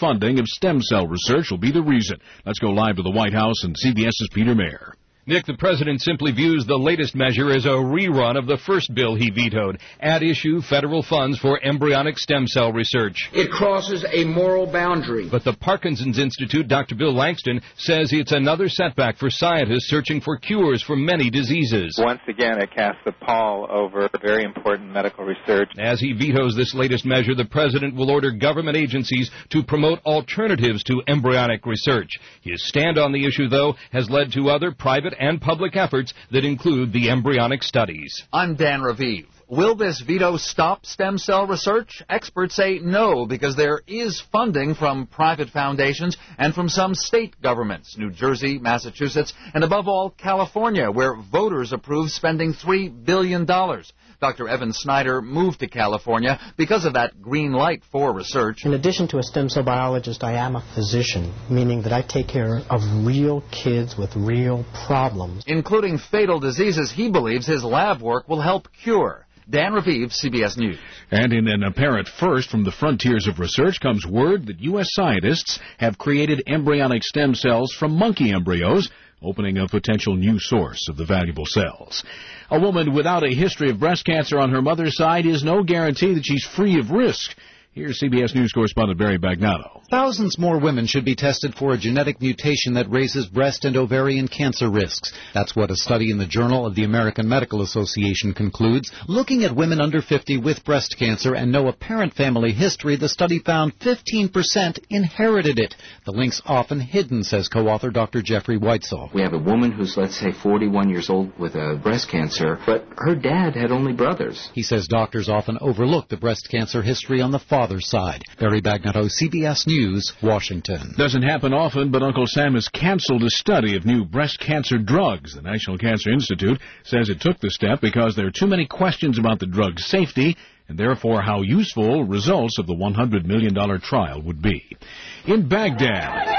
funding of stem cell research will be the reason. Let's go live to the White House and CBS's Peter Mayer. Nick, the president simply views the latest measure as a rerun of the first bill he vetoed. At issue, federal funds for embryonic stem cell research. It crosses a moral boundary. But the Parkinson's Institute, Dr. Bill Langston, says it's another setback for scientists searching for cures for many diseases. Once again, it casts a pall over very important medical research. As he vetoes this latest measure, the president will order government agencies to promote alternatives to embryonic research. His stand on the issue, though, has led to other private and public efforts that include the embryonic studies. I'm Dan Raviv. Will this veto stop stem cell research? Experts say no, because there is funding from private foundations and from some state governments, New Jersey, Massachusetts, and above all, California, where voters approved spending $3 billion. Dr. Evan Snyder moved to California because of that green light for research. In addition to a stem cell biologist, I am a physician, meaning that I take care of real kids with real problems, including fatal diseases he believes his lab work will help cure. Dan Raviv, CBS News. And in an apparent first from the frontiers of research comes word that U.S. scientists have created embryonic stem cells from monkey embryos, opening a potential new source of the valuable cells. A woman without a history of breast cancer on her mother's side is no guarantee that she's free of risk. Here's CBS News correspondent Barry Bagnano. Thousands more women should be tested for a genetic mutation that raises breast and ovarian cancer risks. That's what a study in the Journal of the American Medical Association concludes. Looking at women under 50 with breast cancer and no apparent family history, the study found 15% inherited it. The link's often hidden, says co-author Dr. Jeffrey Weitzel. We have a woman who's, let's say, 41 years old with a breast cancer, but her dad had only brothers. He says doctors often overlook the breast cancer history on the father's side. Barry Bagnano, CBS News, Washington. Doesn't happen often, but Uncle Sam has canceled a study of new breast cancer drugs. The National Cancer Institute says it took the step because there are too many questions about the drug's safety and therefore how useful results of the $100 million trial would be. In Baghdad,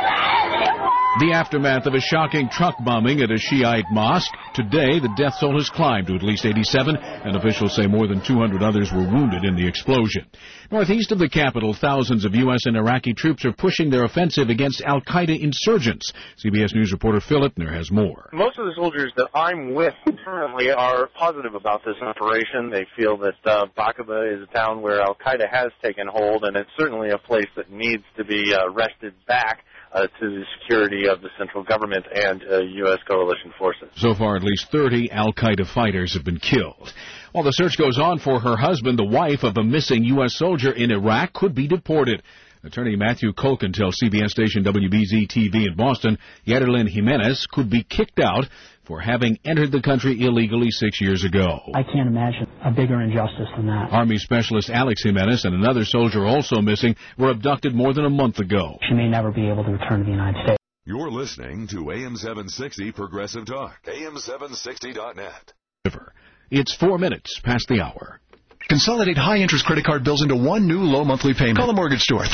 the aftermath of a shocking truck bombing at a Shiite mosque. Today, the death toll has climbed to at least 87, and officials say more than 200 others were wounded in the explosion. Northeast of the capital, thousands of U.S. and Iraqi troops are pushing their offensive against al-Qaeda insurgents. CBS News reporter Phil Ittner has more. Most of the soldiers that I'm with currently are positive about this operation. They feel that Baqaba is a town where al-Qaeda has taken hold, and it's certainly a place that needs to be wrested back to the security of the central government and U.S. coalition forces. So far, at least 30 al-Qaeda fighters have been killed. While the search goes on for her husband, the wife of a missing U.S. soldier in Iraq could be deported. Attorney Matthew Colkin tells CBS station WBZ-TV in Boston, Yadalin Jimenez could be kicked out for having entered the country illegally 6 years ago. I can't imagine a bigger injustice than that. Army Specialist Alex Jimenez and another soldier also missing were abducted more than a month ago. She may never be able to return to the United States. You're listening to AM 760 Progressive Talk. AM760.net. It's 4 minutes past the hour. Consolidate high-interest credit card bills into one new low monthly payment. Call the mortgage store,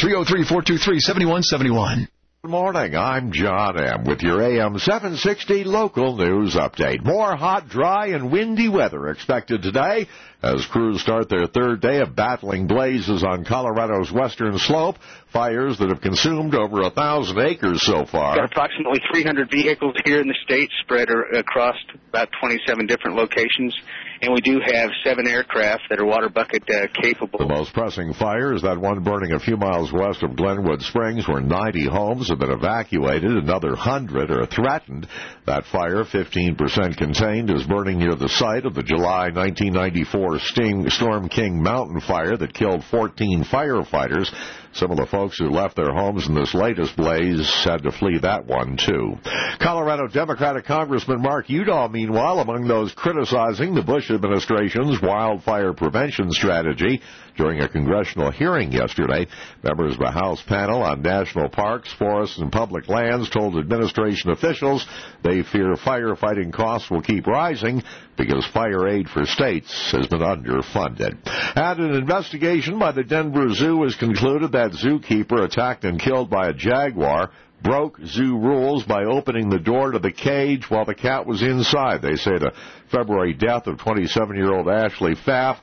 303-423-7171. Good morning, I'm John M. with your AM 760 local news update. More hot, dry, and windy weather expected today as crews start their third day of battling blazes on Colorado's western slope, fires that have consumed over 1,000 acres so far. Got approximately 300 vehicles here in the state spread across about 27 different locations, and we do have 7 aircraft that are water bucket capable. The most pressing fire is that one burning a few miles west of Glenwood Springs, where 90 homes have been evacuated. Another 100 are threatened. That fire, 15% contained, is burning near the site of the July 1994 Storm King mountain fire that killed 14 firefighters. Some of the folks who left their homes in this latest blaze had to flee that one, too. Colorado Democratic Congressman Mark Udall, meanwhile, among those criticizing the Bush administration's wildfire prevention strategy. During a congressional hearing yesterday, members of a House panel on national parks, forests, and public lands told administration officials they fear firefighting costs will keep rising because fire aid for states has been underfunded. And an investigation by the Denver Zoo has concluded that zookeeper attacked and killed by a jaguar broke zoo rules by opening the door to the cage while the cat was inside. They say the February death of 27-year-old Ashley Pfaff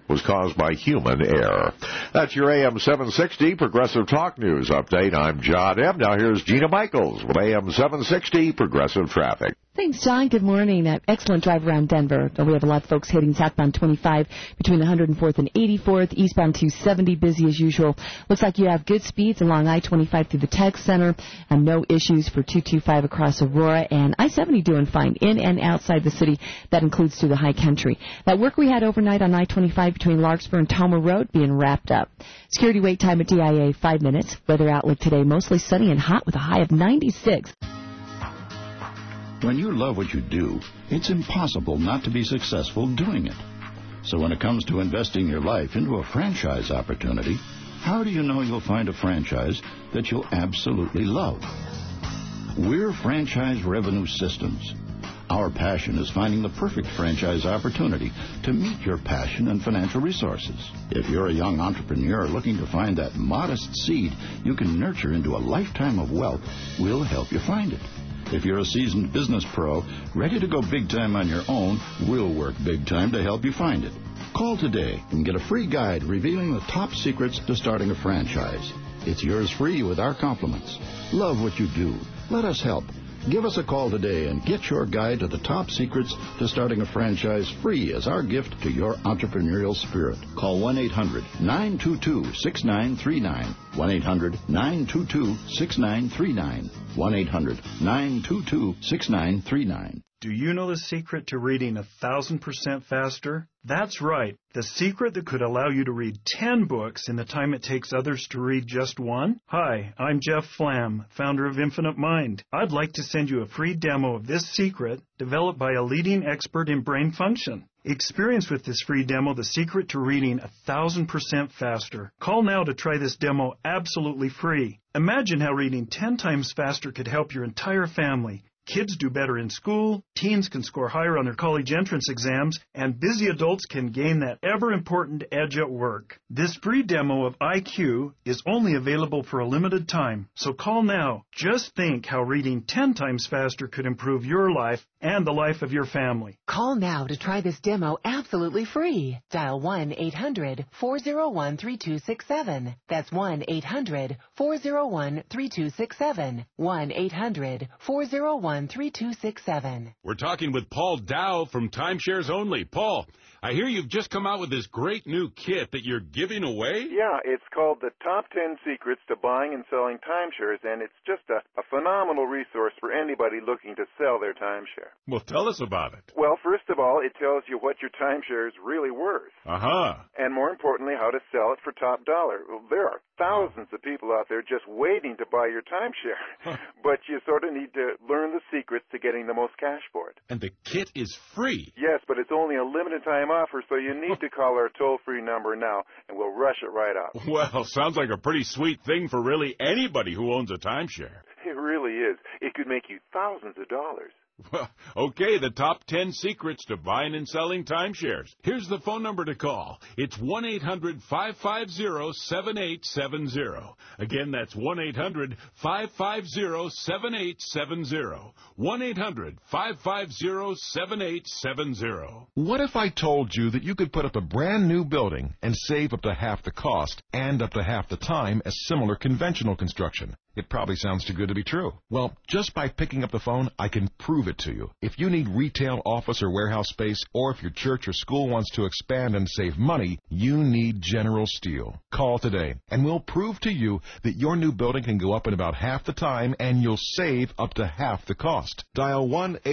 was caused by human error. That's your AM 760 Progressive Talk News update. I'm John M. Now here's Gina Michaels with AM 760 Progressive Traffic. Thanks, John. Good morning. Excellent drive around Denver. We have a lot of folks heading southbound 25 between 104th and 84th, eastbound 270, busy as usual. Looks like you have good speeds along I-25 through the Tech Center, and no issues for 225 across Aurora, and I-70 doing fine in and outside the city. That includes through the high country. That work we had overnight on I-25 between Larkspur and Toma Road being wrapped up. Security wait time at DIA, 5 minutes. Weather outlook today, mostly sunny and hot with a high of 96. When you love what you do, it's impossible not to be successful doing it. So when it comes to investing your life into a franchise opportunity, how do you know you'll find a franchise that you'll absolutely love? We're Franchise Revenue Systems. Our passion is finding the perfect franchise opportunity to meet your passion and financial resources. If you're a young entrepreneur looking to find that modest seed you can nurture into a lifetime of wealth, we'll help you find it. If you're a seasoned business pro, ready to go big time on your own, we'll work big time to help you find it. Call today and get a free guide revealing the top secrets to starting a franchise. It's yours free with our compliments. Love what you do. Let us help. Give us a call today and get your guide to the top secrets to starting a franchise free as our gift to your entrepreneurial spirit. Call 1-800-922-6939. 1-800-922-6939. 1-800-922-6939. Do you know the secret to reading 1,000% faster? That's right. The secret that could allow you to read 10 books in the time it takes others to read just one? Hi, I'm Jeff Flam, founder of Infinite Mind. I'd like to send you a free demo of this secret developed by a leading expert in brain function. Experience with this free demo the secret to reading 1,000% faster. Call now to try this demo absolutely free. Imagine how reading 10 times faster could help your entire family. Kids do better in school, teens can score higher on their college entrance exams, and busy adults can gain that ever-important edge at work. This free demo of IQ is only available for a limited time, so call now. Just think how reading 10 times faster could improve your life and the life of your family. Call now to try this demo absolutely free. Dial 1-800-401-3267. That's 1-800-401-3267. 1-800-401-3267. We're talking with Paul Dow from Timeshares Only. Paul, I hear you've just come out with this great new kit that you're giving away? Yeah, it's called the Top 10 Secrets to Buying and Selling Timeshares, and it's just a phenomenal resource for anybody looking to sell their timeshare. Well, tell us about it. Well, first of all, it tells you what your timeshare is really worth. Uh-huh. And more importantly, how to sell it for top dollar. Well, there are thousands of people out there just waiting to buy your timeshare, but you sort of need to learn the secrets to getting the most cash for it. And the kit is free. Yes, but it's only a limited time offer, so you need to call our toll-free number now, and we'll rush it right out. Well, sounds like a pretty sweet thing for really anybody who owns a timeshare. It really is. It could make you thousands of dollars. Well, okay, the top 10 secrets to buying and selling timeshares. Here's the phone number to call. It's 1-800-550-7870. Again, that's 1-800-550-7870. 1-800-550-7870. What if I told you that you could put up a brand new building and save up to half the cost and up to half the time as similar conventional construction? It probably sounds too good to be true. Well, just by picking up the phone, I can prove it to you. If you need retail, office, or warehouse space, or if your church or school wants to expand and save money, you need General Steel. Call today, and we'll prove to you that your new building can go up in about half the time, and you'll save up to half the cost. Dial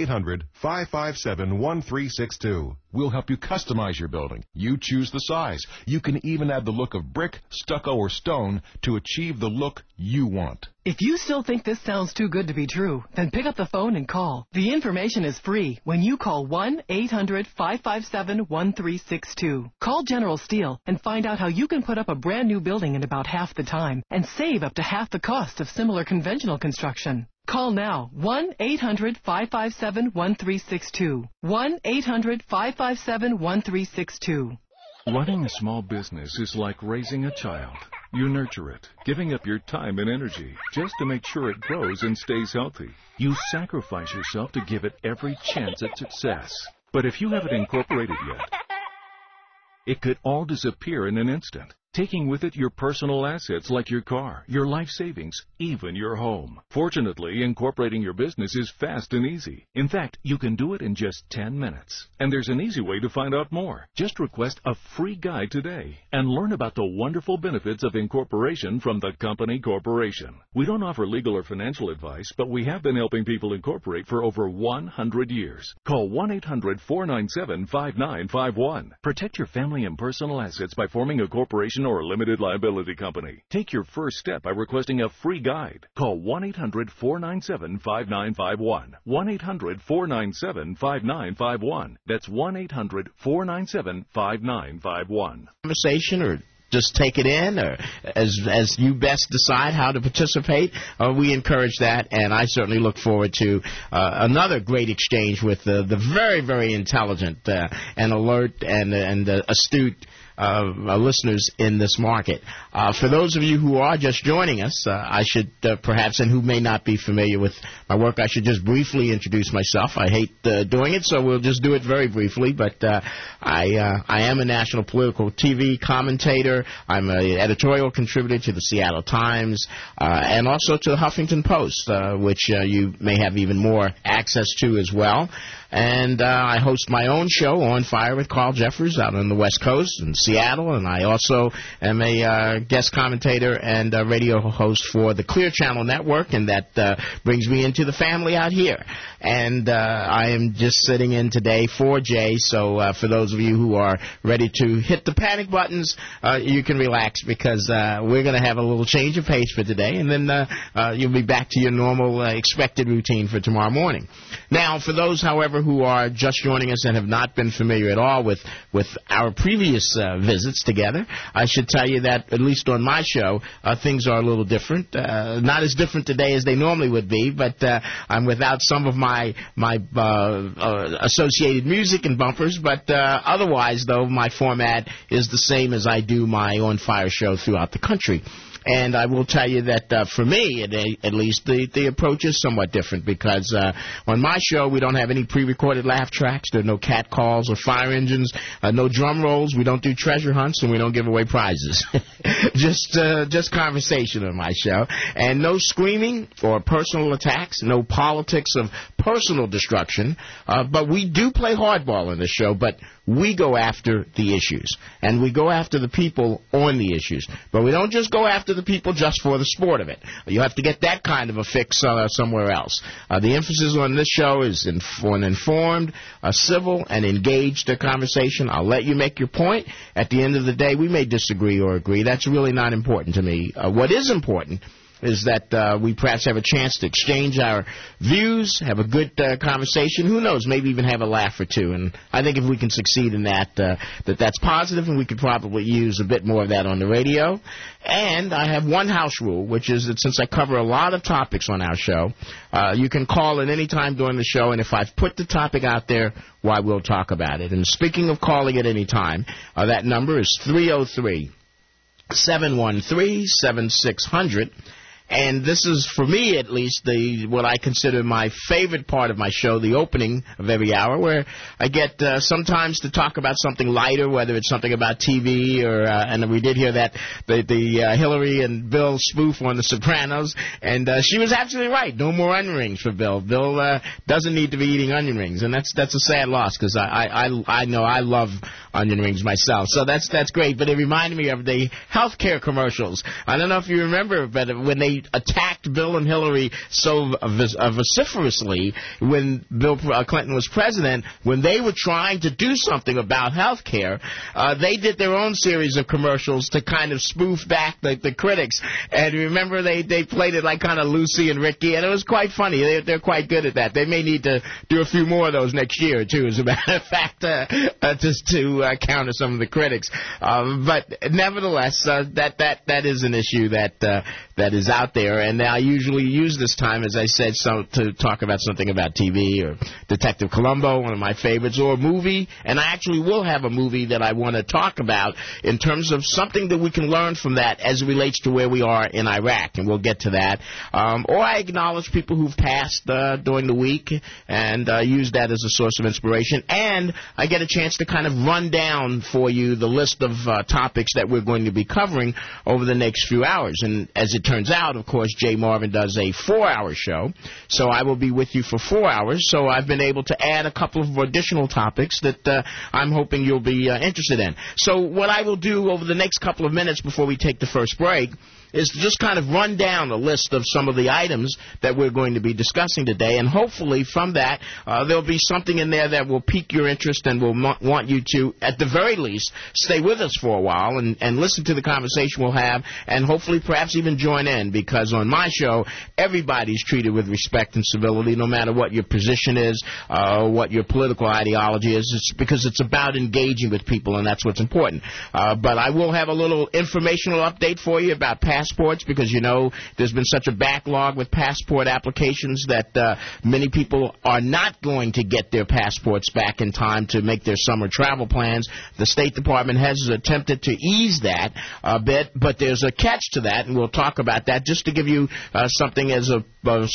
1-800-557-1362. We'll help you customize your building. You choose the size. You can even add the look of brick, stucco, or stone to achieve the look you want. If you still think this sounds too good to be true, then pick up the phone and call. The information is free when you call 1-800-557-1362. Call General Steel and find out how you can put up a brand new building in about half the time and save up to half the cost of similar conventional construction. Call now, 1-800-557-1362. 1-800-557-1362. Running a small business is like raising a child. You nurture it, giving up your time and energy just to make sure it grows and stays healthy. You sacrifice yourself to give it every chance at success. But if you haven't incorporated yet, it could all disappear in an instant, taking with it your personal assets like your car, your life savings, even your home. Fortunately, incorporating your business is fast and easy. In fact, you can do it in just 10 minutes. And there's an easy way to find out more. Just request a free guide today and learn about the wonderful benefits of incorporation from the company corporation. We don't offer legal or financial advice, but we have been helping people incorporate for over 100 years. Call 1-800-497-5951. Protect your family and personal assets by forming a corporation or a limited liability company. Take your first step by requesting a free guide. Call 1-800-497-5951. 1-800-497-5951. That's 1-800-497-5951. Conversation or just take it in, or as you best decide how to participate. We encourage that, and I certainly look forward to another great exchange with the very, very intelligent and alert and astute listeners in this market. For those of you who are just joining us, I should perhaps, and who may not be familiar with my work, I should just briefly introduce myself. I hate doing it, so we'll just do it very briefly. But I am a national political TV commentator. I'm an editorial contributor to the Seattle Times and also to the Huffington Post, which you may have even more access to as well. And I host my own show, On Fire with Carl Jeffers, out on the West Coast in Seattle. And I also am a guest commentator and radio host for the Clear Channel Network, and that brings me into the family out here. And I am just sitting in today for Jay, so for those of you who are ready to hit the panic buttons, you can relax, because we're going to have a little change of pace for today, and then you'll be back to your normal expected routine for tomorrow morning. Now, for those, however, who are just joining us and have not been familiar at all with our previous visits together, I should tell you that, at least on my show, things are a little different. Not as different today as they normally would be, but I'm without some of my associated music and bumpers, but otherwise, though, my format is the same as I do my On Fire show throughout the country. And I will tell you that for me, at least, the approach is somewhat different, because on my show, we don't have any pre-recorded laugh tracks. There are no cat calls or fire engines, no drum rolls. We don't do treasure hunts, and we don't give away prizes. just conversation on my show. And no screaming or personal attacks, no politics of personal destruction. But we do play hardball on this show, but we go after the issues. And we go after the people on the issues. But we don't just go after the people just for the sport of it. You have to get that kind of a fix somewhere else. The emphasis on this show is for an informed, civil, and engaged conversation. I'll let you make your point. At the end of the day, we may disagree or agree. That's really not important to me. What is important is that we perhaps have a chance to exchange our views, have a good conversation, who knows, maybe even have a laugh or two. And I think if we can succeed in that, that's positive, and we could probably use a bit more of that on the radio. And I have one house rule, which is that since I cover a lot of topics on our show, you can call at any time during the show, and if I've put the topic out there, why, we'll talk about it. And speaking of calling at any time, that number is 303-713-7600. And this is, for me at least, what I consider my favorite part of my show, the opening of every hour, where I get sometimes to talk about something lighter, whether it's something about TV or, and we did hear that, the Hillary and Bill spoof on The Sopranos, and she was absolutely right. No more onion rings for Bill. Bill doesn't need to be eating onion rings, and that's a sad loss, because I know I love onion rings myself, so that's great. But it reminded me of the healthcare commercials. I don't know if you remember, but when they attacked Bill and Hillary so vociferously when Bill Clinton was president, when they were trying to do something about health care, they did their own series of commercials to kind of spoof back the critics. And remember, they played it like kind of Lucy and Ricky, and it was quite funny. They're quite good at that. They may need to do a few more of those next year, too, as a matter of fact, just to counter some of the critics. But nevertheless, that is an issue that that is out there. And I usually use this time, as I said, to talk about something about TV or Detective Columbo, one of my favorites, or a movie. And I actually will have a movie that I want to talk about in terms of something that we can learn from that as it relates to where we are in Iraq, and we'll get to that. Or I acknowledge people who've passed during the week and use that as a source of inspiration. And I get a chance to kind of run down for you the list of topics that we're going to be covering over the next few hours. And as it turns out, of course, Jay Marvin does a 4-hour show, so I will be with you for 4 hours. So I've been able to add a couple of additional topics that I'm hoping you'll be interested in. So what I will do over the next couple of minutes before we take the first break is to just kind of run down a list of some of the items that we're going to be discussing today, and hopefully from that there'll be something in there that will pique your interest and will want you to, at the very least, stay with us for a while and listen to the conversation we'll have, and hopefully perhaps even join in, because on my show, everybody's treated with respect and civility, no matter what your position is, what your political ideology is. It's because it's about engaging with people, and that's what's important. But I will have a little informational update for you about passports, because you know there's been such a backlog with passport applications that many people are not going to get their passports back in time to make their summer travel plans. The State Department has attempted to ease that a bit, but there's a catch to that, and we'll talk about that just to give you something as a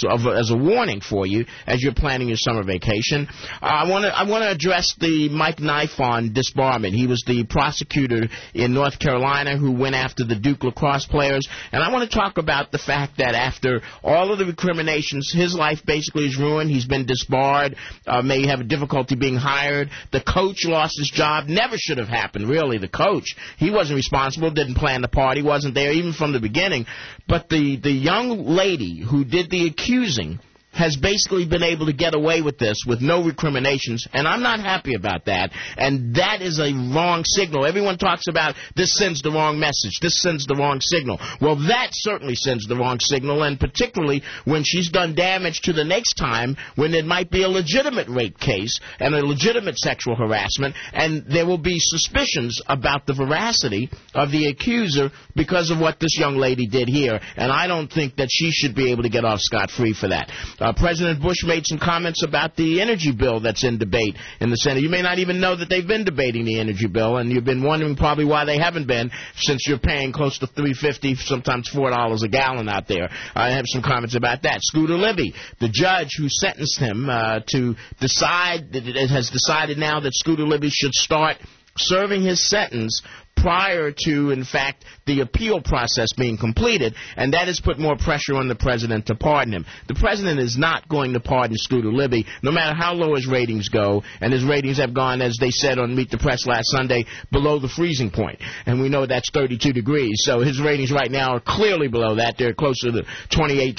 warning for you as you're planning your summer vacation. I want to address the Mike Knife on disbarment. He was the prosecutor in North Carolina who went after the Duke lacrosse players. And I want to talk about the fact that after all of the recriminations, his life basically is ruined. He's been disbarred, may have difficulty being hired. The coach lost his job. Never should have happened, really. The coach, he wasn't responsible, didn't plan the party, wasn't there even from the beginning. But the young lady who did the accusing has basically been able to get away with this with no recriminations, and I'm not happy about that, and that is a wrong signal. Everyone talks about this sends the wrong message, this sends the wrong signal. Well, that certainly sends the wrong signal, and particularly when she's done damage to the next time when it might be a legitimate rape case and a legitimate sexual harassment, and there will be suspicions about the veracity of the accuser because of what this young lady did here, and I don't think that she should be able to get off scot-free for that. President Bush made some comments about the energy bill that's in debate in the Senate. You may not even know that they've been debating the energy bill, and you've been wondering probably why they haven't been, since you're paying close to $3.50, sometimes $4 a gallon out there. I have some comments about that. Scooter Libby, the judge who sentenced him to decide, it has decided now that Scooter Libby should start serving his sentence prior to, in fact, the appeal process being completed, and that has put more pressure on the president to pardon him. The president is not going to pardon Scooter Libby, no matter how low his ratings go, and his ratings have gone, as they said on Meet the Press last Sunday, below the freezing point, and we know that's 32 degrees, so his ratings right now are clearly below that. They're closer to 28,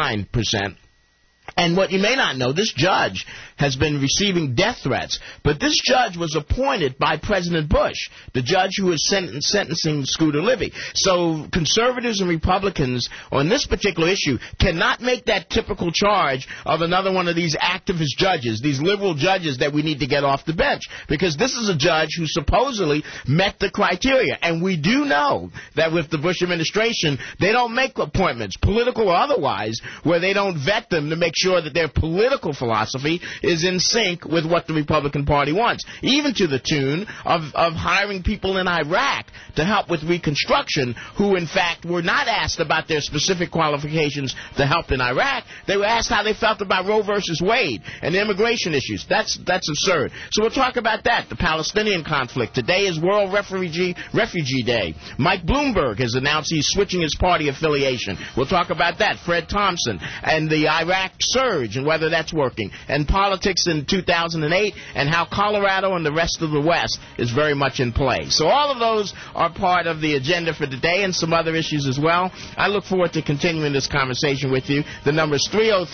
29%. And what you may not know, this judge has been receiving death threats. But this judge was appointed by President Bush, the judge who is sentencing Scooter Libby. So conservatives and Republicans on this particular issue cannot make that typical charge of another one of these activist judges, these liberal judges that we need to get off the bench, because this is a judge who supposedly met the criteria. And we do know that with the Bush administration, they don't make appointments, political or otherwise, where they don't vet them to make sure that their political philosophy is in sync with what the Republican Party wants, even to the tune of hiring people in Iraq to help with reconstruction who, in fact, were not asked about their specific qualifications to help in Iraq. They were asked how they felt about Roe versus Wade and the immigration issues. That's absurd. So we'll talk about that, the Palestinian conflict. Today is World Refugee Day. Mike Bloomberg has announced he's switching his party affiliation. We'll talk about that. Fred Thompson and the Iraq surge and whether that's working, and politics in 2008 and how Colorado and the rest of the West is very much in play. So all of those are part of the agenda for today and some other issues as well. I look forward to continuing this conversation with you. The number is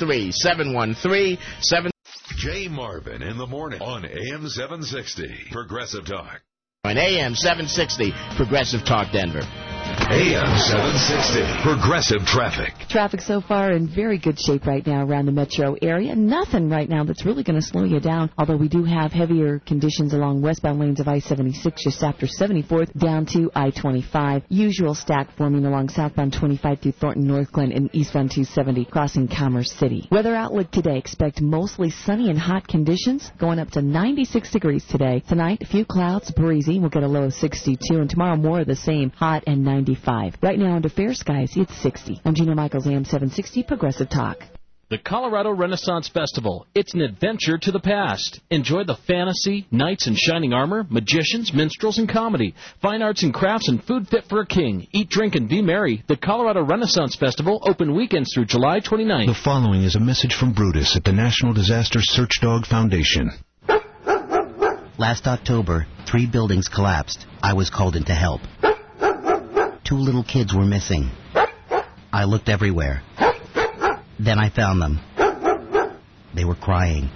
303-713-7. Jay Marvin in the morning on AM 760 Progressive Talk. On AM 760 Progressive Talk Denver. AM 760. Progressive Traffic. Traffic so far in very good shape right now around the metro area. Nothing right now that's really going to slow you down, although we do have heavier conditions along westbound lanes of I-76 just after 74th down to I-25. Usual stack forming along southbound 25 through Thornton, North Glen, and eastbound 270 crossing Commerce City. Weather outlook today, expect mostly sunny and hot conditions, going up to 96 degrees today. Tonight, a few clouds, breezy. We'll get a low of 62, and tomorrow more of the same, hot and 95. Right now under fair skies, it's 60. I'm Gina Michaels, AM 760 Progressive Talk. The Colorado Renaissance Festival. It's an adventure to the past. Enjoy the fantasy, knights in shining armor, magicians, minstrels, and comedy. Fine arts and crafts and food fit for a king. Eat, drink, and be merry. The Colorado Renaissance Festival, open weekends through July 29th. The following is a message from Brutus at the National Disaster Search Dog Foundation. Last October, 3 buildings collapsed. I was called in to help. 2 little kids were missing. I looked everywhere. Then I found them. They were crying.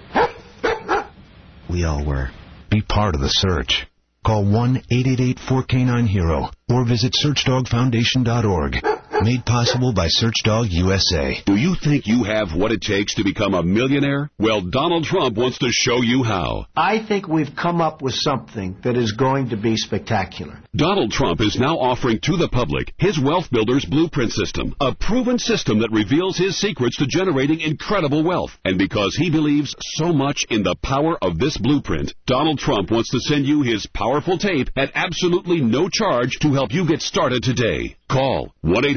We all were. Be part of the search. Call 1-888-4K9-HERO or visit SearchDogFoundation.org. Made possible by SearchDog USA. Do you think you have what it takes to become a millionaire? Well, Donald Trump wants to show you how. I think we've come up with something that is going to be spectacular. Donald Trump is now offering to the public his Wealth Builders Blueprint System, a proven system that reveals his secrets to generating incredible wealth. And because he believes so much in the power of this blueprint, Donald Trump wants to send you his powerful tape at absolutely no charge to help you get started today. Call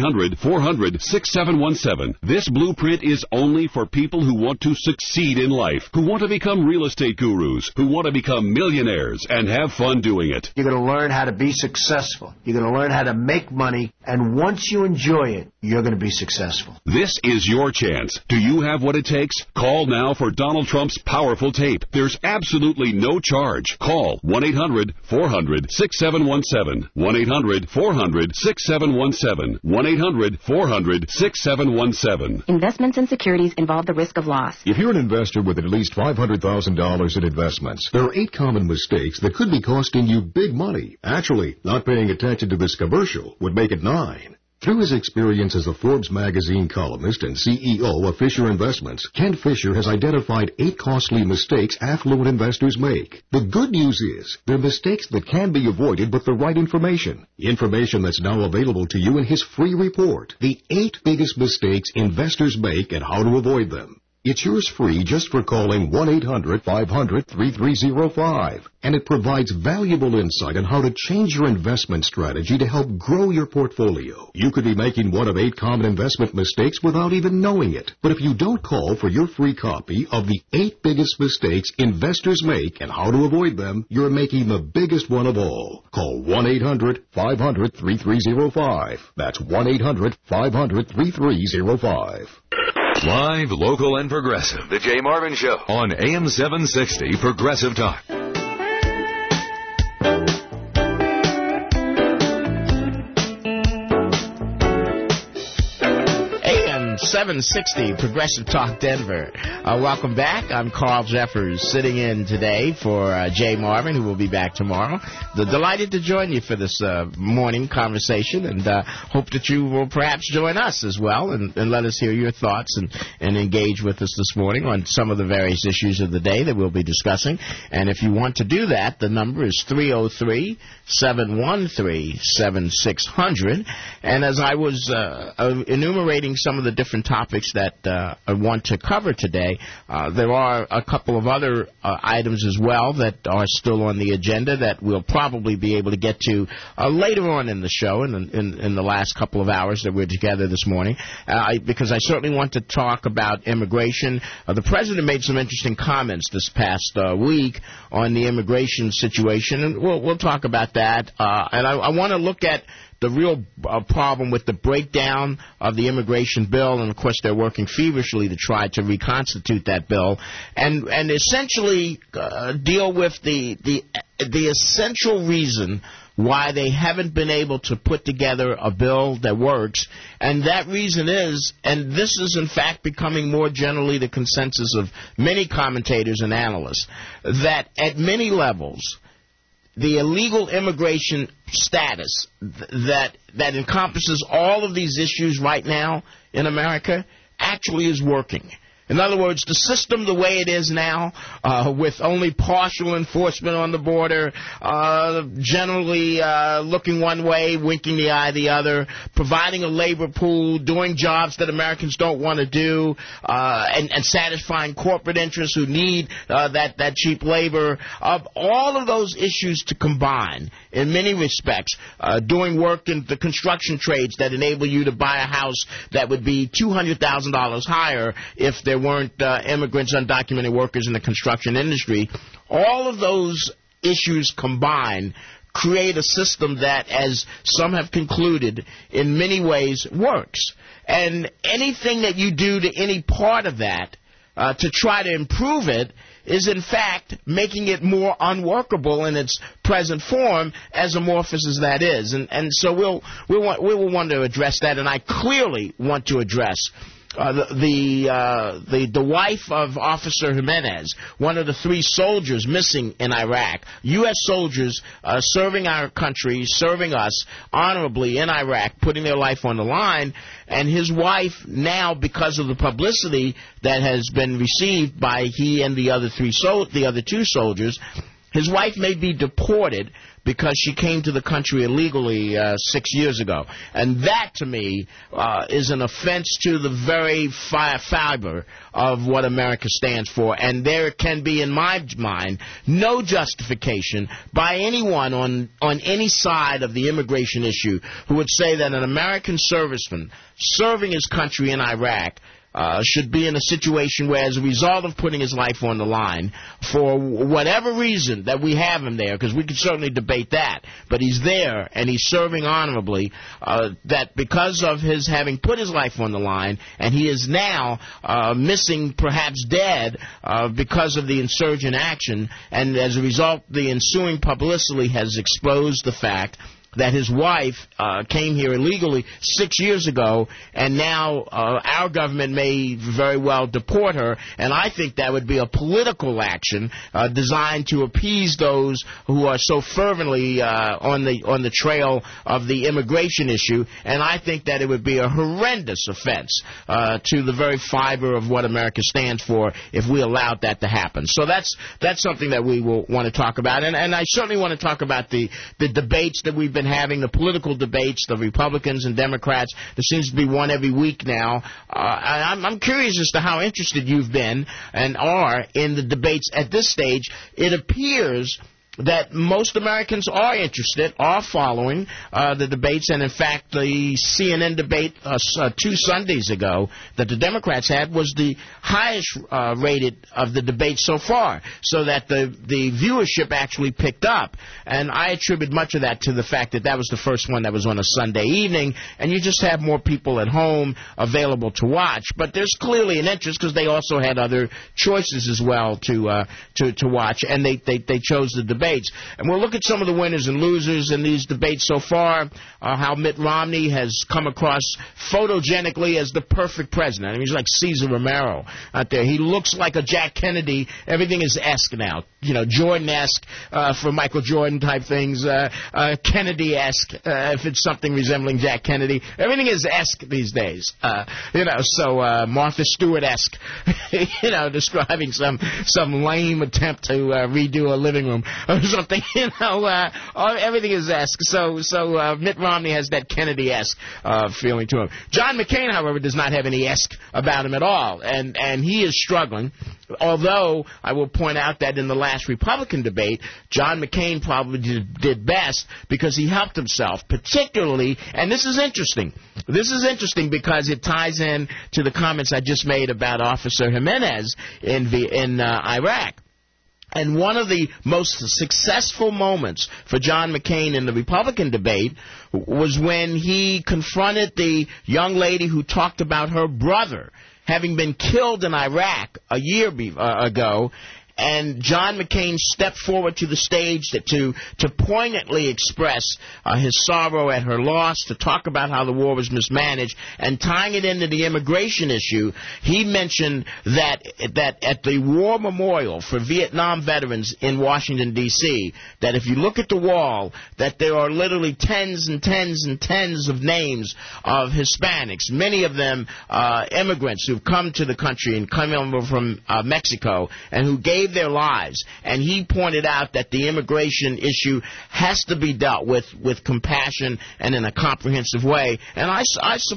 1-800-400-6717. This blueprint is only for people who want to succeed in life, who want to become real estate gurus, who want to become millionaires and have fun doing it. You're going to learn how to be successful. You're going to learn how to make money, and once you enjoy it, you're going to be successful. This is your chance. Do you have what it takes? Call now for Donald Trump's powerful tape. There's absolutely no charge. Call 1-800-400-6717. 1-800-400-6717. 1-800-400-6717. Investments in securities involve the risk of loss. If you're an investor with at least $500,000 in investments, there are 8 common mistakes that could be costing you big money. Actually, not paying attention to this commercial would make it 9. Through his experience as a Forbes magazine columnist and CEO of Fisher Investments, Ken Fisher has identified 8 costly mistakes affluent investors make. The good news is, they're mistakes that can be avoided with the right information. Information that's now available to you in his free report. The 8 biggest mistakes investors make and how to avoid them. It's yours free just for calling 1-800-500-3305. And it provides valuable insight on how to change your investment strategy to help grow your portfolio. You could be making one of 8 common investment mistakes without even knowing it. But if you don't call for your free copy of the 8 biggest mistakes investors make and how to avoid them, you're making the biggest one of all. Call 1-800-500-3305. That's 1-800-500-3305. Live, local, and progressive. The Jay Marvin Show on AM 760 Progressive Talk. AM 760 Progressive Talk Denver. Welcome back. I'm Carl Jeffers, sitting in today for Jay Marvin, who will be back tomorrow. Delighted to join you for this morning conversation, and hope that you will perhaps join us as well and let us hear your thoughts and engage with us this morning on some of the various issues of the day that we'll be discussing. And if you want to do that, the number is 303-713-7600. And as I was enumerating some of the different topics that I want to cover today, there are a couple of other items as well that are still on the agenda that we'll probably be able to get to later on in the show, in the last couple of hours that we're together this morning, because I certainly want to talk about immigration. The President made some interesting comments this past week on the immigration situation, and we'll talk about that. And I want to look at the real problem with the breakdown of the immigration bill, and of course they're working feverishly to try to reconstitute that bill, and essentially deal with the essential reason why they haven't been able to put together a bill that works. And that reason is, and this is in fact becoming more generally the consensus of many commentators and analysts, that at many levels the illegal immigration status that encompasses all of these issues right now in America actually is working. In other words, the system the way it is now, with only partial enforcement on the border, generally looking one way, winking the eye the other, providing a labor pool, doing jobs that Americans don't want to do, and satisfying corporate interests who need that cheap labor. All of those issues to combine, in many respects, doing work in the construction trades that enable you to buy a house that would be $200,000 higher if there weren't immigrants, undocumented workers in the construction industry. All of those issues combined create a system that, as some have concluded, in many ways works. And anything that you do to any part of that to try to improve it is, in fact, making it more unworkable in its present form, as amorphous as that is. And so we'll want to address that, and I clearly want to address the wife of Officer Jimenez, one of the 3 soldiers missing in Iraq, U.S. soldiers serving our country, serving us honorably in Iraq, putting their life on the line, and his wife now, because of the publicity that has been received by he and the other 2 soldiers, his wife may be deported because she came to the country illegally 6 years ago. And that, to me, is an offense to the very fiber of what America stands for. And there can be, in my mind, no justification by anyone on any side of the immigration issue who would say that an American serviceman serving his country in Iraq should be in a situation where, as a result of putting his life on the line, for whatever reason that we have him there, because we could certainly debate that, but he's there and he's serving honorably, that because of his having put his life on the line, and he is now missing, perhaps dead, because of the insurgent action, and as a result, the ensuing publicity has exposed the fact that his wife came here illegally 6 years ago, and now our government may very well deport her, and I think that would be a political action designed to appease those who are so fervently on the trail of the immigration issue, and I think that it would be a horrendous offense to the very fiber of what America stands for if we allowed that to happen. So that's something that we will want to talk about, and I certainly want to talk about the debates that we've been having, the political debates, the Republicans and Democrats. There seems to be one every week now. I'm curious as to how interested you've been and are in the debates at this stage. It appears that most Americans are interested, are following the debates, and in fact the CNN debate 2 Sundays ago that the Democrats had was the highest rated of the debates so far, so that the viewership actually picked up, and I attribute much of that to the fact that was the first one that was on a Sunday evening, and you just have more people at home available to watch, but there's clearly an interest because they also had other choices as well to watch, and they chose the debate. And we'll look at some of the winners and losers in these debates so far, how Mitt Romney has come across photogenically as the perfect president. I mean, he's like Cesar Romero out there. He looks like a Jack Kennedy. Everything is esque now. You know, Jordan-esque for Michael Jordan type things, Kennedy-esque if it's something resembling Jack Kennedy. Everything is esque these days. So Martha Stewart-esque, describing some lame attempt to redo a living room or something, everything is esque. So Mitt Romney has that Kennedy-esque feeling to him. John McCain, however, does not have any esque about him at all, and he is struggling. Although I will point out that in the last Republican debate, John McCain probably did best because he helped himself, particularly, and this is interesting. This is interesting because it ties in to the comments I just made about Officer Jimenez in Iraq. And one of the most successful moments for John McCain in the Republican debate was when he confronted the young lady who talked about her brother having been killed in Iraq a year ago, and John McCain stepped forward to the stage to poignantly express his sorrow at her loss, to talk about how the war was mismanaged, and tying it into the immigration issue, he mentioned that at the War Memorial for Vietnam veterans in Washington, D.C., that if you look at the wall, that there are literally tens and tens and tens of names of Hispanics, many of them immigrants who've come to the country and come over from Mexico and who gave their lives. And he pointed out that the immigration issue has to be dealt with compassion and in a comprehensive way. And I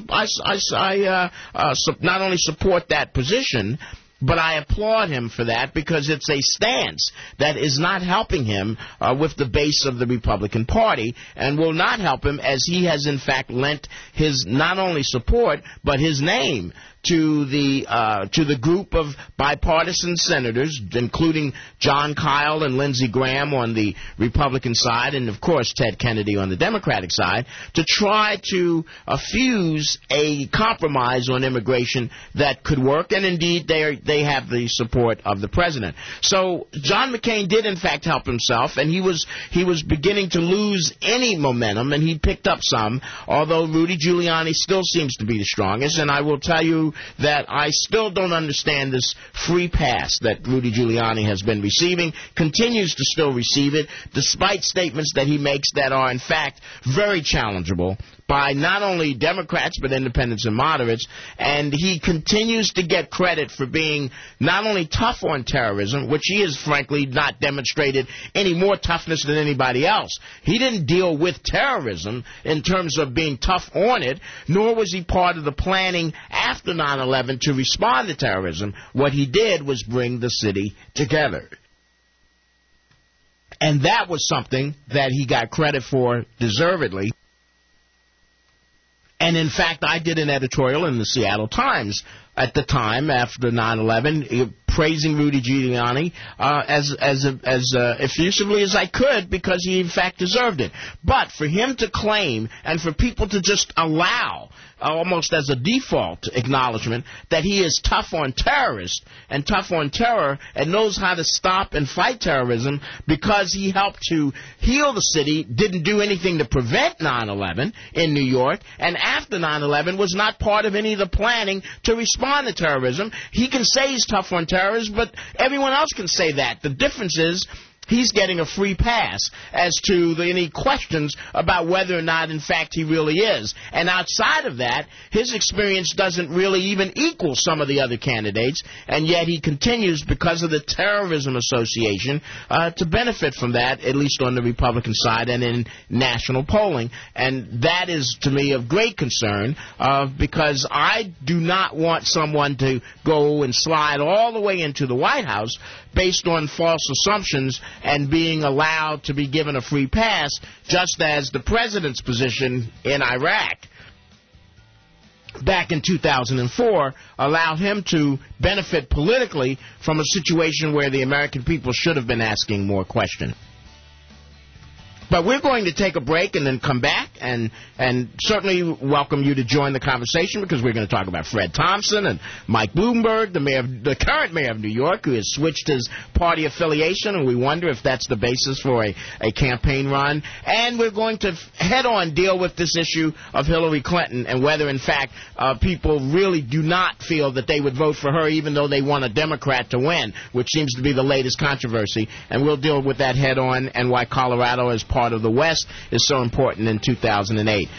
not only support that position, but I applaud him for that, because it's a stance that is not helping him with the base of the Republican Party, and will not help him, as he has in fact lent his not only support but his name to the group of bipartisan senators, including John Kyle and Lindsey Graham on the Republican side, and of course Ted Kennedy on the Democratic side, to try to fuse a compromise on immigration that could work. And indeed, they have the support of the president. So John McCain did in fact help himself, and he was beginning to lose any momentum, and he picked up some. Although Rudy Giuliani still seems to be the strongest, and I will tell you that I still don't understand this free pass that Rudy Giuliani has been receiving, continues to still receive it, despite statements that he makes that are, in fact, very challengeable by not only Democrats but independents and moderates. And he continues to get credit for being not only tough on terrorism, which he has frankly not demonstrated any more toughness than anybody else. He didn't deal with terrorism in terms of being tough on it, nor was he part of the planning after 9/11 to respond to terrorism. What he did was bring the city together. And that was something that he got credit for deservedly. And in fact, I did an editorial in the Seattle Times at the time after 9/11, praising Rudy Giuliani as effusively as I could, because he in fact deserved it. But for him to claim, and for people to just allow, almost as a default acknowledgement, that he is tough on terrorists and tough on terror and knows how to stop and fight terrorism because he helped to heal the city, didn't do anything to prevent 9/11 in New York, and after 9/11 was not part of any of the planning to respond to terrorism. He can say he's tough on terrorists, but everyone else can say that. The difference is he's getting a free pass as to any questions about whether or not, in fact, he really is. And outside of that, his experience doesn't really even equal some of the other candidates, and yet he continues, because of the Terrorism Association, to benefit from that, at least on the Republican side and in national polling. And that is, to me, of great concern, because I do not want someone to go and slide all the way into the White House based on false assumptions and being allowed to be given a free pass, just as the president's position in Iraq back in 2004 allowed him to benefit politically from a situation where the American people should have been asking more questions. But we're going to take a break and then come back and certainly welcome you to join the conversation, because we're going to talk about Fred Thompson and Mike Bloomberg, the current mayor of New York, who has switched his party affiliation, and we wonder if that's the basis for a campaign run. And we're going to head-on deal with this issue of Hillary Clinton and whether, in fact, people really do not feel that they would vote for her even though they want a Democrat to win, which seems to be the latest controversy. And we'll deal with that head-on and why Colorado is part of the West is so important in 2008.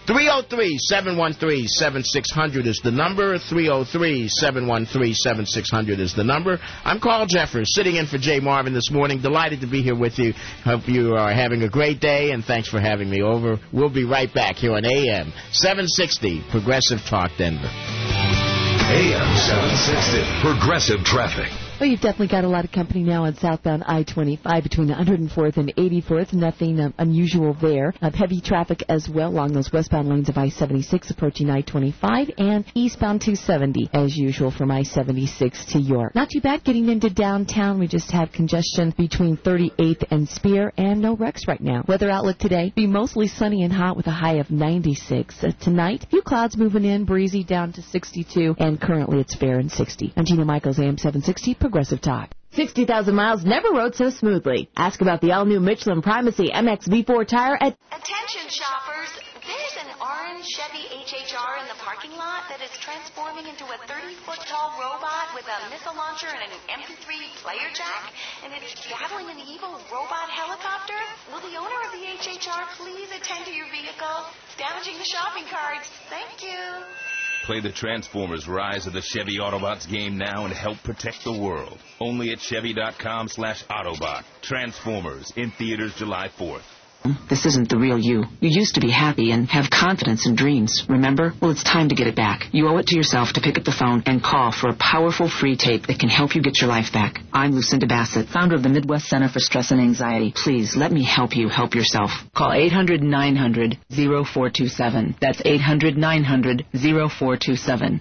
303-713-7600 is the number. 303-713-7600 is the number. I'm Carl Jeffers, sitting in for Jay Marvin this morning. Delighted to be here with you. Hope you are having a great day, and thanks for having me over. We'll be right back here on AM 760, Progressive Talk Denver. AM 760, Progressive Traffic. Well, you've definitely got a lot of company now on southbound I-25 between 104th and 84th. Nothing unusual there. Heavy traffic as well along those westbound lanes of I-76 approaching I-25 and eastbound 270 as usual from I-76 to York. Not too bad getting into downtown. We just have congestion between 38th and Spear and no wrecks right now. Weather outlook today, be mostly sunny and hot with a high of 96. Tonight, few clouds moving in, breezy down to 62, and currently it's fair and 60. I'm Gina Michaels, AM 760, Progressive Talk. 60,000 miles never rode so smoothly. Ask about the all-new Michelin Primacy MX V4 tire at... Attention shoppers, there's an orange Chevy HHR in the parking lot that is transforming into a 30-foot-tall robot with a missile launcher and an MP3 player jack, and it's battling an evil robot helicopter. Will the owner of the HHR please attend to your vehicle? It's damaging the shopping carts. Thank you. Play the Transformers Rise of the Chevy Autobots game now and help protect the world. Only at Chevy.com/Autobot. Transformers in theaters July 4th. This isn't the real you. You used to be happy and have confidence and dreams, remember? Well, it's time to get it back. You owe it to yourself to pick up the phone and call for a powerful free tape that can help you get your life back. I'm Lucinda Bassett, founder of the Midwest Center for Stress and Anxiety. Please, let me help you help yourself. Call 800-900-0427. That's 800-900-0427.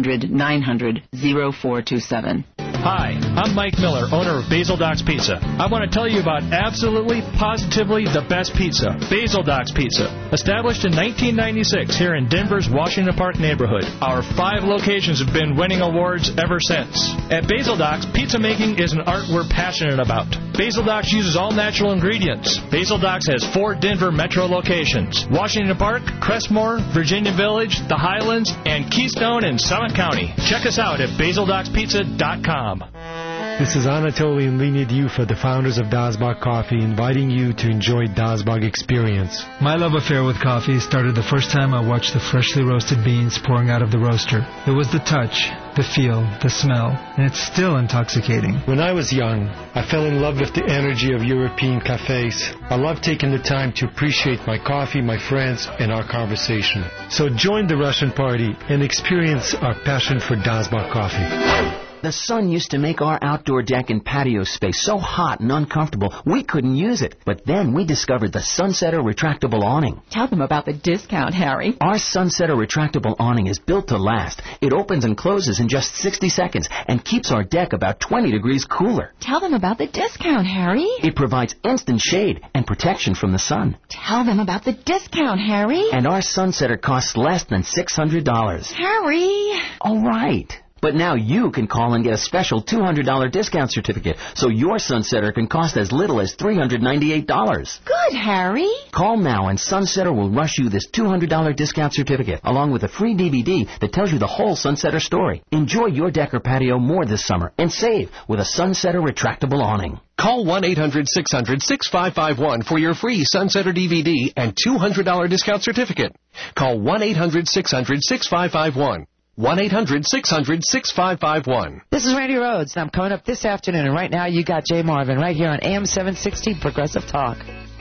800-900-0427. Hi, I'm Mike Miller, owner of Basil Doc's Pizza. I want to tell you about absolutely, positively the best pizza, Basil Doc's Pizza. Established in 1996 here in Denver's Washington Park neighborhood. Our 5 locations have been winning awards ever since. At Basil Doc's, pizza making is an art we're passionate about. Basil Doc's uses all natural ingredients. Basil Doc's has 4 Denver metro locations: Washington Park, Crestmore, Virginia Village, the Highlands, and Keystone in Summit County. Check us out at BasilDocsPizza.com. This is Anatoly Leonidov, the founders of Dazbog Coffee, inviting you to enjoy Dazbog experience. My love affair with coffee started the first time I watched the freshly roasted beans pouring out of the roaster. It was the touch, the feel, the smell, and it's still intoxicating. When I was young, I fell in love with the energy of European cafes. I love taking the time to appreciate my coffee, my friends, and our conversation. So join the Russian party and experience our passion for Dazbog Coffee. The sun used to make our outdoor deck and patio space so hot and uncomfortable we couldn't use it. But then we discovered the Sunsetter retractable awning. Tell them about the discount, Harry. Our Sunsetter retractable awning is built to last. It opens and closes in just 60 seconds and keeps our deck about 20 degrees cooler. Tell them about the discount, Harry. It provides instant shade and protection from the sun. Tell them about the discount, Harry. And our Sunsetter costs less than $600. Harry. All right. But now you can call and get a special $200 discount certificate, so your Sunsetter can cost as little as $398. Good, Harry. Call now and Sunsetter will rush you this $200 discount certificate, along with a free DVD that tells you the whole Sunsetter story. Enjoy your deck or patio more this summer and save with a Sunsetter retractable awning. Call 1-800-600-6551 for your free Sunsetter DVD and $200 discount certificate. Call 1-800-600-6551. 1-800-600-6551. This is Randy Rhodes, and I'm coming up this afternoon, and right now you got Jay Marvin right here on AM 760 Progressive Talk.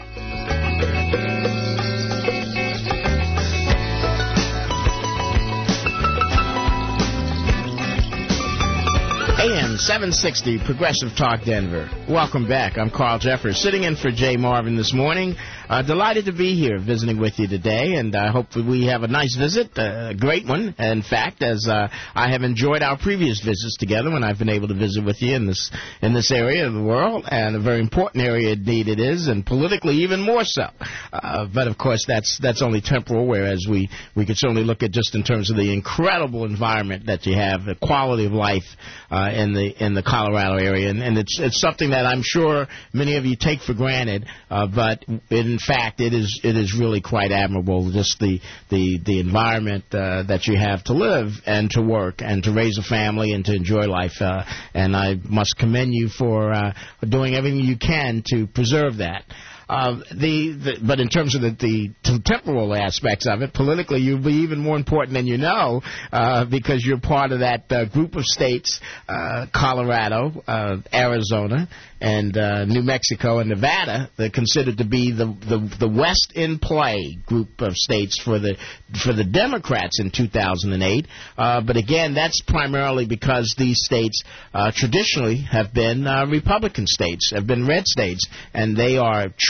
AM 760 Progressive Talk Denver. Welcome back. I'm Carl Jeffers, sitting in for Jay Marvin this morning. Delighted to be here visiting with you today, and I hope we have a nice visit, a great one. In fact, as I have enjoyed our previous visits together when I've been able to visit with you in this area of the world, and a very important area indeed it is, and politically even more so. But of course, that's only temporal. Whereas we could certainly look at just in terms of the incredible environment that you have, the quality of life in the Colorado area, and it's something that I'm sure many of you take for granted, but in fact it is really quite admirable, just the environment that you have to live and to work and to raise a family and to enjoy life, and I must commend you for doing everything you can to preserve that. But in terms of the temporal aspects of it, politically, you'll be even more important than you know, because you're part of that group of states, Colorado, Arizona, and New Mexico and Nevada, that are considered to be the West in play group of states for the Democrats in 2008. But again, that's primarily because these states traditionally have been Republican states, have been red states, and they are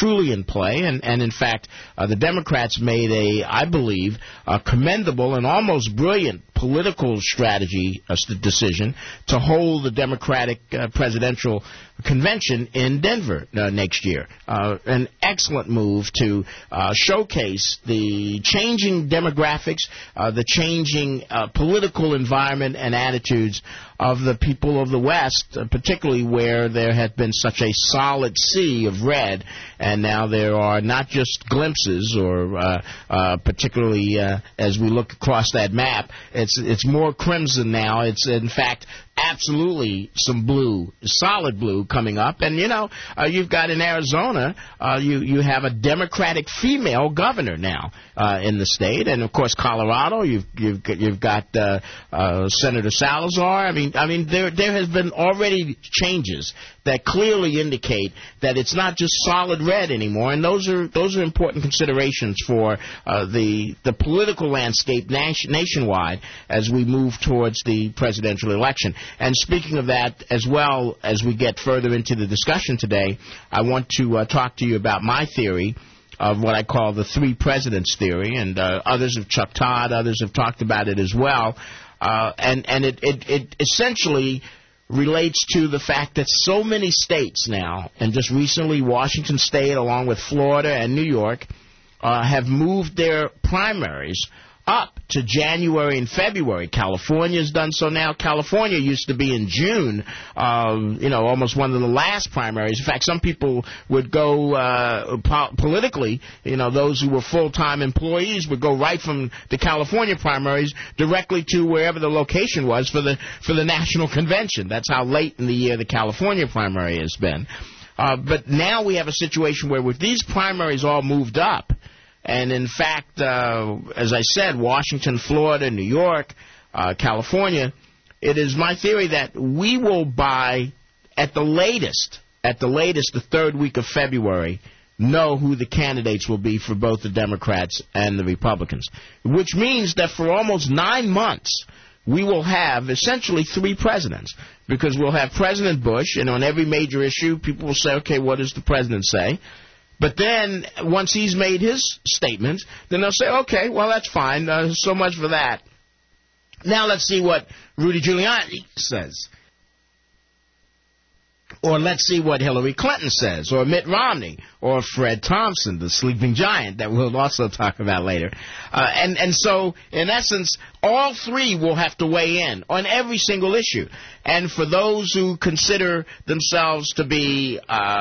truly in play. And in fact, the Democrats made I believe, a commendable and almost brilliant political strategy decision to hold the Democratic presidential convention in Denver next year. An excellent move to showcase the changing demographics, the changing political environment and attitudes of the people of the West, particularly where there had been such a solid sea of red, and now there are not just glimpses, or particularly as we look across that map, it's more crimson now. It's in fact absolutely some blue, solid blue coming up. And, you've got in Arizona, you have a Democratic female governor now in the state. And, of course, Colorado, you've got Senator Salazar. I mean, there has been already changes that clearly indicate that it's not just solid red anymore. And those are important considerations for the political landscape nationwide as we move towards the presidential election. And speaking of that, as well as we get further into the discussion today, I want to talk to you about my theory of what I call the three presidents theory, and others have, Chuck Todd, others have talked about it as well. And it essentially relates to the fact that so many states now, and just recently Washington State, along with Florida and New York, have moved their primaries up to January and February. California's done so now. California used to be in June, almost one of the last primaries. In fact, some people would go politically, those who were full-time employees would go right from the California primaries directly to wherever the location was for the national convention. That's how late in the year the California primary has been. But now we have a situation where with these primaries all moved up, and in fact, as I said, Washington, Florida, New York, California, it is my theory that we will by, at the latest, the third week of February, know who the candidates will be for both the Democrats and the Republicans. Which means that for almost 9 months, we will have essentially three presidents. Because we'll have President Bush, and on every major issue, people will say, okay, what does the president say? But then, once he's made his statement, then they'll say, okay, well, that's fine. So much for that. Now let's see what Rudy Giuliani says. Or let's see what Hillary Clinton says, or Mitt Romney, or Fred Thompson, the sleeping giant that we'll also talk about later. And so, in essence, all three will have to weigh in on every single issue. And for those who consider themselves to be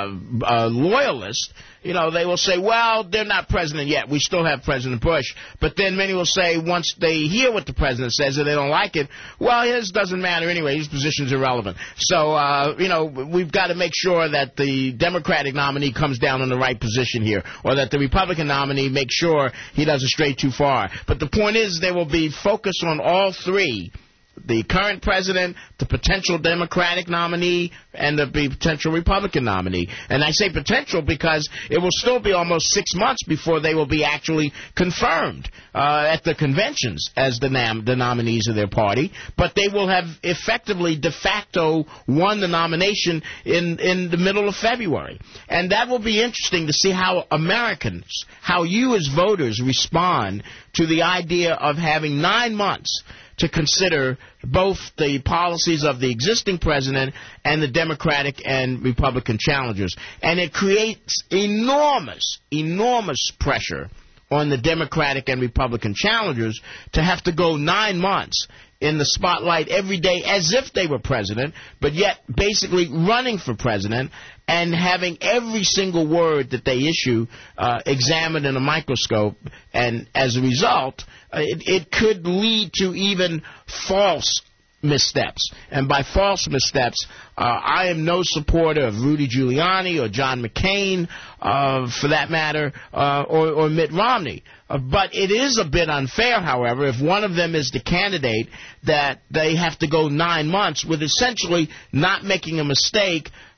loyalists, they will say, well, they're not president yet. We still have President Bush. But then many will say, once they hear what the president says and they don't like it, well, his doesn't matter anyway. His position's irrelevant. So, we've got to make sure that the Democratic nominee comes down on the right position here, or that the Republican nominee makes sure he doesn't stray too far. But the point is there will be focus on all three. The current president, the potential Democratic nominee, and the potential Republican nominee. And I say potential because it will still be almost 6 months before they will be actually confirmed at the conventions as the nominees of their party. But they will have effectively de facto won the nomination in the middle of February. And that will be interesting to see how Americans, how you as voters respond to the idea of having 9 months to consider both the policies of the existing president and the Democratic and Republican challengers. And it creates enormous pressure on the Democratic and Republican challengers to have to go 9 months in the spotlight every day as if they were president, but yet basically running for president and having every single word that they issue examined in a microscope. And as a result, it could lead to even false missteps. And by false missteps, I am no supporter of Rudy Giuliani or John McCain, for that matter, or Mitt Romney. But it is a bit unfair, however, if one of them is the candidate, that they have to go 9 months with essentially not making a mistake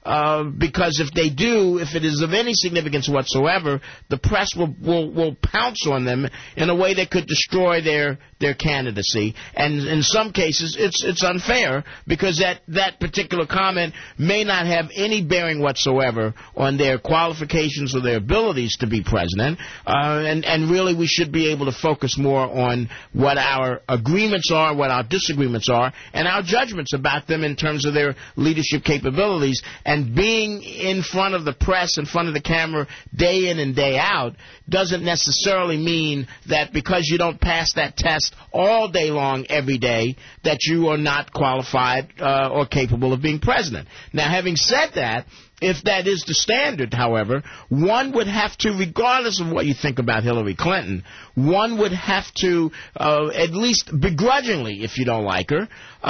because if they do, if it is of any significance whatsoever, the press will pounce on them in a way that could destroy their candidacy. And in some cases, it's unfair because that particular comment may not have any bearing whatsoever on their qualifications or their abilities to be president. And really, we should be able to focus more on what our agreements are, what our disagreements are, and our judgments about them in terms of their leadership capabilities. And being in front of the press, in front of the camera, day in and day out, doesn't necessarily mean that because you don't pass that test all day long, every day, that you are not qualified or capable of being president. Now, having said that, if that is the standard, however, one would have to, regardless of what you think about Hillary Clinton, one would have to, at least begrudgingly, if you don't like her,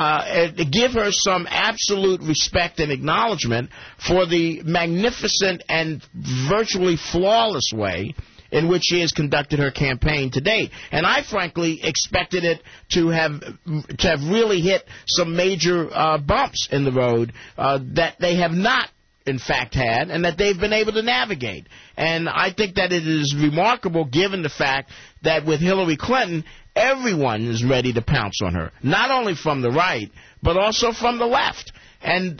give her some absolute respect and acknowledgement for the magnificent and virtually flawless way in which she has conducted her campaign to date. And I frankly expected it to have really hit some major bumps in the road that they have not in fact had, and that they've been able to navigate. And I think that it is remarkable given the fact that with Hillary Clinton, everyone is ready to pounce on her, not only from the right, but also from the left. And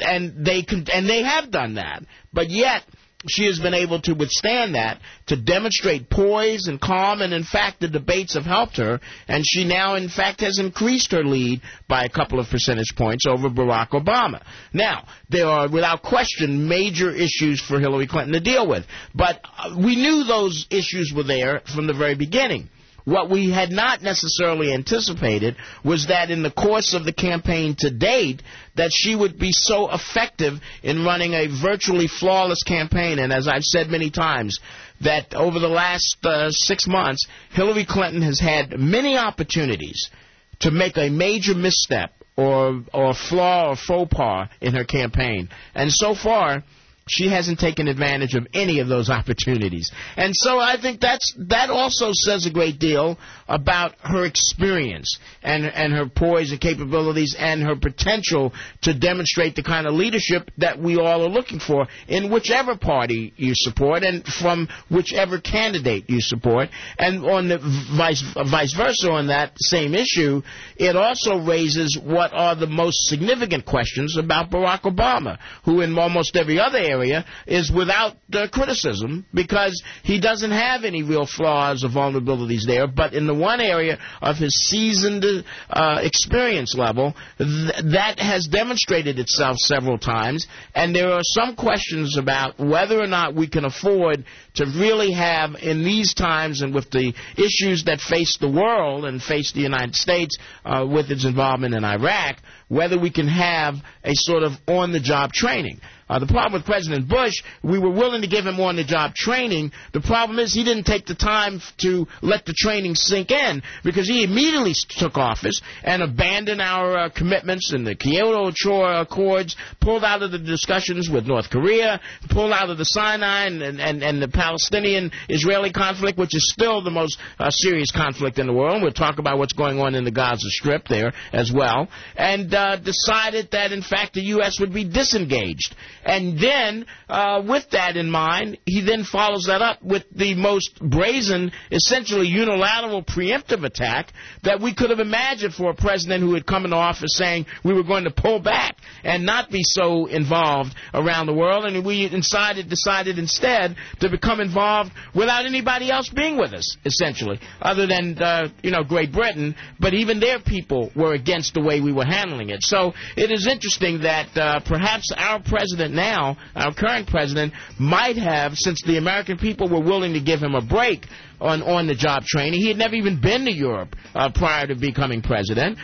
they have done that. But yet, she has been able to withstand that, to demonstrate poise and calm, and in fact the debates have helped her, and she now in fact has increased her lead by a couple of percentage points over Barack Obama. Now, there are without question major issues for Hillary Clinton to deal with, but we knew those issues were there from the very beginning. What we had not necessarily anticipated was that in the course of the campaign to date, that she would be so effective in running a virtually flawless campaign. And as I've said many times, that over the last 6 months, Hillary Clinton has had many opportunities to make a major misstep or flaw or faux pas in her campaign. And so far, she hasn't taken advantage of any of those opportunities. And so I think that also says a great deal about her experience and her poise and capabilities and her potential to demonstrate the kind of leadership that we all are looking for in whichever party you support and from whichever candidate you support. And on the vice versa on that same issue, it also raises what are the most significant questions about Barack Obama, who in almost every other area is without criticism because he doesn't have any real flaws or vulnerabilities there. But in the one area of his seasoned experience level, that has demonstrated itself several times. And there are some questions about whether or not we can afford to really have, in these times and with the issues that face the world and face the United States with its involvement in Iraq, whether we can have a sort of on-the-job training. The problem with President Bush, we were willing to give him on-the-job training. The problem is he didn't take the time to let the training sink in because he immediately took office and abandoned our commitments in the Kyoto Accords, pulled out of the discussions with North Korea, pulled out of the Sinai and the Palestinian-Israeli conflict, which is still the most serious conflict in the world. We'll talk about what's going on in the Gaza Strip there as well. And decided that, in fact, the U.S. would be disengaged. And then, with that in mind, he then follows that up with the most brazen, essentially unilateral preemptive attack that we could have imagined for a president who had come into office saying we were going to pull back and not be so involved around the world. And we decided instead to become involved without anybody else being with us, essentially, other than, Great Britain. But even their people were against the way we were handling it. So it is interesting that perhaps our president now, our current president, might have, since the American people were willing to give him a break on the job training, he had never even been to Europe prior to becoming president,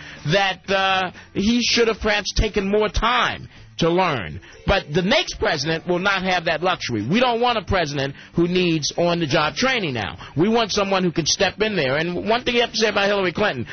that he should have perhaps taken more time to learn. But the next president will not have that luxury. We don't want a president who needs on-the-job training now. We want someone who can step in there. And one thing you have to say about Hillary Clinton,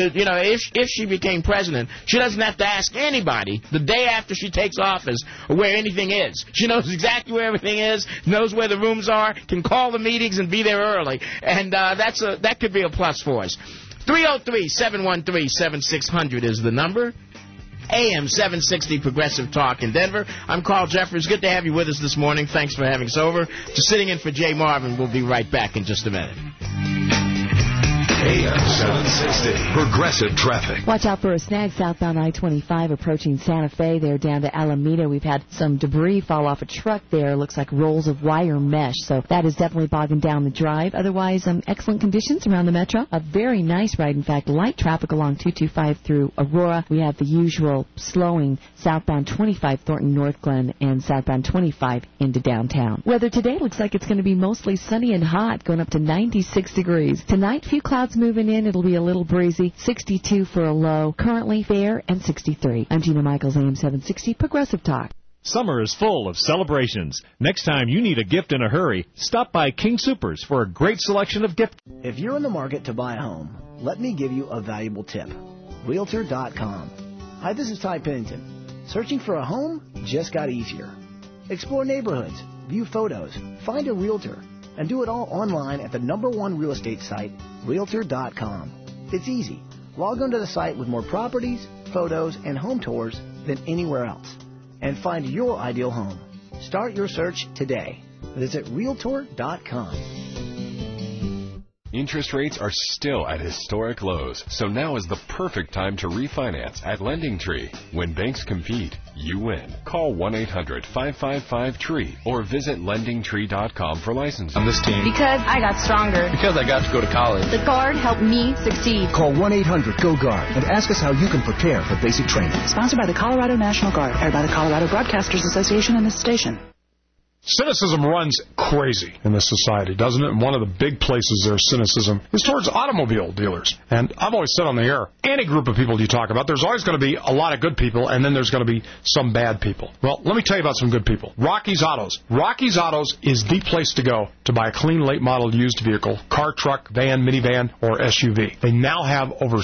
if she became president, she doesn't have to ask anybody the day after she takes office where anything is. She knows exactly where everything is, knows where the rooms are, can call the meetings and be there early. And that could be a plus for us. 303-713-7600 is the number. AM 760 Progressive Talk in Denver. I'm Carl Jeffers. Good to have you with us this morning. Thanks for having us over. To sitting in for Jay Marvin. We'll be right back in just a minute. AM 760 Progressive Traffic. Watch out for a snag southbound I-25 approaching Santa Fe. There down to Alameda. We've had some debris fall off a truck there. Looks like rolls of wire mesh. So that is definitely bogging down the drive. Otherwise, excellent conditions around the metro. A very nice ride. In fact, light traffic along 225 through Aurora. We have the usual slowing southbound 25 Thornton North Glen and southbound 25 into downtown. Weather today looks like it's going to be mostly sunny and hot, going up to 96 degrees. Tonight, few clouds moving in. It'll be a little breezy. 62 for a low. Currently fair and 63. I'm Gina Michaels, AM 760 Progressive Talk. Summer is full of celebrations. Next time you need a gift in a hurry, stop by King Soopers for a great selection of gifts. If you're in the market to buy a home, let me give you a valuable tip. Realtor.com. Hi, this is Ty Pennington. Searching for a home just got easier. Explore neighborhoods, view photos, find a realtor, and do it all online at the #1 real estate site, Realtor.com. It's easy. Log onto the site with more properties, photos, and home tours than anywhere else. And find your ideal home. Start your search today. Visit Realtor.com. Interest rates are still at historic lows, so now is the perfect time to refinance at LendingTree. When banks compete, you win. Call 1-800-555-TREE or visit LendingTree.com for licensing. On this team. Because I got stronger. Because I got to go to college. The Guard helped me succeed. Call 1-800-GO-GUARD and ask us how you can prepare for basic training. Sponsored by the Colorado National Guard, aired by the Colorado Broadcasters Association and this station. Cynicism runs crazy in this society, doesn't it? And one of the big places there's cynicism is towards automobile dealers. And I've always said on the air, any group of people you talk about, there's always going to be a lot of good people, and then there's going to be some bad people. Well, let me tell you about some good people. Rocky's Autos. Rocky's Autos is the place to go to buy a clean, late-model used vehicle, car, truck, van, minivan, or SUV. They now have over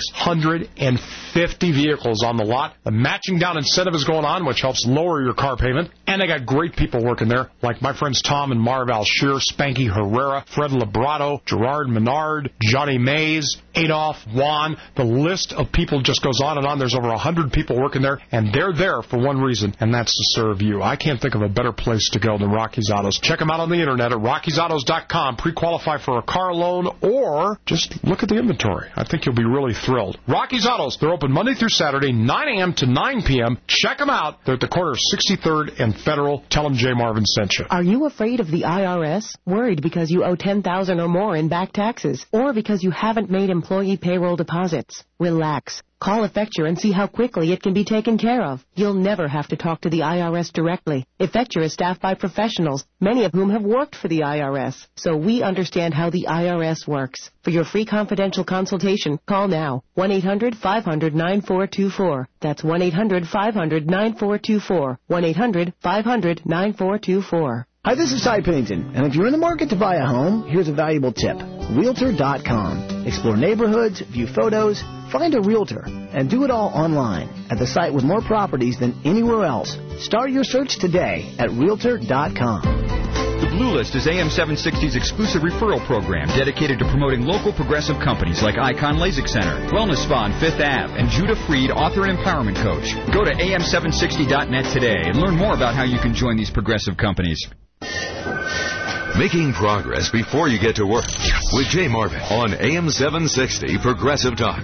650 vehicles on the lot. The matching down incentive is going on, which helps lower your car payment. And they got great people working there, like my friends Tom and Marv Alshear, Spanky Herrera, Fred Labrato, Gerard Menard, Johnny Mays, Adolph, Juan. The list of people just goes on and on. There's over 100 people working there, and they're there for one reason, and that's to serve you. I can't think of a better place to go than Rocky's Autos. Check them out on the internet at Rocky'sAutos.com. Pre-qualify for a car loan, or just look at the inventory. I think you'll be really thrilled. Rocky's Autos, they're open Monday through Saturday, 9 a.m. to 9 p.m. Check them out. They're at the corner of 63rd and Federal. Tell them Jay Marvin sent you. Are you afraid of the IRS? Worried because you owe $10,000 or more in back taxes? Or because you haven't made employee payroll deposits? Relax. Call Effecture and see how quickly it can be taken care of. You'll never have to talk to the IRS directly. Effecture is staffed by professionals, many of whom have worked for the IRS. So we understand how the IRS works. For your free confidential consultation, call now. 1-800-500-9424. That's 1-800-500-9424. 1-800-500-9424. Hi, this is Ty Pennington, and if you're in the market to buy a home, here's a valuable tip. Realtor.com. Explore neighborhoods, view photos, find a realtor, and do it all online at the site with more properties than anywhere else. Start your search today at Realtor.com. The Blue List is AM 760's exclusive referral program dedicated to promoting local progressive companies like Icon LASIK Center, Wellness Spa on 5th Ave, and Judah Freed, author and empowerment coach. Go to am760.net today and learn more about how you can join these progressive companies. Making progress before you get to work with Jay Marvin on AM 760 Progressive Talk.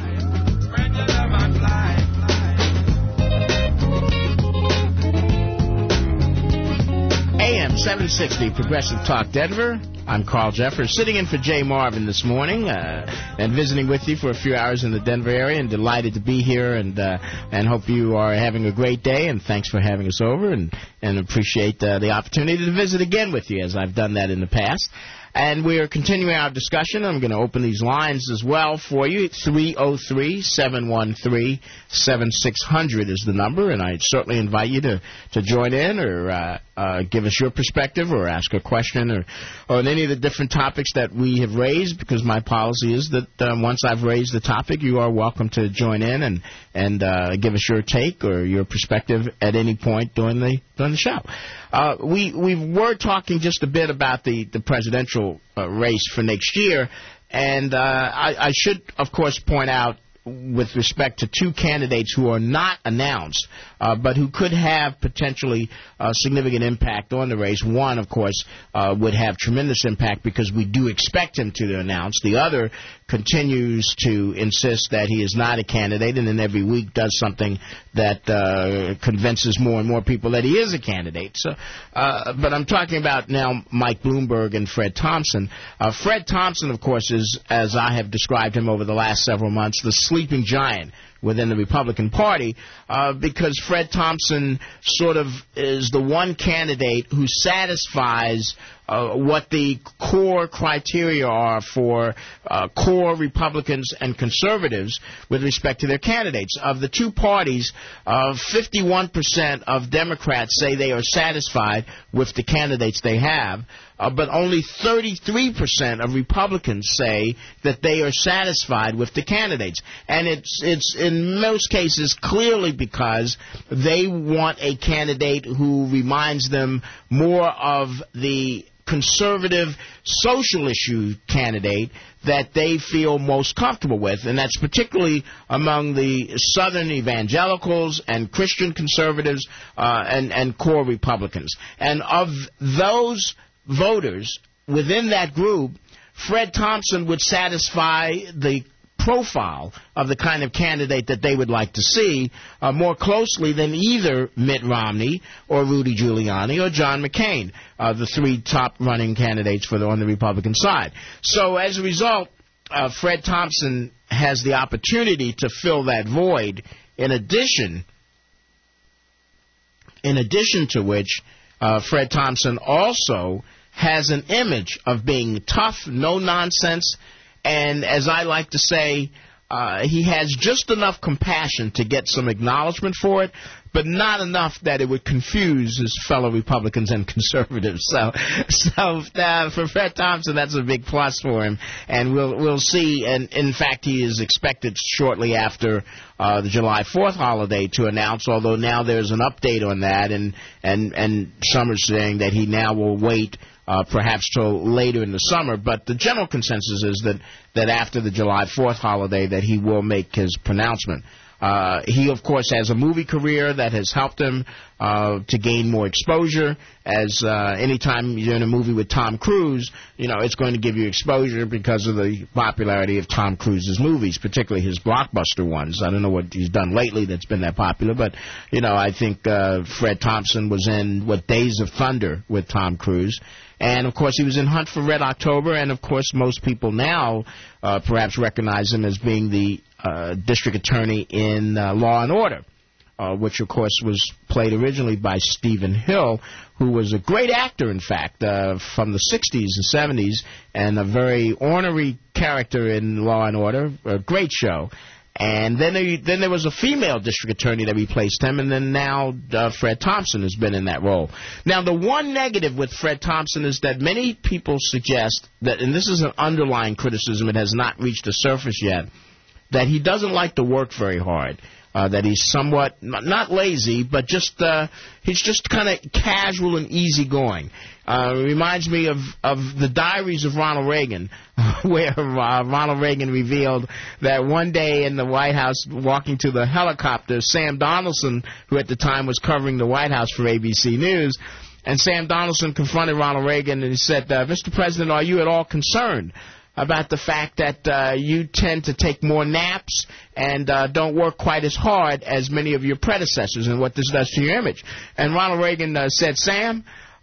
AM 760 Progressive Talk Denver. I'm Carl Jeffers, sitting in for Jay Marvin this morning and visiting with you for a few hours in the Denver area, and delighted to be here and hope you are having a great day, and thanks for having us over, and appreciate the opportunity to visit again with you, as I've done that in the past. And we are continuing our discussion. I'm going to open these lines as well for you. 303-713-7600 is the number, and I certainly invite you to join in or give us your perspective or ask a question or on any of the different topics that we have raised, because my policy is that once I've raised the topic, you are welcome to join in and give us your take or your perspective at any point during the show. We were talking just a bit about the presidential race for next year, and I should, of course, point out with respect to two candidates who are not announced, but who could have potentially significant impact on the race. One, of course, would have tremendous impact because we do expect him to announce. The other continues to insist that he is not a candidate, and then every week does something that convinces more and more people that he is a candidate. So, but I'm talking about now Mike Bloomberg and Fred Thompson. Fred Thompson, of course, is, as I have described him over the last several months, the sleeping giant within the Republican Party, because Fred Thompson sort of is the one candidate who satisfies what the core criteria are for core Republicans and conservatives with respect to their candidates. Of the two parties, 51% of Democrats say they are satisfied with the candidates they have, but only 33% of Republicans say that they are satisfied with the candidates. And it's in most cases clearly because they want a candidate who reminds them more of the conservative social issue candidate that they feel most comfortable with, and that's particularly among the Southern evangelicals and Christian conservatives and core Republicans. And of those voters within that group, Fred Thompson would satisfy the profile of the kind of candidate that they would like to see more closely than either Mitt Romney or Rudy Giuliani or John McCain, the three top running candidates on the Republican side. So as a result, Fred Thompson has the opportunity to fill that void. In addition to which, Fred Thompson also has an image of being tough, no nonsense, and as I like to say, he has just enough compassion to get some acknowledgement for it, but not enough that it would confuse his fellow Republicans and conservatives. So for Fred Thompson, that's a big plus for him, and we'll see. And in fact, he is expected shortly after the July 4th holiday to announce. Although now there's an update on that, and some are saying that he now will wait. Perhaps till later in the summer, but the general consensus is that after the July 4th holiday that he will make his pronouncement. He, of course, has a movie career that has helped him to gain more exposure, as anytime you're in a movie with Tom Cruise, it's going to give you exposure because of the popularity of Tom Cruise's movies, particularly his blockbuster ones. I don't know what he's done lately that's been that popular, but, I think Fred Thompson was in, Days of Thunder with Tom Cruise. And, of course, he was in Hunt for Red October, and, of course, most people now perhaps recognize him as being the district attorney in Law and Order, which, of course, was played originally by Stephen Hill, who was a great actor, in fact, from the 60s and 70s, and a very ornery character in Law and Order, a great show. And then there was a female district attorney that replaced him, and then now Fred Thompson has been in that role. Now, the one negative with Fred Thompson is that many people suggest that, and this is an underlying criticism, it has not reached the surface yet, that he doesn't like to work very hard. That he's somewhat, not lazy, but he's just kind of casual and easygoing. Reminds me of the Diaries of Ronald Reagan, where Ronald Reagan revealed that one day in the White House, walking to the helicopter, Sam Donaldson, who at the time was covering the White House for ABC News, and Sam Donaldson confronted Ronald Reagan and he said, Mr. President, are you at all concerned about the fact that you tend to take more naps and don't work quite as hard as many of your predecessors, and what this does to your image? And Ronald Reagan said, Sam,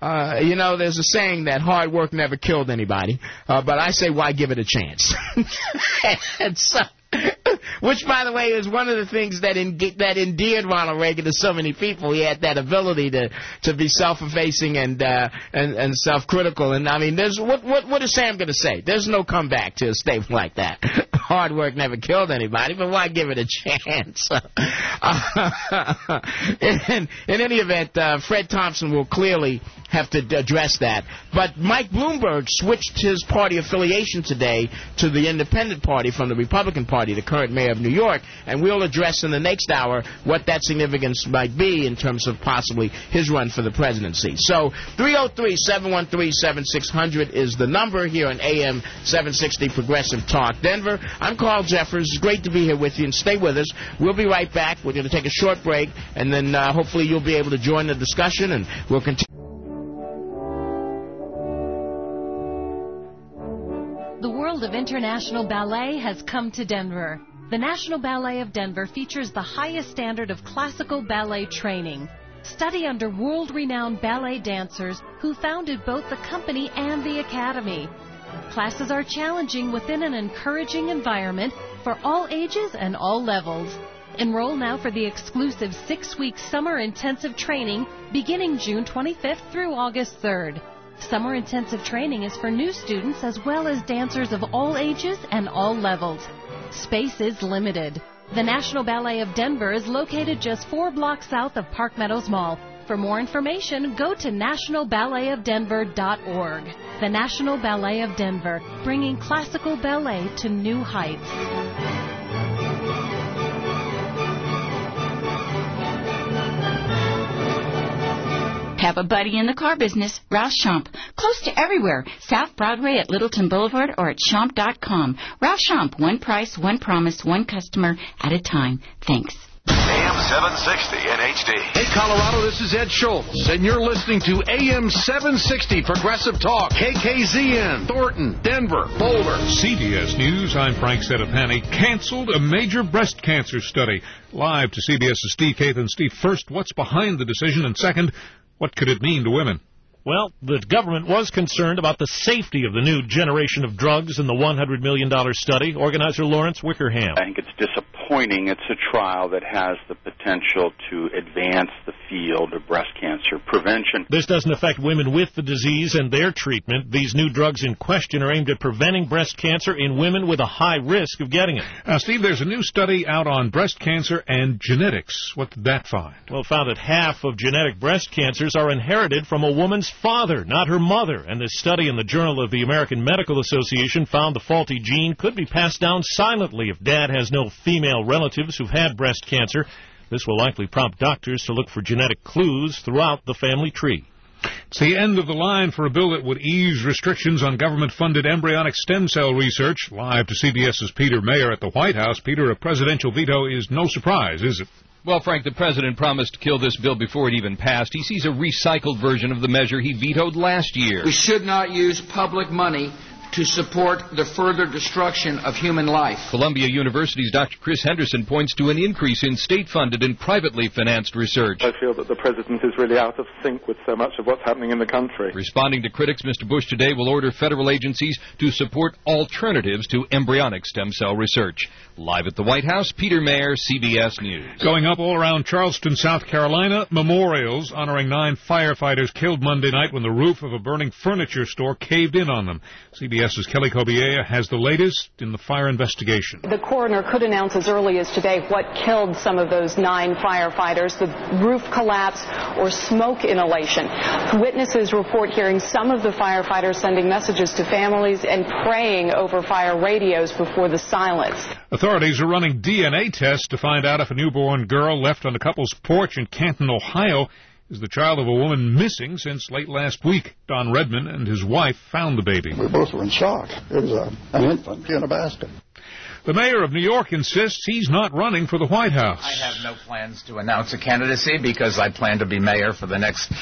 there's a saying that hard work never killed anybody, but I say, why give it a chance? And so, which, by the way, is one of the things that endeared Ronald Reagan to so many people. He had that ability to be self-effacing and self-critical. And I mean, what is Sam going to say? There's no comeback to a statement like that. Hard work never killed anybody, but why give it a chance? In any event, Fred Thompson will clearly have to address that. But Mike Bloomberg switched his party affiliation today to the Independent Party from the Republican Party, the current mayor of New York, and we'll address in the next hour what that significance might be in terms of possibly his run for the presidency. So 303-713-7600 is the number here on AM 760 Progressive Talk Denver. I'm Carl Jeffers. It's great to be here with you, and stay with us. We'll be right back. We're going to take a short break, and then hopefully you'll be able to join the discussion, and we'll continue. The world of international ballet has come to Denver. The National Ballet of Denver features the highest standard of classical ballet training. Study under world-renowned ballet dancers who founded both the company and the academy. Classes are challenging within an encouraging environment for all ages and all levels. Enroll now for the exclusive 6-week summer intensive training beginning June 25th through August 3rd. Summer intensive training is for new students as well as dancers of all ages and all levels. Space is limited. The National Ballet of Denver is located just 4 blocks south of Park Meadows Mall. For more information, go to nationalballetofdenver.org. The National Ballet of Denver, bringing classical ballet to new heights. Have a buddy in the car business, Roush Chomp. Close to everywhere. South Broadway at Littleton Boulevard or at chomp.com. Roush Chomp. One price, one promise, one customer at a time. Thanks. AM 760 in HD. Hey, Colorado, this is Ed Schultz, and you're listening to AM 760 Progressive Talk. KKZN, Thornton, Denver, Boulder. CBS News, I'm Frank Sedapani. Canceled a major breast cancer study. Live to CBS's Steve Kathan. Steve, first, what's behind the decision? And second, what could it mean to women? Well, the government was concerned about the safety of the new generation of drugs in the $100 million study. Organizer Lawrence Wickerham. I think it's disappointing. It's a trial that has the potential to advance the field of breast cancer prevention. This doesn't affect women with the disease and their treatment. These new drugs in question are aimed at preventing breast cancer in women with a high risk of getting it. Now, Steve, there's a new study out on breast cancer and genetics. What did that find? Well, it found that half of genetic breast cancers are inherited from a woman's father, not her mother. And this study in the Journal of the American Medical Association found the faulty gene could be passed down silently if dad has no female relatives who've had breast cancer. This will likely prompt doctors to look for genetic clues throughout the family tree. It's the end of the line for a bill that would ease restrictions on government-funded embryonic stem cell research. Live to CBS's Peter Mayer at the White House. Peter, a presidential veto is no surprise, is it? Well, Frank, the president promised to kill this bill before it even passed. He sees a recycled version of the measure he vetoed last year. We should not use public money to support the further destruction of human life. Columbia University's Dr. Chris Henderson points to an increase in state-funded and privately financed research. I feel that the president is really out of sync with so much of what's happening in the country. Responding to critics, Mr. Bush today will order federal agencies to support alternatives to embryonic stem cell research. Live at the White House, Peter Mayer, CBS News. Going up all around Charleston, South Carolina, memorials honoring 9 firefighters killed Monday night when the roof of a burning furniture store caved in on them. CBS's Kelly Kobiea has the latest in the fire investigation. The coroner could announce as early as today what killed some of those 9 firefighters, the roof collapse or smoke inhalation. Witnesses report hearing some of the firefighters sending messages to families and praying over fire radios before the silence. Authorities are running DNA tests to find out if a newborn girl left on the couple's porch in Canton, Ohio, is the child of a woman missing since late last week. Don Redman and his wife found the baby. We both were in shock. It was an infant in a basket. The mayor of New York insists he's not running for the White House. I have no plans to announce a candidacy because I plan to be mayor for the next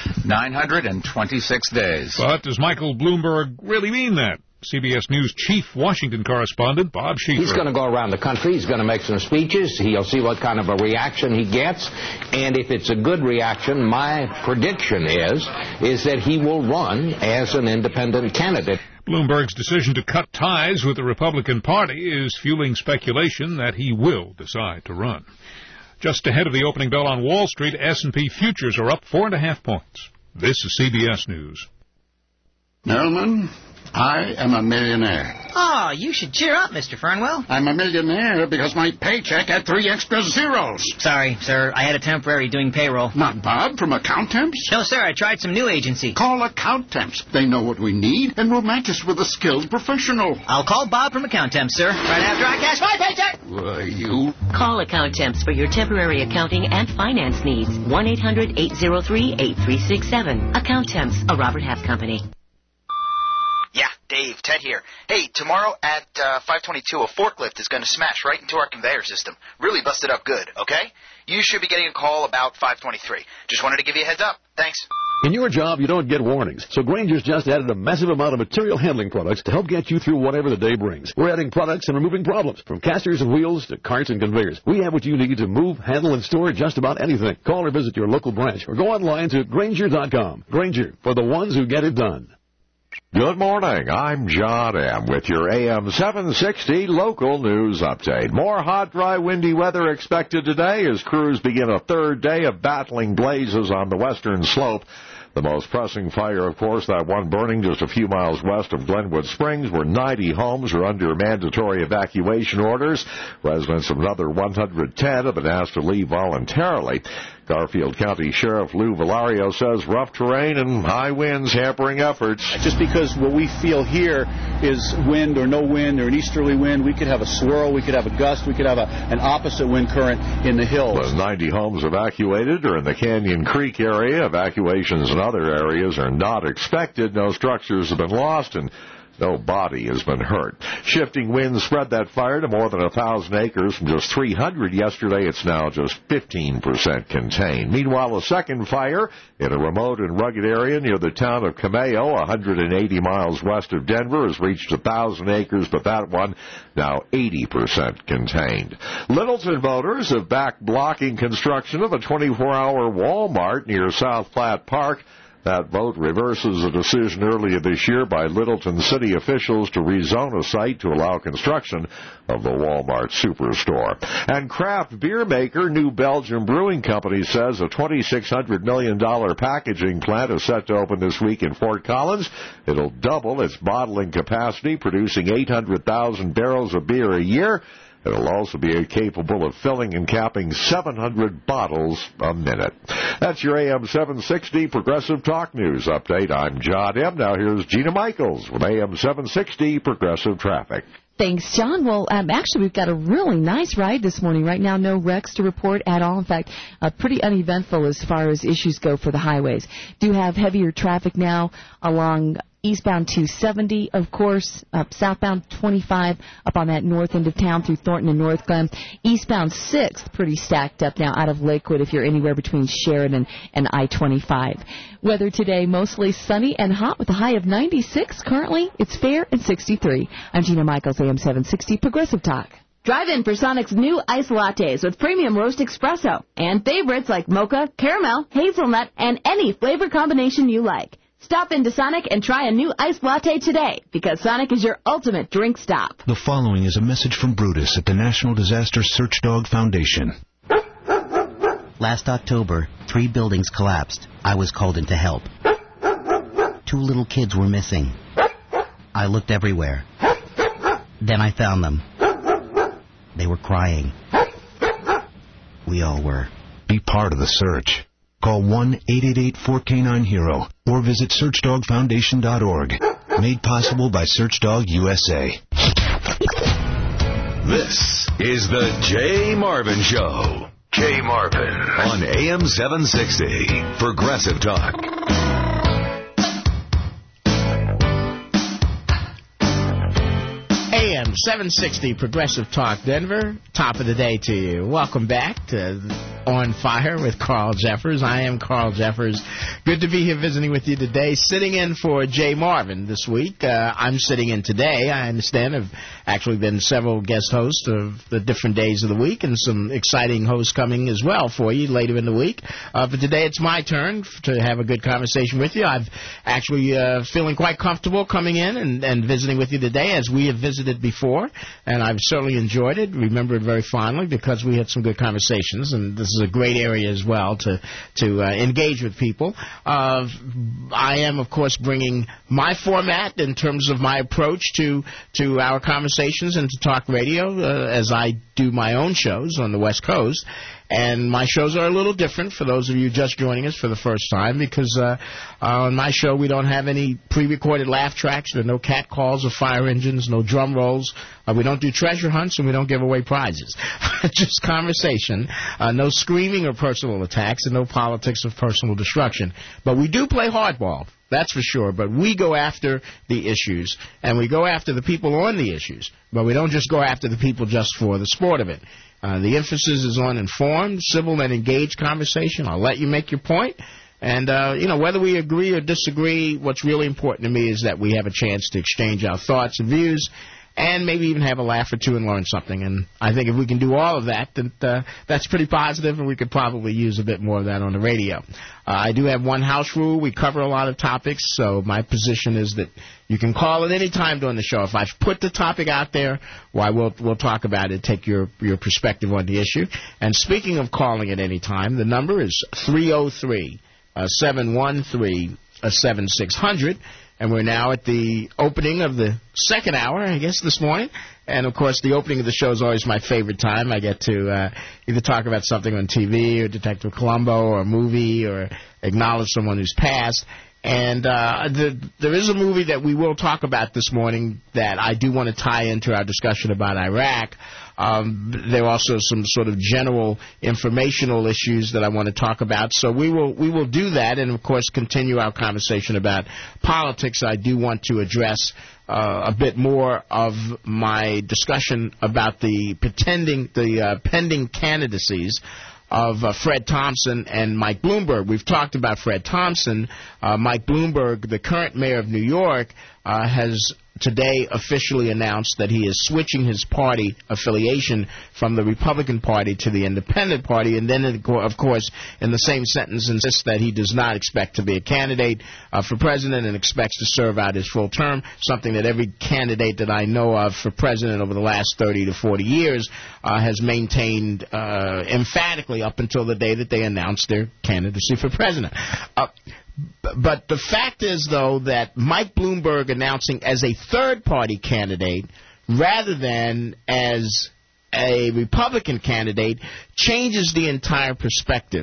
926 days. But does Michael Bloomberg really mean that? CBS News chief Washington correspondent Bob Schieffer. He's going to go around the country. He's going to make some speeches. He'll see what kind of a reaction he gets. And if it's a good reaction, my prediction is that he will run as an independent candidate. Bloomberg's decision to cut ties with the Republican Party is fueling speculation that he will decide to run. Just ahead of the opening bell on Wall Street, S&P futures are up 4.5 points. This is CBS News. Gentlemen, I am a millionaire. Oh, you should cheer up, Mr. Fernwell. I'm a millionaire because my paycheck had 3 extra zeros. Sorry, sir. I had a temporary doing payroll. Not Bob from Account Temps? No, sir. I tried some new agency. Call Account Temps. They know what we need and will match us with a skilled professional. I'll call Bob from Account Temps, sir. Right after I cash my paycheck. You... Call Account Temps for your temporary accounting and finance needs. 1-800-803-8367. Account Temps, a Robert Half company. Yeah, Dave, Ted here. Hey, tomorrow at 5:22, a forklift is going to smash right into our conveyor system. Really busted up good, okay? You should be getting a call about 5:23. Just wanted to give you a heads up. Thanks. In your job, you don't get warnings, so Grainger's just added a massive amount of material handling products to help get you through whatever the day brings. We're adding products and removing problems, from casters and wheels to carts and conveyors. We have what you need to move, handle, and store just about anything. Call or visit your local branch, or go online to Grainger.com. Grainger, for the ones who get it done. Good morning. I'm John M. with your AM 760 local news update. More hot, dry, windy weather expected today as crews begin a third day of battling blazes on the western slope. The most pressing fire, of course, that one burning just a few miles west of Glenwood Springs, where 90 homes are under mandatory evacuation orders. Residents of another 110 have been asked to leave voluntarily. Garfield County Sheriff Lou Valario says rough terrain and high winds hampering efforts. Just because what we feel here is wind or no wind or an easterly wind, we could have a swirl, we could have a gust, we could have an opposite wind current in the hills. The 90 homes evacuated are in the Canyon Creek area. Evacuations in other areas are not expected. No structures have been lost and no body has been hurt. Shifting winds spread that fire to more than 1,000 acres. From just 300 yesterday, it's now just 15% contained. Meanwhile, a second fire in a remote and rugged area near the town of Cameo, 180 miles west of Denver, has reached 1,000 acres, but that one now 80% contained. Littleton voters have backed blocking construction of a 24-hour Walmart near South Platte Park. That vote reverses a decision earlier this year by Littleton city officials to rezone a site to allow construction of the Walmart superstore. And craft beer maker New Belgium Brewing Company says a $2,600 million packaging plant is set to open this week in Fort Collins. It'll double its bottling capacity, producing 800,000 barrels of beer a year. It'll also be capable of filling and capping 700 bottles a minute. That's your AM 760 Progressive Talk News update. I'm John M. Now here's Gina Michaels with AM 760 Progressive Traffic. Thanks, John. Well, actually, we've got a really nice ride this morning. Right now, no wrecks to report at all. In fact, pretty uneventful as far as issues go for the highways. Do have heavier traffic now along eastbound 270, of course, southbound 25 up on that north end of town through Thornton and North Glen. Eastbound 6th, pretty stacked up now out of Lakewood if you're anywhere between Sheridan and I-25. Weather today, mostly sunny and hot with a high of 96. Currently, it's fair and 63. I'm Gina Michaels, AM 760 Progressive Talk. Drive in for Sonic's new iced lattes with premium roast espresso and favorites like mocha, caramel, hazelnut, and any flavor combination you like. Stop into Sonic and try a new iced latte today, because Sonic is your ultimate drink stop. The following is a message from Brutus at the National Disaster Search Dog Foundation. Last October, 3 buildings collapsed. I was called in to help. 2 little kids were missing. I looked everywhere. Then I found them. They were crying. We all were. Be part of the search. Call 1-888-4K9-HERO or visit SearchDogFoundation.org. Made possible by SearchDog USA. This is the Jay Marvin Show. Jay Marvin on AM 760. Progressive Talk. AM 760 Progressive Talk Denver. Top of the day to you. Welcome back to On Fire with Carl Jeffers. I am Carl Jeffers. Good to be here visiting with you today. Sitting in for Jay Marvin this week. I'm sitting in today. I understand there have actually been several guest hosts of the different days of the week and some exciting hosts coming as well for you later in the week. But today it's my turn to have a good conversation with you. I've actually feeling quite comfortable coming in and visiting with you today, as we have visited before before, and I've certainly enjoyed it, remember it very fondly, because we had some good conversations, and this is a great area as well to engage with people. I am, of course, bringing my format in terms of my approach to our conversations and to talk radio, as I do my own shows on the West Coast. And my shows are a little different for those of you just joining us for the first time, because on my show we don't have any pre-recorded laugh tracks. There are no cat calls or fire engines, no drum rolls. We don't do treasure hunts, and we don't give away prizes. Just conversation, no screaming or personal attacks, and no politics of personal destruction. But we do play hardball. That's for sure, but we go after the issues, and we go after the people on the issues, but we don't just go after the people just for the sport of it. The emphasis is on informed, civil, and engaged conversation. I'll let you make your point. And, whether we agree or disagree, what's really important to me is that we have a chance to exchange our thoughts and views and maybe even have a laugh or two and learn something. And I think if we can do all of that, then that's pretty positive, and we could probably use a bit more of that on the radio. I do have one house rule. We cover a lot of topics, so my position is that you can call at any time during the show. If I've put the topic out there, we'll talk about it, take your perspective on the issue. And speaking of calling at any time, the number is 303-713-7600. And we're now at the opening of the second hour, I guess, this morning. And, of course, the opening of the show is always my favorite time. I get to either talk about something on TV or Detective Columbo or a movie or acknowledge someone who's passed. And there is a movie that we will talk about this morning that I do want to tie into our discussion about Iraq. There are also some sort of general informational issues that I want to talk about. So we will do that and, of course, continue our conversation about politics. I do want to address a bit more of my discussion about the pending candidacies of Fred Thompson and Mike Bloomberg. We've talked about Fred Thompson. Mike Bloomberg, the current mayor of New York, has today officially announced that he is switching his party affiliation from the Republican Party to the Independent Party, and then, of course, in the same sentence insists that he does not expect to be a candidate for president and expects to serve out his full term, something that every candidate that I know of for president over the last 30 to 40 years has maintained emphatically up until the day that they announced their candidacy for president. But the fact is, though, that Mike Bloomberg announcing as a third-party candidate rather than as a Republican candidate changes the entire perspective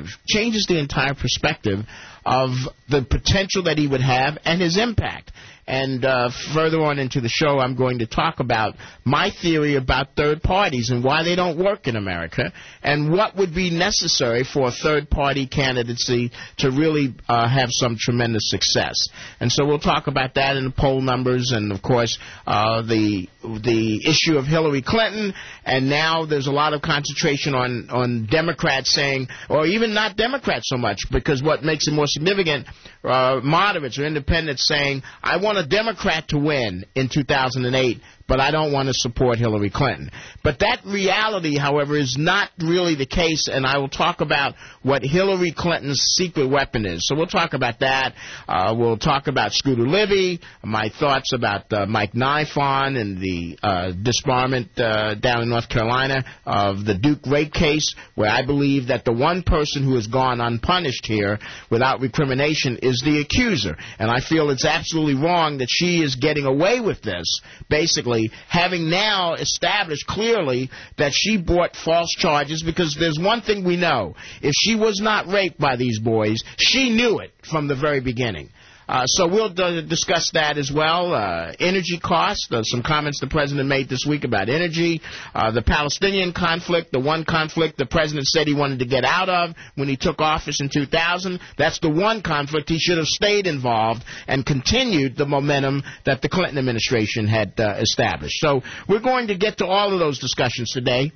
of the potential that he would have and his impact. And further on into the show, I'm going to talk about my theory about third parties and why they don't work in America and what would be necessary for a third-party candidacy to really have some tremendous success. And so we'll talk about that in the poll numbers and, of course, the issue of Hillary Clinton. And now there's a lot of concentration on Democrats saying, or even not Democrats so much, because what makes it more significant, moderates or independents saying, I want a Democrat to win in 2008, but I don't want to support Hillary Clinton. But that reality, however, is not really the case, and I will talk about what Hillary Clinton's secret weapon is. So we'll talk about that. We'll talk about Scooter Libby, my thoughts about Mike Nifon and the disbarment down in North Carolina of the Duke rape case, where I believe that the one person who has gone unpunished here without recrimination is the accuser. And I feel it's absolutely wrong that she is getting away with this, basically, having now established clearly that she brought false charges, because there's one thing we know. If she was not raped by these boys, she knew it from the very beginning. So we'll discuss that as well. Energy costs, some comments the president made this week about energy, the Palestinian conflict, the one conflict the president said he wanted to get out of when he took office in 2000. That's the one conflict he should have stayed involved and continued the momentum that the Clinton administration had established. So we're going to get to all of those discussions today.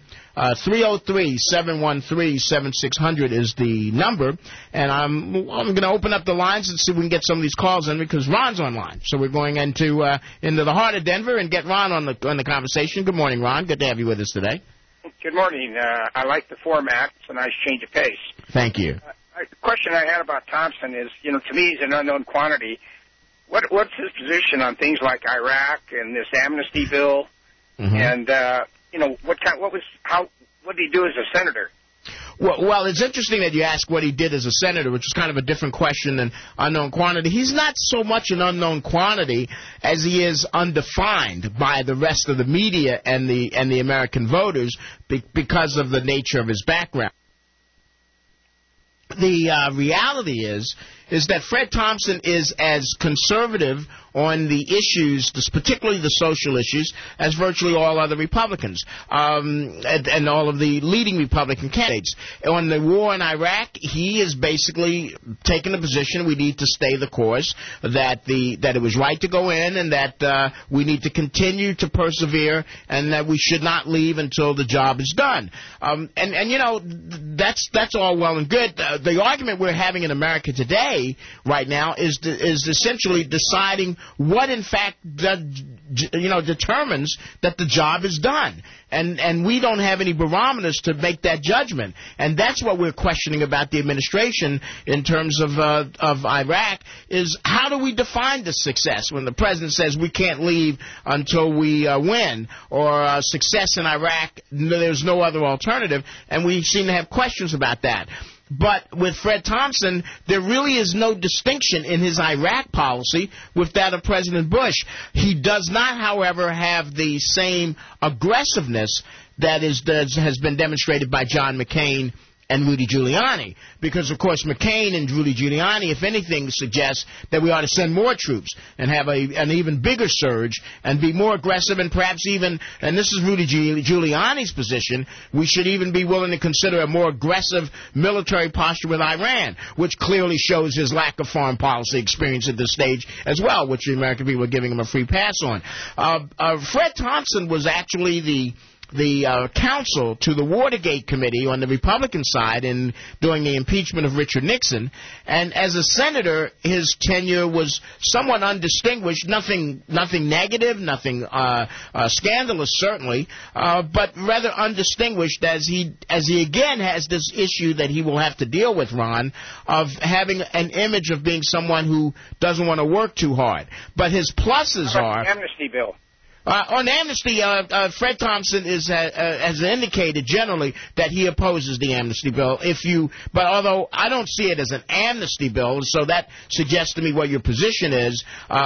303-713-7600 is the number, and I'm going to open up the lines and see if we can get some of these calls in, because Ron's online. So we're going into the heart of Denver and get Ron on the conversation. Good morning, Ron. Good to have you with us today. Good morning. I like the format. It's a nice change of pace. Thank you. The question I had about Thompson is, to me he's an unknown quantity. What's his position on things like Iraq and this amnesty bill? And what did he do as a senator? Well, it's interesting that you ask what he did as a senator, which is kind of a different question than unknown quantity. He's not so much an unknown quantity as he is undefined by the rest of the media and the American voters because of the nature of his background. The reality is that Fred Thompson is as conservative on the issues, particularly the social issues, as virtually all other Republicans and all of the leading Republican candidates. On the war in Iraq, he is basically taking the position we need to stay the course, that it was right to go in, and that we need to continue to persevere, and that we should not leave until the job is done. That's all well and good. The argument we're having in America today, right now, is essentially deciding what in fact determines that the job is done. And we don't have any barometers to make that judgment. And that's what we're questioning about the administration in terms of Iraq, is how do we define the success when the president says we can't leave until we win, or success in Iraq, there's no other alternative, and we seem to have questions about that. But with Fred Thompson, there really is no distinction in his Iraq policy with that of President Bush. He does not, however, have the same aggressiveness that has been demonstrated by John McCain and Rudy Giuliani, because, of course, McCain and Rudy Giuliani, if anything, suggests that we ought to send more troops and have an even bigger surge and be more aggressive, and perhaps even, and this is Rudy Giuliani's position, we should even be willing to consider a more aggressive military posture with Iran, which clearly shows his lack of foreign policy experience at this stage as well, which the American people are giving him a free pass on. Fred Thompson was actually the counsel to the Watergate Committee on the Republican side in doing the impeachment of Richard Nixon, and as a senator, his tenure was somewhat undistinguished. Nothing negative, nothing scandalous, certainly, but rather undistinguished, as he again has this issue that he will have to deal with, Ron, of having an image of being someone who doesn't want to work too hard. But his pluses are the amnesty bill. On amnesty, Fred Thompson has indicated generally that he opposes the amnesty bill. But although I don't see it as an amnesty bill, so that suggests to me what your position is,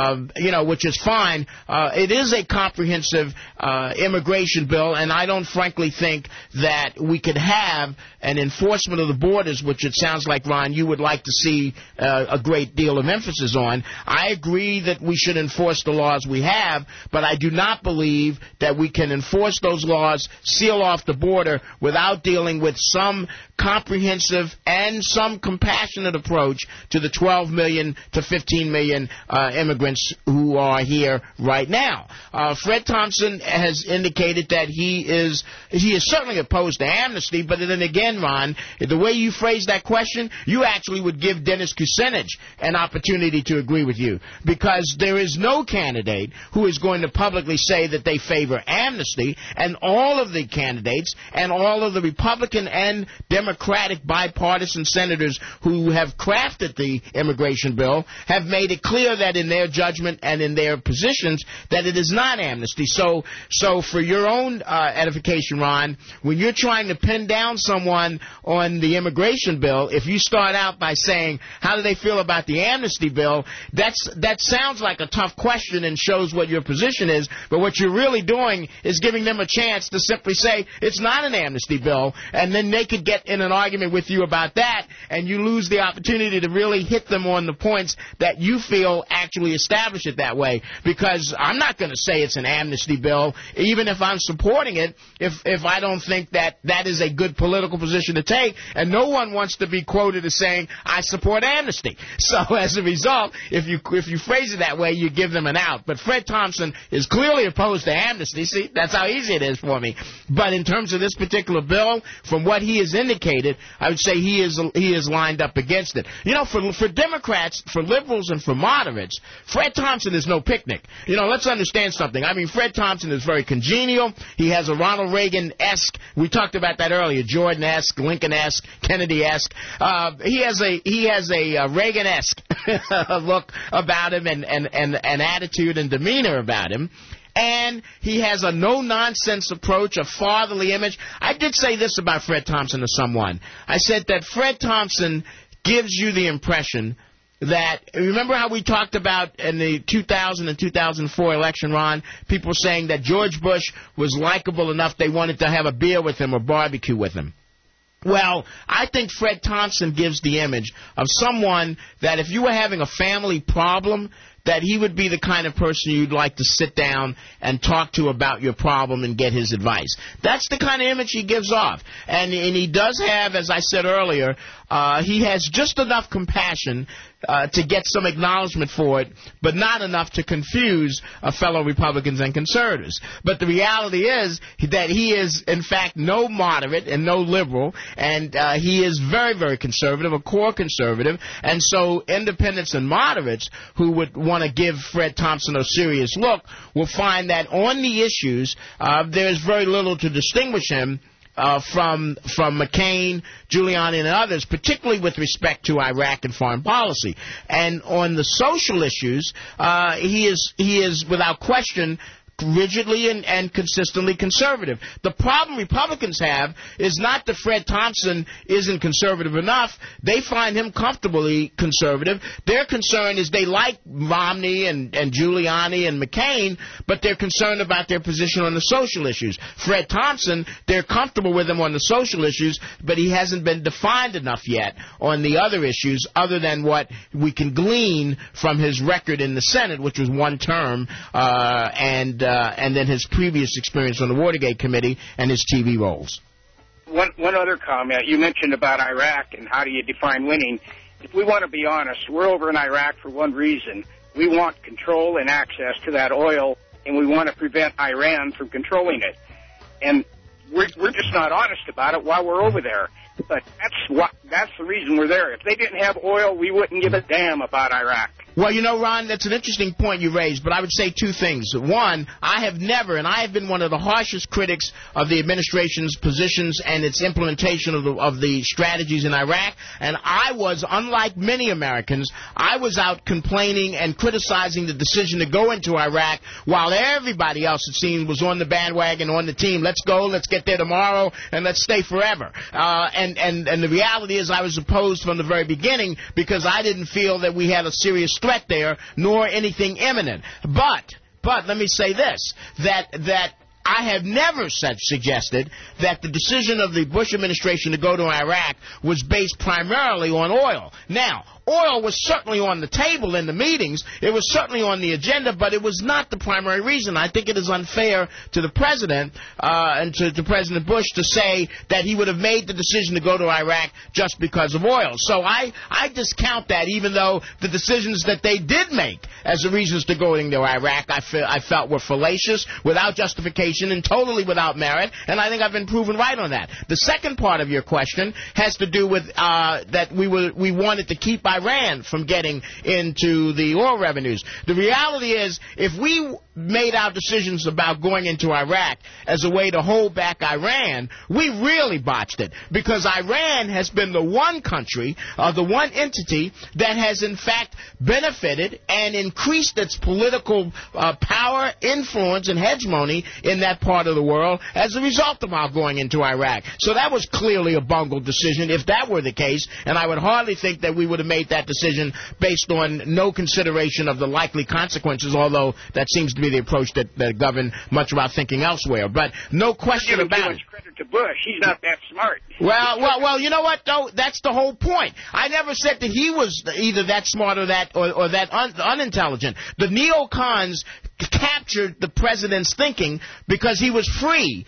which is fine. It is a comprehensive immigration bill, and I don't frankly think that we could have an enforcement of the borders, which it sounds like, Ron, you would like to see a great deal of emphasis on. I agree that we should enforce the laws we have, but I do not believe that we can enforce those laws, seal off the border, without dealing with some comprehensive and some compassionate approach to the 12 million to 15 million immigrants who are here right now. Fred Thompson has indicated that he is certainly opposed to amnesty, but then again, Ron, the way you phrase that question, you actually would give Dennis Kucinich an opportunity to agree with you, because there is no candidate who is going to publicly say that they favor amnesty, and all of the candidates and all of the Republican and Democratic bipartisan senators who have crafted the immigration bill have made it clear that in their judgment and in their positions that it is not amnesty. So for your own edification, Ron, when you're trying to pin down someone on the immigration bill, if you start out by saying, how do they feel about the amnesty bill, that sounds like a tough question and shows what your position is, but what you're really doing is giving them a chance to simply say it's not an amnesty bill, and then they could get in an argument with you about that, and you lose the opportunity to really hit them on the points that you feel actually establish it that way. Because I'm not going to say it's an amnesty bill, even if I'm supporting it, if I don't think that is a good political position to take, and no one wants to be quoted as saying, I support amnesty. So as a result, if you phrase it that way, you give them an out. But Fred Thompson is clearly opposed to amnesty. See, that's how easy it is for me. But in terms of this particular bill, from what he has indicated, I would say he is lined up against it. For Democrats, for liberals, and for moderates, Fred Thompson is no picnic. Let's understand something. I mean, Fred Thompson is very congenial. He has a Ronald Reagan-esque, we talked about that earlier, Jordan-esque, Lincoln-esque, Kennedy-esque. He has a Reagan-esque look about him and attitude and demeanor about him. and he has a no-nonsense approach, a fatherly image. I did say this about Fred Thompson to someone. I said that Fred Thompson gives you the impression that, remember how we talked about in the 2000 and 2004 election, Ron, people saying that George Bush was likable enough they wanted to have a beer with him or barbecue with him. Well, I think Fred Thompson gives the image of someone that if you were having a family problem, that he would be the kind of person you'd like to sit down and talk to about your problem and get his advice. That's the kind of image he gives off. And he does have, as I said earlier, he has just enough compassion to get some acknowledgement for it, but not enough to confuse fellow Republicans and conservatives. But the reality is that he is, in fact, no moderate and no liberal, and he is very, very conservative, a core conservative. And so independents and moderates who would want to give Fred Thompson a serious look will find that on the issues, there's very little to distinguish him from McCain, Giuliani, and others, particularly with respect to Iraq and foreign policy. And on the social issues, he is without question rigidly and consistently conservative. The problem Republicans have is not that Fred Thompson isn't conservative enough. They find him comfortably conservative. Their concern is they like Romney and Giuliani and McCain, but they're concerned about their position on the social issues. Fred Thompson, they're comfortable with him on the social issues, but he hasn't been defined enough yet on the other issues other than what we can glean from his record in the Senate, which was one term, and then his previous experience on the Watergate Committee and his TV roles. One other comment. You mentioned about Iraq and how do you define winning. If we want to be honest, we're over in Iraq for one reason. We want control and access to that oil, and we want to prevent Iran from controlling it. And we're just not honest about it while we're over there. But that's the reason we're there. If they didn't have oil, we wouldn't give a damn about Iraq. Well, you know, Ron, that's an interesting point you raised, but I would say two things. One, I have never, and I have been one of the harshest critics of the administration's positions and its implementation of the strategies in Iraq, and I was, unlike many Americans, I was out complaining and criticizing the decision to go into Iraq while everybody else, it seemed, was on the bandwagon, on the team. Let's go, let's get there tomorrow, and let's stay forever. And the reality is I was opposed from the very beginning because I didn't feel that we had a serious threat there, nor anything imminent. But let me say this, that I have never suggested that the decision of the Bush administration to go to Iraq was based primarily on oil. Now, oil was certainly on the table in the meetings. It was certainly on the agenda, but it was not the primary reason. I think it is unfair to the president and to President Bush to say that he would have made the decision to go to Iraq just because of oil. So I discount that, even though the decisions that they did make as the reasons to going to Iraq I felt were fallacious, without justification, and totally without merit, and I think I've been proven right on that. The second part of your question has to do with that we wanted to keep Iran from getting into the oil revenues. The reality is, if we made our decisions about going into Iraq as a way to hold back Iran, we really botched it, because Iran has been the one country, the one entity that has in fact benefited and increased its political power, influence, and hegemony in that part of the world as a result of our going into Iraq. So that was clearly a bungled decision if that were the case, and I would hardly think that we would have made that decision based on no consideration of the likely consequences, although that seems to be the approach that govern much of our thinking elsewhere. But no question about it. Credit to Bush. He's not that smart. Well, you know what, though? That's the whole point. I never said that he was either that smart or that unintelligent. The neocons captured the president's thinking because he was free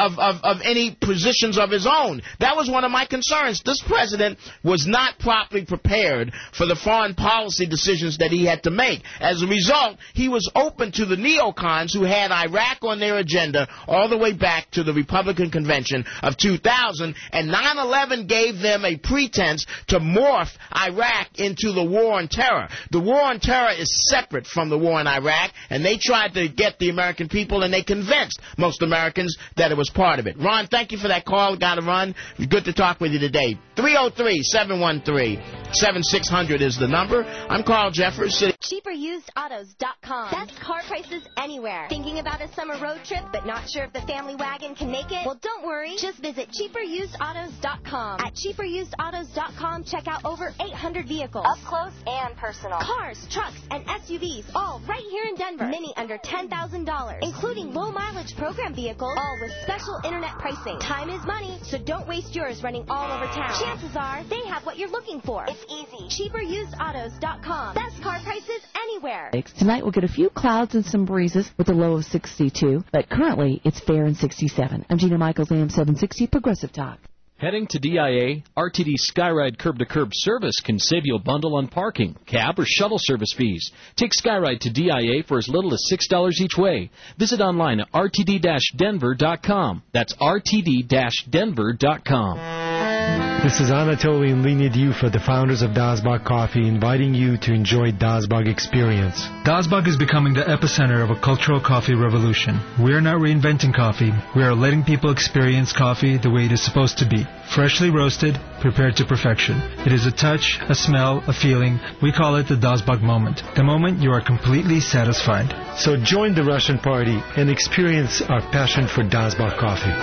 of any positions of his own. That was one of my concerns. This president was not properly prepared for the foreign policy decisions that he had to make. As a result, he was open to the neocons who had Iraq on their agenda all the way back to the Republican convention of 2000, and 9/11 gave them a pretense to morph Iraq into the war on terror. The war on terror is separate from the war in Iraq, and they tried to get the American people, and they convinced most Americans that it was part of it. Ron, thank you for that call. Got to run. Good to talk with you today. 303-713-7600 is the number. I'm Carl Jeffers. CheaperUsedAutos.com. Best car prices anywhere. Thinking about a summer road trip but not sure if the family wagon can make it? Well, don't worry. Just visit CheaperUsedAutos.com. At CheaperUsedAutos.com, check out over 800 vehicles. Up close and personal. Cars, trucks, and SUVs, all right here in Denver. Many under $10,000, including low-mileage program vehicles, all with special internet pricing. Time is money, so don't waste yours running all over town. Chances are they have what you're looking for. It's easy. CheaperUsedAutos.com. Best car prices anywhere. Tonight we'll get a few clouds and some breezes with a low of 62, but currently it's fair and 67. I'm Gina Michaels, AM 760 Progressive Talk. Heading to DIA, RTD Skyride curb-to-curb service can save you a bundle on parking, cab, or shuttle service fees. Take Skyride to DIA for as little as $6 each way. Visit online at rtd-denver.com. That's rtd-denver.com. This is Anatoly and Leonid, the founders of Dazbog Coffee, inviting you to enjoy Dazbog Experience. Dazbog is becoming the epicenter of a cultural coffee revolution. We are not reinventing coffee. We are letting people experience coffee the way it is supposed to be. Freshly roasted, prepared to perfection. It is a touch, a smell, a feeling. We call it the Dazbog moment. The moment you are completely satisfied. So join the Russian party and experience our passion for Dazbog coffee.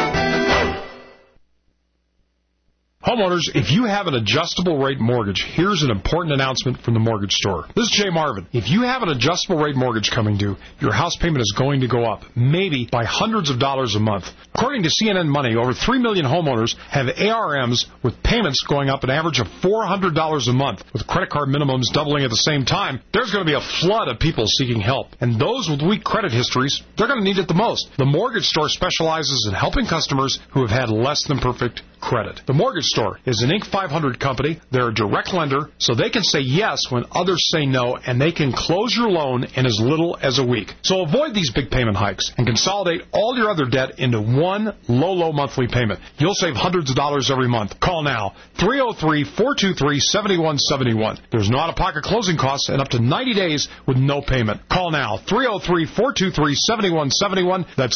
Homeowners, if you have an adjustable rate mortgage, here's an important announcement from the Mortgage Store. This is Jay Marvin. If you have an adjustable rate mortgage coming due, your house payment is going to go up, maybe by hundreds of dollars a month. According to CNN Money, over 3 million homeowners have ARMs with payments going up an average of $400 a month. With credit card minimums doubling at the same time, there's going to be a flood of people seeking help. And those with weak credit histories, they're going to need it the most. The Mortgage Store specializes in helping customers who have had less than perfect credit. The Mortgage Store is an Inc. 500 company. They're a direct lender, so they can say yes when others say no, and they can close your loan in as little as a week. So avoid these big payment hikes and consolidate all your other debt into one low monthly payment. You'll save hundreds of dollars every month. Call now, 303-423-7171. There's no out-of-pocket closing costs and up to 90 days with no payment. Call now, 303-423-7171. That's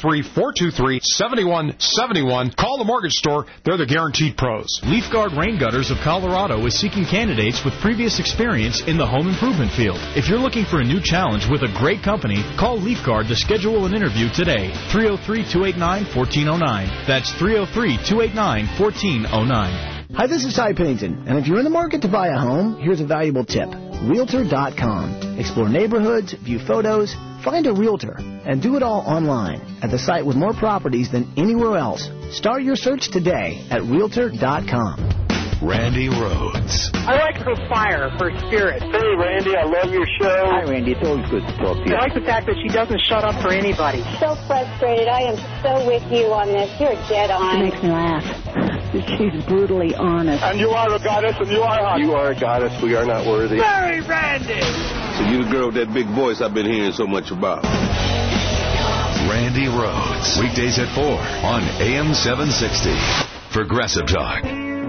303-423-7171. Call the Mortgage Store. They're the guaranteed pros. LeafGuard Rain Gutters of Colorado is seeking candidates with previous experience in the home improvement field. If you're looking for a new challenge with a great company, call LeafGuard to schedule an interview today. 303-289-1409. That's 303-289-1409. Hi, this is Ty Pennington, and if you're in the market to buy a home, here's a valuable tip. Realtor.com. Explore neighborhoods, view photos, find a realtor, and do it all online at the site with more properties than anywhere else. Start your search today at Realtor.com. Randy Rhodes. I like her fire, her spirit. Hey, Randy, I love your show. Hi, Randy. It's always good to talk to you. I like the fact that she doesn't shut up for anybody. So frustrated. I am so with you on this. You're dead on. It makes me laugh. She's brutally honest. And you are a goddess, and you are hot. You are a goddess. We are not worthy. Very Randy. So you the girl with that big voice I've been hearing so much about. Randy Rhodes. Weekdays at 4 on AM 760. Progressive Talk.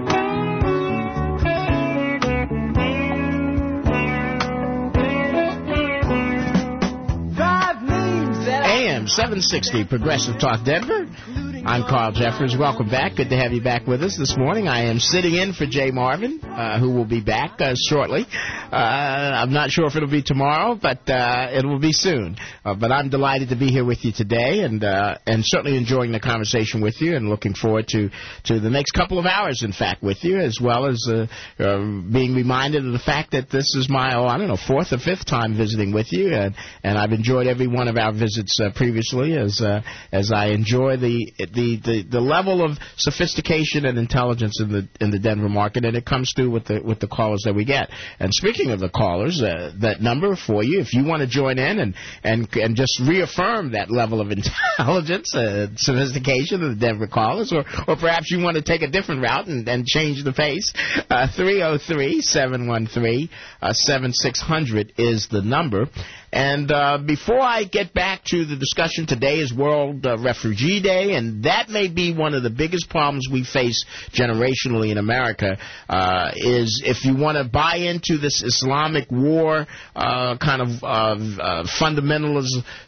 AM 760 Progressive Talk Denver. I'm Carl Jeffers. Welcome back. Good to have you back with us this morning. I am sitting in for Jay Marvin, who will be back shortly. I'm not sure if it'll be tomorrow, but it will be soon. But I'm delighted to be here with you today, and certainly enjoying the conversation with you, and looking forward to the next couple of hours, in fact, with you, as well as being reminded of the fact that this is my, fourth or fifth time visiting with you, and I've enjoyed every one of our visits previously, as I enjoy the level of sophistication and intelligence in the Denver market, and it comes through with the callers that we get. And speaking of the callers, that number for you, if you want to join in and just reaffirm that level of intelligence, sophistication of the Denver callers, or perhaps you want to take a different route and change the pace, 303-713-7600 is the number. And before I get back to the discussion, today is World Refugee Day, and that may be one of the biggest problems we face generationally in America, is if you want to buy into this Islamic war kind of fundamentalist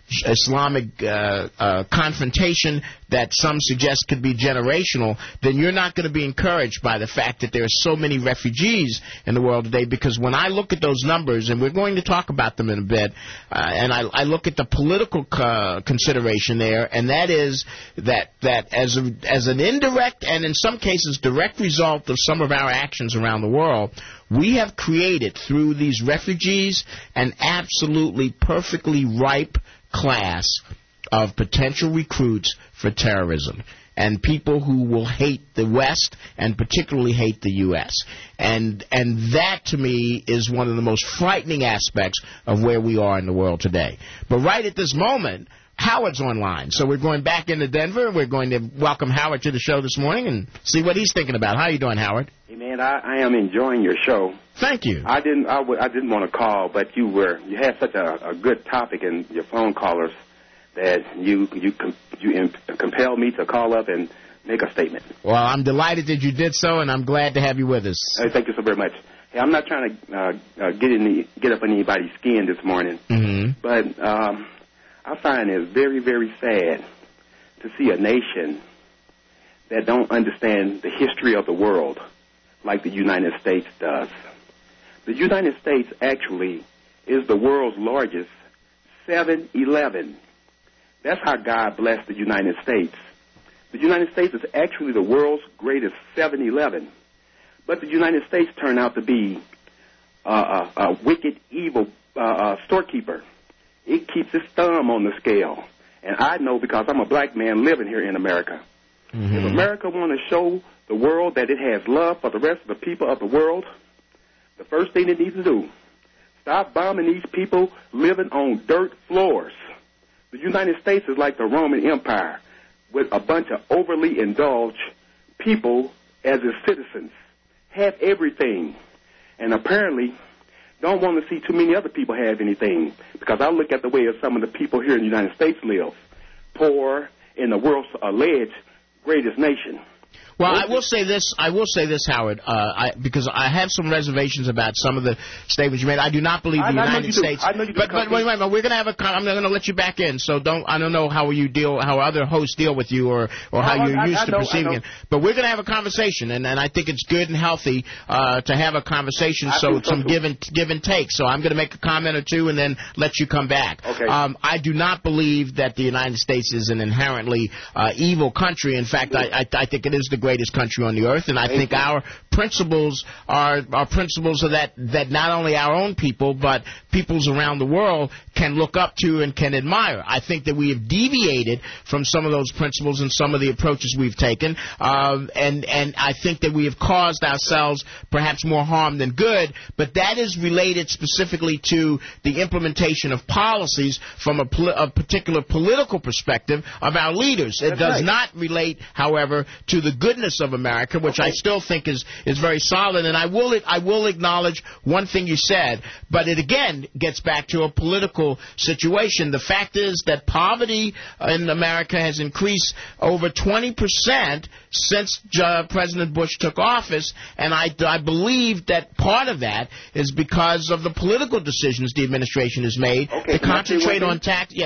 Islamic confrontation that some suggest could be generational, then you're not going to be encouraged by the fact that there are so many refugees in the world today. Because when I look at those numbers, and we're going to talk about them in a bit, and I look at the political consideration there, and that is that as an indirect and in some cases direct result of some of our actions around the world, we have created through these refugees an absolutely perfectly ripe class of potential recruits for terrorism and people who will hate the West and particularly hate the U.S. And that, to me, is one of the most frightening aspects of where we are in the world today. But right at this moment, Howard's online. So we're going back into Denver. We're going to welcome Howard to the show this morning and see what he's thinking about. How are you doing, Howard? Hey, man, I am enjoying your show. Thank you. I didn't want to call, but you had such a good topic in your phone callers that you compelled me to call up and make a statement. Well, I'm delighted that you did so, and I'm glad to have you with us. Thank you so very much. Hey, I'm not trying to get up on anybody's skin this morning, but I find it very, very sad to see a nation that don't understand the history of the world like the United States does. The United States actually is the world's largest 7-Eleven. That's how God blessed the United States. The United States is actually the world's greatest 7-Eleven. But the United States turned out to be a wicked, evil storekeeper. It keeps its thumb on the scale. And I know because I'm a black man living here in America. If America want to show the world that it has love for the rest of the people of the world, the first thing it needs to do, stop bombing these people living on dirt floors. The United States is like the Roman Empire with a bunch of overly indulged people as its citizens. Have everything. And apparently don't want to see too many other people have anything, because I look at the way of some of the people here in the United States live, poor in the world's alleged greatest nation. Well, I will say this, Howard, because I have some reservations about some of the statements you made. I do not believe the United States. But wait, we're going to have I'm going to let you back in. So I don't know how other hosts deal with you or how you're used to perceiving it. But we're going to have a conversation, and I think it's good and healthy to have a conversation. So some give and take. So I'm going to make a comment or two and then let you come back. Okay. I do not believe that the United States is an inherently evil country. In fact, I think it is the greatest country on the earth, and I think our principles are principles of that not only our own people but peoples around the world can look up to and can admire. I think that we have deviated from some of those principles and some of the approaches we've taken, and I think that we have caused ourselves perhaps more harm than good, but that is related specifically to the implementation of policies from a particular political perspective of our leaders. It does not relate, however, to the goodness of America, which I still think is very solid. And I will acknowledge one thing you said, but it again gets back to a political situation. The fact is that poverty in America has increased over 20% since President Bush took office, and I believe that part of that is because of the political decisions the administration has made to concentrate on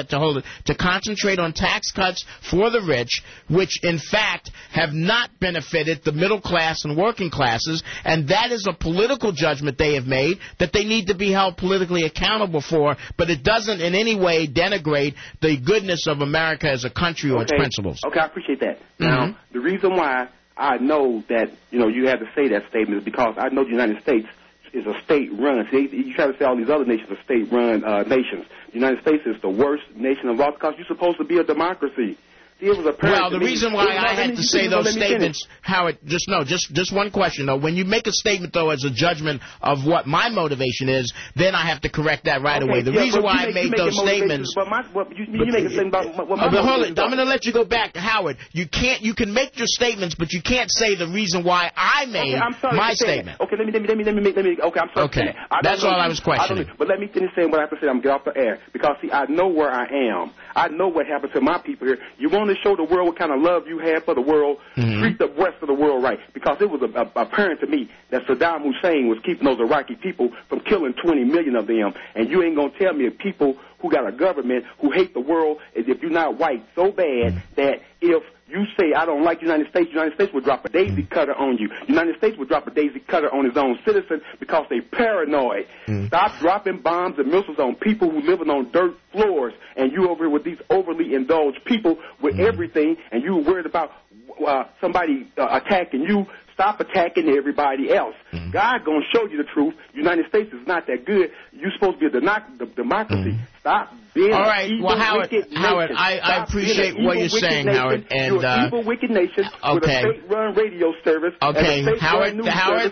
concentrate on tax cuts for the rich, which in fact have not benefited the middle class and working classes, and that is a political judgment they have made that they need to be held politically accountable for, but it doesn't in any way denigrate the goodness of America as a country or its principles. Okay, I appreciate that. Now, the reason why I know that, you had to say that statement is because I know the United States is a state-run. You try to say all these other nations are state-run nations. The United States is the worst nation of all because you're supposed to be a democracy. Well, the reason why I had to say those statements, Howard, just one question, though. When you make a statement, though, as a judgment of what my motivation is, then I have to correct that right away. The reason why I made those statements... You make a statement about what my I'm going to let you go back. Howard, you can make your statements, but you can't say the reason why I made my statement. Okay, let me. Okay, I'm sorry. Okay, that's all I was questioning. But let me finish saying what I have to say. I'm going to get off the air. Because, see, I know where I am. I know what happened to my people here. You want only show the world what kind of love you have for the world, treat the rest of the world right. Because it was apparent to me that Saddam Hussein was keeping those Iraqi people from killing 20 million of them. And you ain't going to tell me people who got a government who hate the world is if you're not white so bad that if you say, I don't like the United States would drop a daisy cutter on you. The United States would drop a daisy cutter on its own citizens because they paranoid. Stop dropping bombs and missiles on people who living on dirt floors, and you over here with these overly indulged people with everything, and you worried about somebody attacking you. Stop attacking everybody else. God gonna show you the truth. United States is not that good. You're supposed to be a democracy. Stop being all right. evil, Well, Howard, I appreciate what you're saying, nation. Howard. And you're an evil, wicked nation with a state-run radio service. Okay, and a Howard. news Howard, service,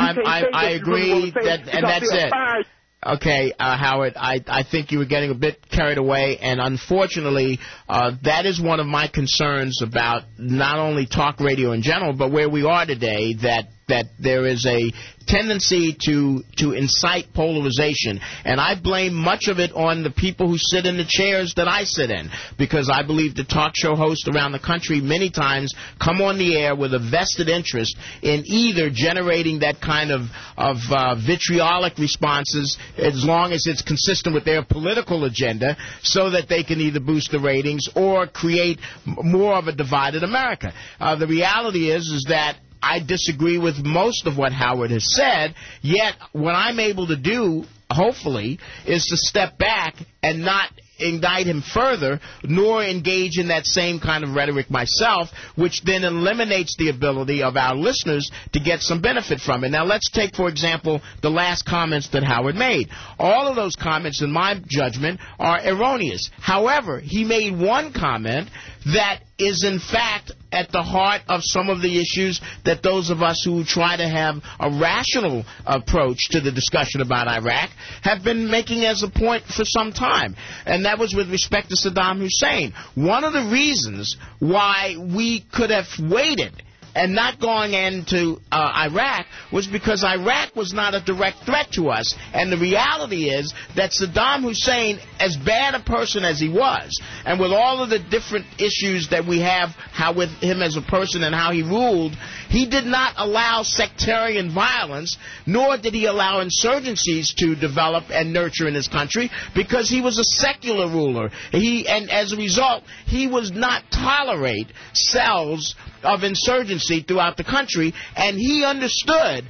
I agree and that's it. Okay, Howard, I think you were getting a bit carried away, and unfortunately, that is one of my concerns about not only talk radio in general, but where we are today, that there is a tendency to incite polarization, and I blame much of it on the people who sit in the chairs that I sit in, because I believe the talk show hosts around the country many times come on the air with a vested interest in either generating that kind of vitriolic responses as long as it's consistent with their political agenda so that they can either boost the ratings or create more of a divided America. The reality is that I disagree with most of what Howard has said, yet what I'm able to do, hopefully, is to step back and not indict him further, nor engage in that same kind of rhetoric myself, which then eliminates the ability of our listeners to get some benefit from it. Now, let's take, for example, the last comments that Howard made. All of those comments, in my judgment, are erroneous. However, he made one comment that is, in fact, at the heart of some of the issues that those of us who try to have a rational approach to the discussion about Iraq have been making as a point for some time. And that was with respect to Saddam Hussein. One of the reasons why we could have waited and not going into Iraq was because Iraq was not a direct threat to us. And the reality is that Saddam Hussein, as bad a person as he was, and with all of the different issues that we have with him as a person and how he ruled, he did not allow sectarian violence, nor did he allow insurgencies to develop and nurture in his country, because he was a secular ruler. And as a result, he was not tolerate cells of insurgency throughout the country, and he understood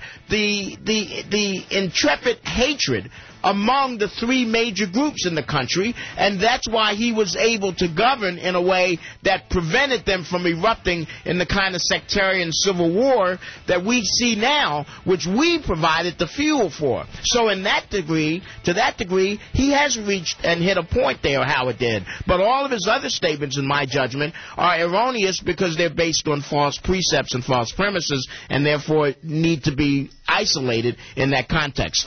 the intrepid hatred among the three major groups in the country, and that's why he was able to govern in a way that prevented them from erupting in the kind of sectarian civil war that we see now, which we provided the fuel for. So to that degree, he has reached and hit a point there, Howard did. But all of his other statements, in my judgment, are erroneous because they're based on false precepts and false premises, and therefore need to be isolated in that context.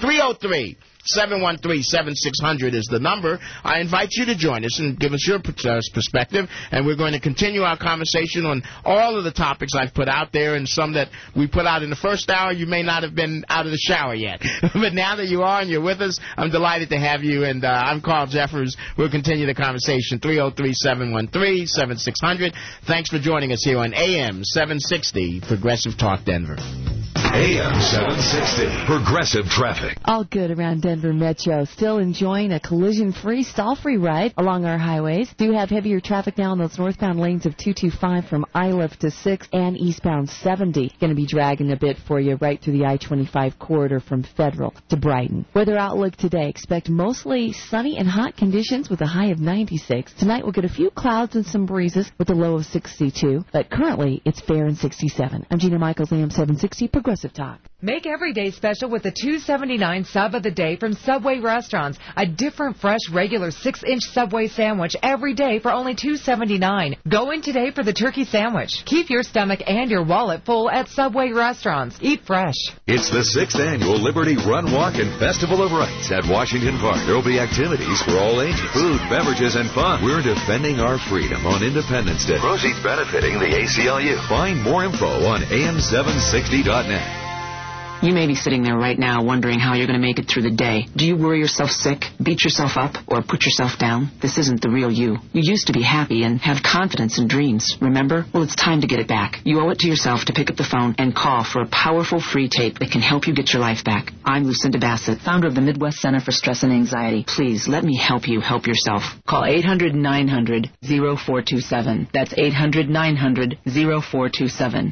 303-713-7600 is the number. I invite you to join us and give us your perspective, and we're going to continue our conversation on all of the topics I've put out there, and some that we put out in the first hour. You may not have been out of the shower yet, but now that you are and you're with us, I'm delighted to have you, and I'm Carl Jeffers. We'll continue the conversation. 303-713-7600. Thanks for joining us here on AM 760 Progressive Talk Denver. AM 760 Progressive Traffic. All good around Denver Metro. Still enjoying a collision-free, stall-free ride along our highways. Do have heavier traffic now on those northbound lanes of 225 from Iliff to 6 and eastbound 70. Going to be dragging a bit for you right through the I-25 corridor from Federal to Brighton. Weather outlook today. Expect mostly sunny and hot conditions with a high of 96. Tonight we'll get a few clouds and some breezes with a low of 62. But currently it's fair and 67. I'm Gina Michaels, AM 760 Progressive Talk. Make every day special with the $2.79 sub of the day from Subway Restaurants. A different, fresh, regular 6-inch Subway sandwich every day for only $2.79. Go in today for the turkey sandwich. Keep your stomach and your wallet full at Subway Restaurants. Eat fresh. It's the 6th Annual Liberty Run, Walk, and Festival of Rights at Washington Park. There will be activities for all ages, food, beverages, and fun. We're defending our freedom on Independence Day. Proceeds benefiting the ACLU. Find more info on am760.net. You may be sitting there right now wondering how you're going to make it through the day. Do you worry yourself sick, beat yourself up, or put yourself down? This isn't the real you. You used to be happy and have confidence and dreams, remember? Well, it's time to get it back. You owe it to yourself to pick up the phone and call for a powerful free tape that can help you get your life back. I'm Lucinda Bassett, founder of the Midwest Center for Stress and Anxiety. Please, let me help you help yourself. Call 800-900-0427. That's 800-900-0427.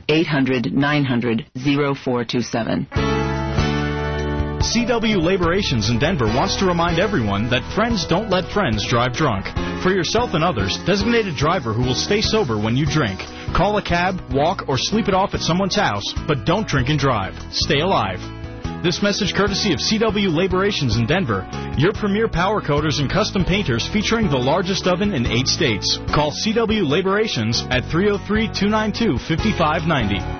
800-900-0427. CW Laborations in Denver wants to remind everyone that friends don't let friends drive drunk. For yourself and others, designate a driver who will stay sober when you drink. Call a cab, walk, or sleep it off at someone's house, but don't drink and drive. Stay alive. This message courtesy of CW Laborations in Denver, your premier power coaters and custom painters featuring the largest oven in 8 states. Call CW Laborations at 303-292-5590.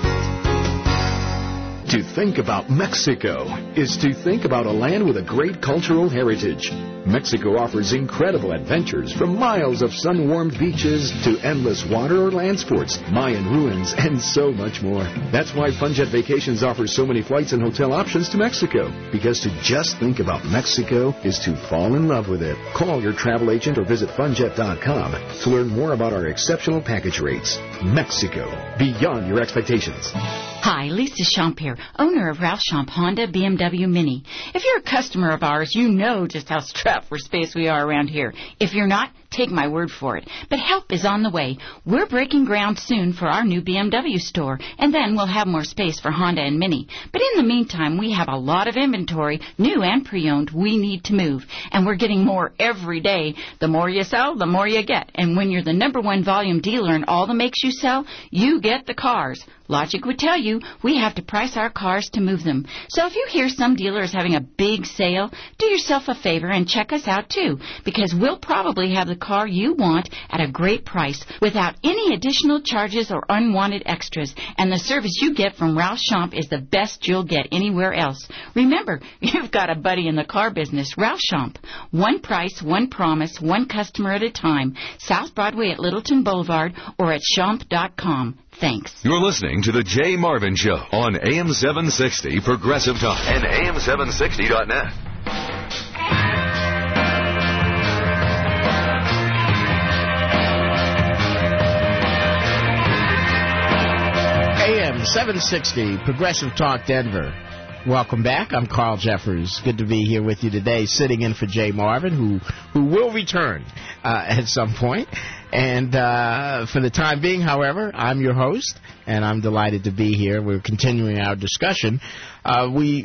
To think about Mexico is to think about a land with a great cultural heritage. Mexico offers incredible adventures from miles of sun-warmed beaches to endless water or land sports, Mayan ruins, and so much more. That's why Funjet Vacations offers so many flights and hotel options to Mexico, because to just think about Mexico is to fall in love with it. Call your travel agent or visit funjet.com to learn more about our exceptional package rates. Mexico, beyond your expectations. Hi, Lisa Champ here, owner of Ralph Champ Honda BMW Mini. If you're a customer of ours, you know just how strapped for space we are around here. If you're not, take my word for it. But help is on the way. We're breaking ground soon for our new BMW store, and then we'll have more space for Honda and Mini. But in the meantime, we have a lot of inventory, new and pre-owned, we need to move. And we're getting more every day. The more you sell, the more you get. And when you're the #1 volume dealer in all the makes you sell, you get the cars. Logic would tell you we have to price our cars to move them. So if you hear some dealer is having a big sale, do yourself a favor and check us out too, because we'll probably have the car you want at a great price without any additional charges or unwanted extras. And the service you get from Ralph Champ is the best you'll get anywhere else. Remember, you've got a buddy in the car business, Ralph Champ. One price, one promise, one customer at a time. South Broadway at Littleton Boulevard or at champ.com. Thanks. You're listening to The Jay Marvin Show on AM 760 Progressive Talk and AM760.net. AM 760 Progressive Talk Denver. Welcome back. I'm Carl Jeffers. Good to be here with you today, sitting in for Jay Marvin, who will return at some point. And for the time being, however, I'm your host, and I'm delighted to be here. We're continuing our discussion. We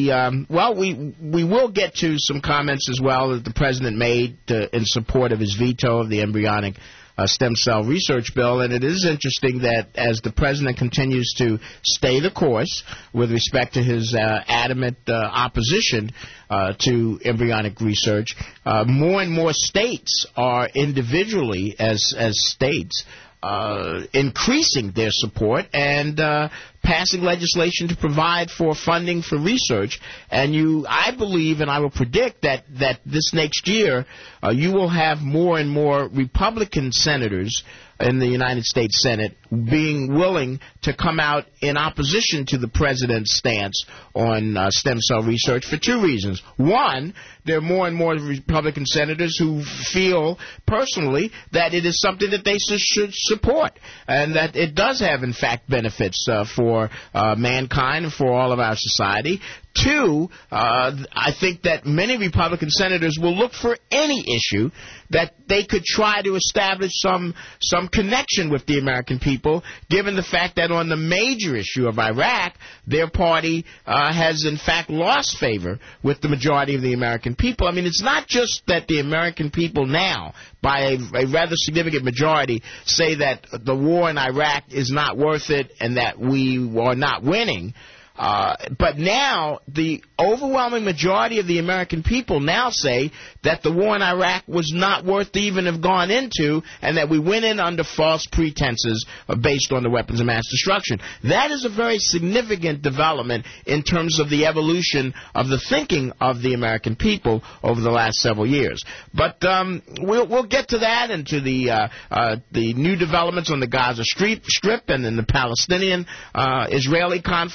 will get to some comments as well that the president made in support of his veto of the embryonic stem cell research bill, and it is interesting that as the president continues to stay the course with respect to his adamant opposition to embryonic research, more and more states are individually, as states, increasing their support and passing legislation to provide for funding for research. And I believe and I will predict that this next year you will have more and more Republican senators in the United States Senate being willing to come out in opposition to the president's stance on stem cell research for two reasons. One, there are more and more Republican senators who feel personally that it is something that they should support and that it does have, in fact, benefits for mankind and for all of our society. Two, I think that many Republican senators will look for any issue that they could try to establish some connection with the American people, given the fact that on the major issue of Iraq, their party has in fact lost favor with the majority of the American people. I mean, it's not just that the American people now, by a rather significant majority, say that the war in Iraq is not worth it and that we are not winning. But now the overwhelming majority of the American people now say that the war in Iraq was not worth to even have gone into and that we went in under false pretenses based on the weapons of mass destruction. That is a very significant development in terms of the evolution of the thinking of the American people over the last several years. But we'll get to that and to the new developments on the Gaza Strip and in the Palestinian-Israeli conflict, which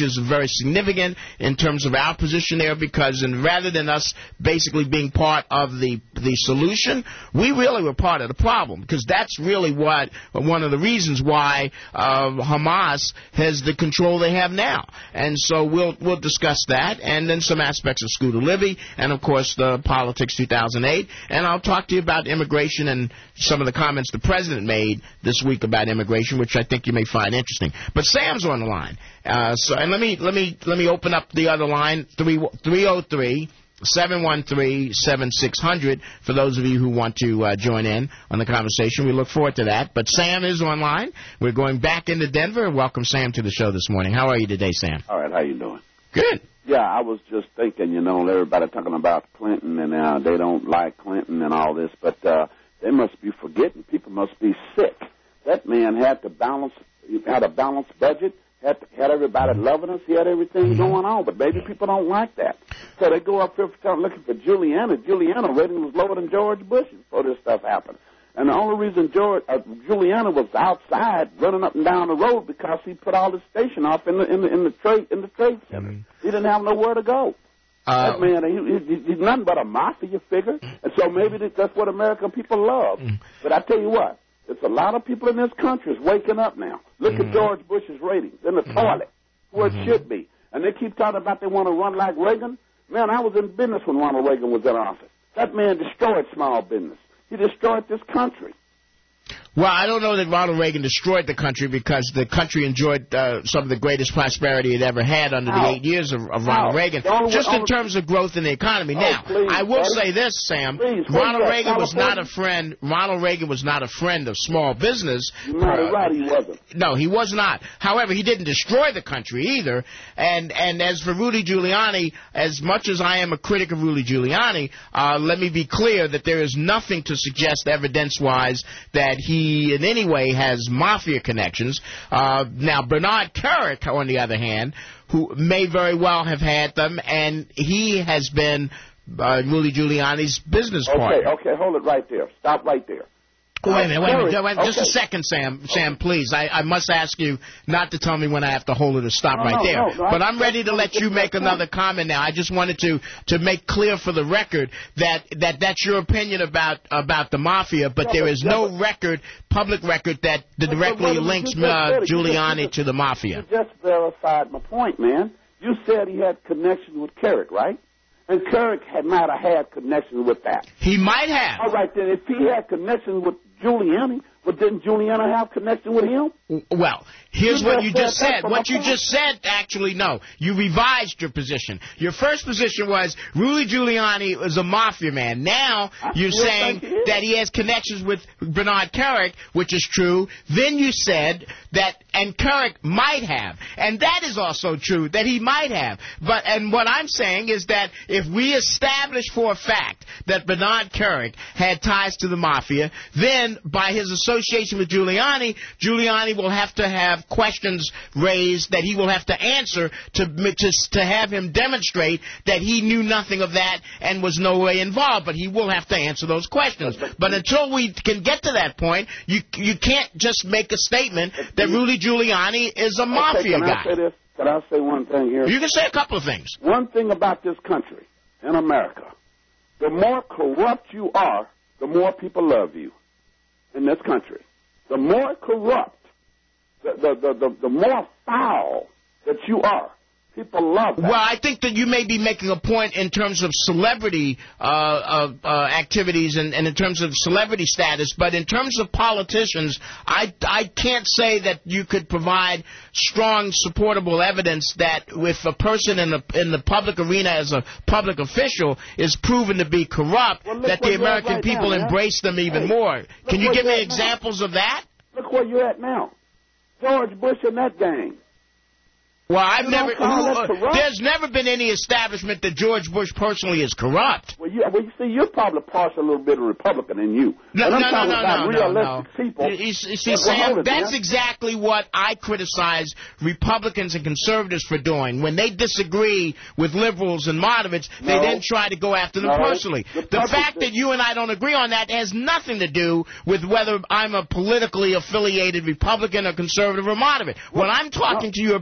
is very significant in terms of our position there, because rather than us basically being part of the solution, we really were part of the problem, because that's really one of the reasons why Hamas has the control they have now. And so we'll discuss that, and then some aspects of Scooter Libby, and of course the Politics 2008, and I'll talk to you about immigration and some of the comments the president made this week about immigration, which I think you may find interesting. But Sam's on the line, and let me open up the other line, 303-713-7600 for those of you who want to join in on the conversation. We look forward to that. But Sam is online. We're going back into Denver. Welcome, Sam, to the show this morning. How are you today, Sam? All right. How you doing? Good. Yeah, I was just thinking, everybody talking about Clinton, and they don't like Clinton and all this, but they must be forgetting. People must be sick. That man had a balanced budget, had everybody loving us. He had everything going on, but maybe people don't like that. So they go up here looking for Giuliani. Giuliani rating was lower than George Bush's before this stuff happened. And the only reason Giuliani was outside running up and down the road because he put all the station off in the trade center. He didn't have nowhere to go. That man, he's nothing but a mafia figure, and so maybe that's what American people love. But I tell you what, there's a lot of people in this country is waking up now. Look at George Bush's ratings in the toilet, where it should be. And they keep talking about they want to run like Reagan. Man, I was in business when Ronald Reagan was in office. That man destroyed small business. He destroyed this country. Well, I don't know that Ronald Reagan destroyed the country, because the country enjoyed some of the greatest prosperity it ever had under the 8 years of Ronald Reagan, just in terms of growth in the economy. Now, I will say this, Sam. Ronald Reagan was not a friend. Ronald Reagan was not a friend of small business. Right, he wasn't. No, he was not. However, he didn't destroy the country either. And as for Rudy Giuliani, as much as I am a critic of Rudy Giuliani, let me be clear that there is nothing to suggest evidence-wise that he in any way has mafia connections. Now, Bernard Kerik, on the other hand, who may very well have had them, and he has been Rudy Giuliani's business partner. Okay, hold it right there. Stop right there. Wait a minute. Just a second, Sam. Sam, please. I must ask you not to tell me when I have to hold it or stop there. But I'm ready to let you make another comment now. I just wanted to make clear for the record that's your opinion about the mafia, but there is no public record that directly links Giuliani to the mafia. You just verified my point, man. You said he had connection with Kerik, right? And Kerik might have had connection with that. He might have. All right, then, if he had connection with Giuliani, but didn't Giuliani have connection with him? Well, here's what you just said. What you just said, actually, no. You revised your position. Your first position was Rudy Giuliani was a mafia man. Now you're saying that he has connections with Bernard Kerik, which is true. Then you said that, and Kerik might have. And that is also true, that he might have. And what I'm saying is that if we establish for a fact that Bernard Kerik had ties to the mafia, then by his association with Giuliani, Giuliani will have to have questions raised that he will have to answer to have him demonstrate that he knew nothing of that and was no way involved. But he will have to answer those questions. But until we can get to that point, you can't just make a statement that Rudy Giuliani is a mafia guy. Say this? Can I say one thing here? You can say a couple of things. One thing about this country, in America, the more corrupt you are, the more people love you. In this country, the more corrupt, the more foul that you are, people love that. Well, I think that you may be making a point in terms of celebrity activities and in terms of celebrity status, but in terms of politicians, I can't say that you could provide strong, supportable evidence that if a person in the public arena as a public official is proven to be corrupt, that the American people embrace them even more. Can you give me examples of that? Look where you're at now. George Bush and that gang. Well, there's never been any establishment that George Bush personally is corrupt. Well, you see, you're probably partial a little bit of Republican in you. No. People. You see, Sam, that's exactly what I criticize Republicans and conservatives for doing. When they disagree with liberals and moderates, they then try to go after them personally. The fact that you and I don't agree on that has nothing to do with whether I'm a politically affiliated Republican or conservative or moderate. What I'm talking to you about right now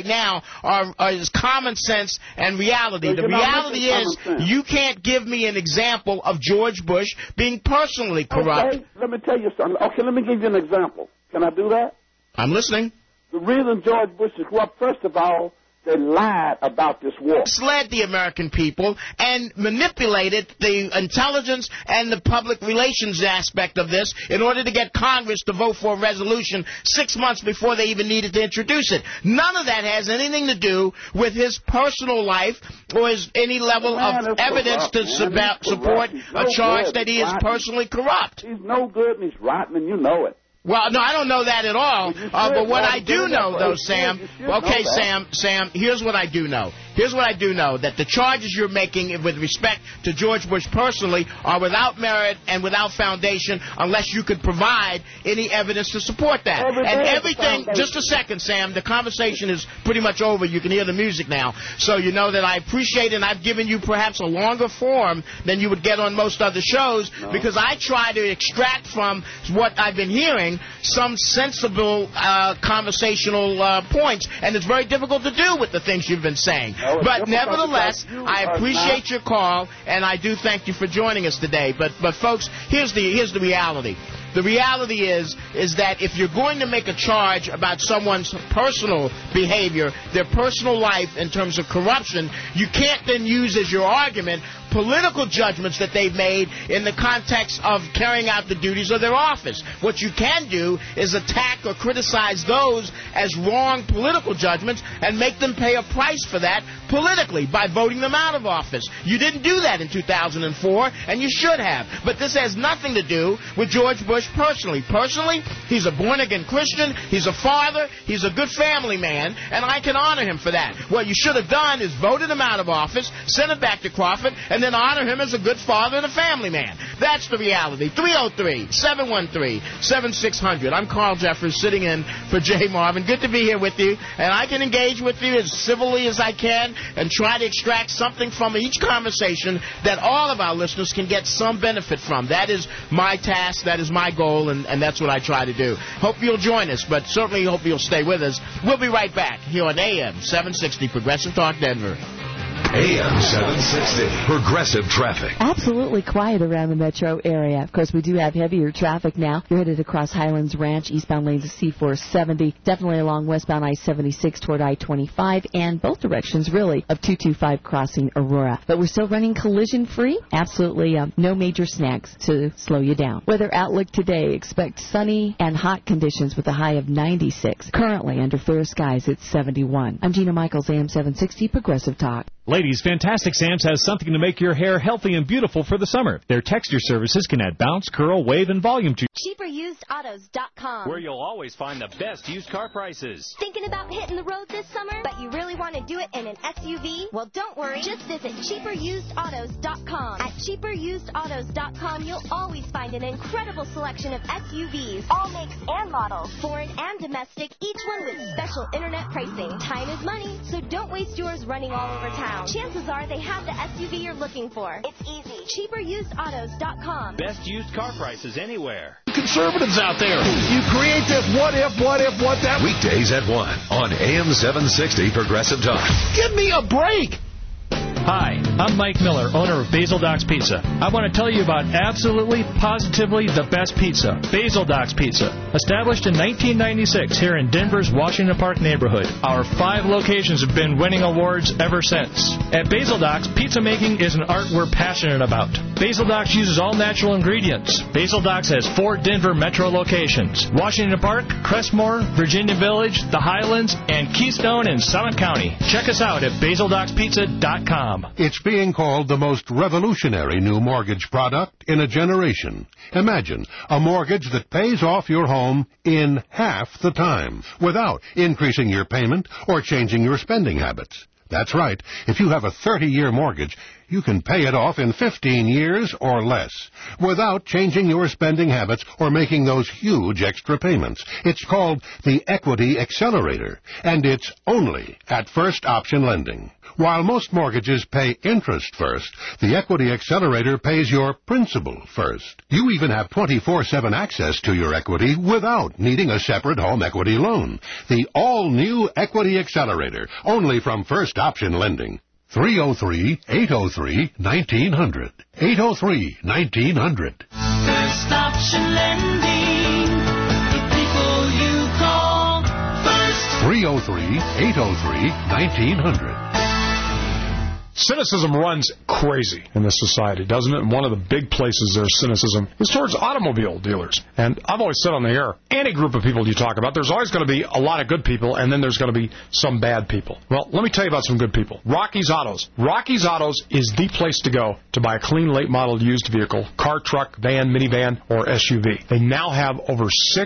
now is common sense and reality. So the reality is you can't give me an example of George Bush being personally corrupt. Okay, let me tell you something. Okay, let me give you an example. Can I do that? I'm listening. The reason George Bush is corrupt, first of all, they lied about this war. Misled the American people and manipulated the intelligence and the public relations aspect of this in order to get Congress to vote for a resolution 6 months before they even needed to introduce it. None of that has anything to do with his personal life or any level of evidence to support a charge that he is personally corrupt. He's no good and he's rotten, and you know it. Well, no, I don't know that at all. But what I do know, though, Sam, okay, Sam, here's what I do know. Here's what I do know, that the charges you're making with respect to George Bush personally are without merit and without foundation unless you could provide any evidence to support that. And everything, just a second, Sam, the conversation is pretty much over. You can hear the music now. So you know that I appreciate it, and I've given you perhaps a longer form than you would get on most other shows because I try to extract from what I've been hearing some sensible conversational points, and it's very difficult to do with the things you've been saying. But nevertheless, I appreciate your call, and I do thank you for joining us today. But folks, here's the reality. The reality is that if you're going to make a charge about someone's personal behavior, their personal life in terms of corruption, you can't then use as your argument political judgments that they've made in the context of carrying out the duties of their office. What you can do is attack or criticize those as wrong political judgments and make them pay a price for that politically by voting them out of office. You didn't do that in 2004, and you should have. But this has nothing to do with George Bush personally. Personally, he's a born-again Christian, he's a father, he's a good family man, and I can honor him for that. What you should have done is voted him out of office, sent him back to Crawford, and then honor him as a good father and a family man. That's the reality. 303-713-7600. I'm Carl Jeffers, sitting in for Jay Marvin. Good to be here with you, and I can engage with you as civilly as I can and try to extract something from each conversation that all of our listeners can get some benefit from. That is my task, that is my goal, and that's what I try to do. Hope you'll join us, but certainly hope you'll stay with us. We'll be right back here on AM 760 Progressive Talk Denver. AM 760, Progressive Traffic. Absolutely quiet around the metro area. Of course, we do have heavier traffic now. You're headed across Highlands Ranch, eastbound lanes of C470, definitely along westbound I-76 toward I-25, and both directions, really, of 225 crossing Aurora. But we're still running collision-free. Absolutely no major snags to slow you down. Weather outlook today, expect sunny and hot conditions with a high of 96. Currently, under fair skies, it's 71. I'm Gina Michaels, AM 760, Progressive Talk. Ladies, Fantastic Sam's has something to make your hair healthy and beautiful for the summer. Their texture services can add bounce, curl, wave, and volume to CheaperUsedAutos.com, where you'll always find the best used car prices. Thinking about hitting the road this summer, but you really want to do it in an SUV? Well, don't worry. Just visit CheaperUsedAutos.com. At CheaperUsedAutos.com, you'll always find an incredible selection of SUVs, all makes and models, foreign and domestic, each one with special internet pricing. Time is money, so don't waste yours running all over town. Chances are they have the SUV you're looking for. It's easy. CheaperUsedAutos.com. Best used car prices anywhere. Conservatives out there, You create this what if, that. Weekdays at 1 on AM 760 Progressive Talk. give me a break. Hi, I'm Mike Miller, owner of Basil Doc's Pizza. I want to tell you about absolutely, positively the best pizza, Basil Doc's Pizza. Established in 1996 here in Denver's Washington Park neighborhood, our 5 locations have been winning awards ever since. At Basil Doc's, pizza making is an art we're passionate about. Basil Doc's uses all natural ingredients. Basil Doc's has 4 Denver metro locations: Washington Park, Crestmore, Virginia Village, the Highlands, and Keystone in Summit County. Check us out at BasilDocsPizza.com. It's being called the most revolutionary new mortgage product in a generation. Imagine a mortgage that pays off your home in half the time without increasing your payment or changing your spending habits. That's right. If you have a 30-year mortgage, you can pay it off in 15 years or less without changing your spending habits or making those huge extra payments. It's called the Equity Accelerator, and it's only at First Option Lending. While most mortgages pay interest first, the Equity Accelerator pays your principal first. You even have 24/7 access to your equity without needing a separate home equity loan. The all-new Equity Accelerator, only from First Option Lending. 303-803-1900. 803-1900. First Option Lending. The people you call first. 303-803-1900. Cynicism runs crazy in this society, doesn't it? And one of the big places there's cynicism is towards automobile dealers. And I've always said on the air, any group of people you talk about, there's always going to be a lot of good people, and then there's going to be some bad people. Well, let me tell you about some good people. Rocky's Autos. Rocky's Autos is the place to go to buy a clean, late-model used vehicle, car, truck, van, minivan, or SUV. They now have over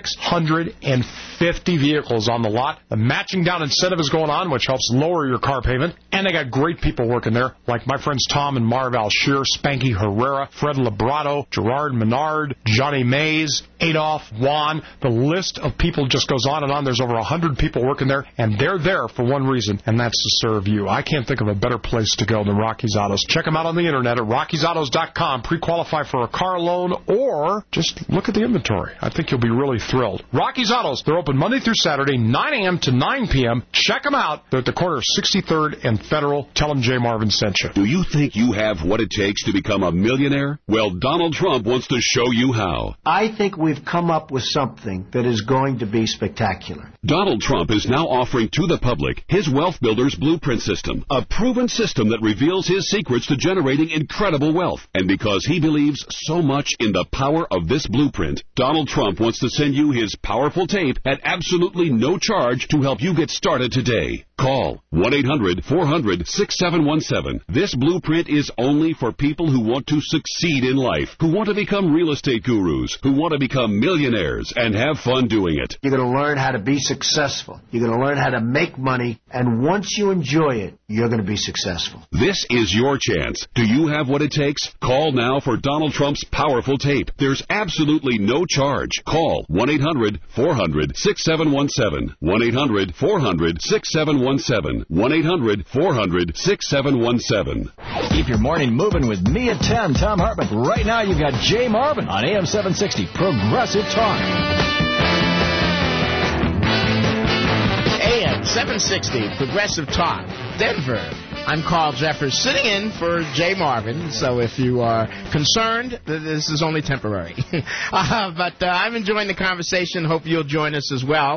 650 vehicles on the lot. The matching down incentive is going on, which helps lower your car payment, and they got great people working there, like my friends Tom and Marv Alshear, Spanky Herrera, Fred Labrato, Gerard Menard, Johnny Mays, Adolph, Juan. The list of people just goes on and on. There's over 100 people working there, and they're there for one reason, and that's to serve you. I can't think of a better place to go than Rocky's Autos. Check them out on the internet at Rocky'sAutos.com. Pre-qualify for a car loan, or just look at the inventory. I think you'll be really thrilled. Rocky's Autos. They're open Monday through Saturday, 9 a.m. to 9 p.m. Check them out. They're at the corner of 63rd and Federal. Tell them Jay Marvin sent you. Do you think you have what it takes to become a millionaire? Well, Donald Trump wants to show you how. I think we've come up with something that is going to be spectacular. Donald Trump is now offering to the public his Wealth Builders Blueprint System, a proven system that reveals his secrets to generating incredible wealth. And because he believes so much in the power of this blueprint, Donald Trump wants to send you his powerful tape at absolutely no charge to help you get started today. Call 1-800-400-6717. This blueprint is only for people who want to succeed in life, who want to become real estate gurus, who want to become millionaires and have fun doing it. You're going to learn how to be successful. You're going to learn how to make money, and once you enjoy it, you're going to be successful. This is your chance. Do you have what it takes? Call now for Donald Trump's powerful tape. There's absolutely no charge. Call 1-800-400-6717. 1-800-400-6717. 1-800-400-6717. Keep your morning moving with me at 10, Tom Hartman. Right now, you've got Jay Marvin on AM 760, Progressive Talk. AM 760, Progressive Talk, Denver. I'm Carl Jeffers, sitting in for Jay Marvin, so if you are concerned, this is only temporary. But I'm enjoying the conversation. Hope you'll join us as well,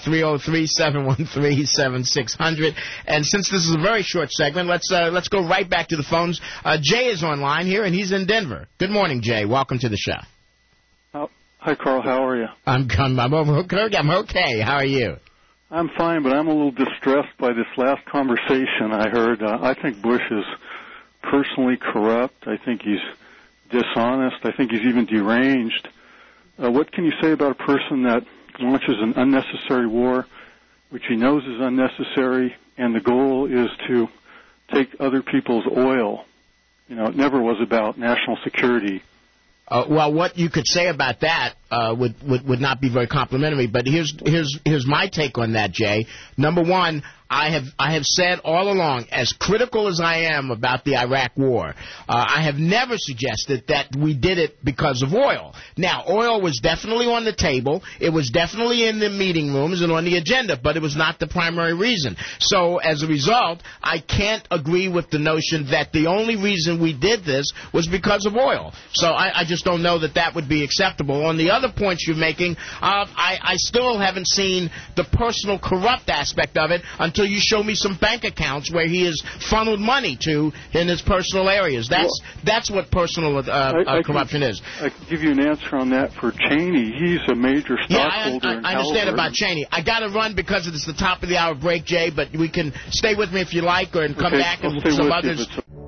303-713-7600. And since this is a very short segment, let's go right back to the phones. Jay is online here, and he's in Denver. Good morning, Jay. Welcome to the show. Hi, Carl. How are you? I'm okay. How are you? I'm fine, but I'm a little distressed by this last conversation I heard. I think Bush is personally corrupt. I think he's dishonest. I think he's even deranged. What can you say about a person that launches an unnecessary war, which he knows is unnecessary, and the goal is to take other people's oil? You know, it never was about national security. Well, what you could say about that would not be very complimentary. But here's my take on that, Jay. Number one, I have said all along, as critical as I am about the Iraq War, I have never suggested that we did it because of oil. Now, oil was definitely on the table. It was definitely in the meeting rooms and on the agenda, but it was not the primary reason. So, as a result, I can't agree with the notion that the only reason we did this was because of oil. So I just don't know that would be acceptable. On the other points you're making, I still haven't seen the personal corrupt aspect of it until you show me some bank accounts where he has funneled money to in his personal areas. That's what personal corruption is. I can give you an answer on that for Cheney. He's a major stockholder. I understand about Cheney. I got to run because it's the top of the hour break, Jay, but we can stay with me if you like, or come back and some others.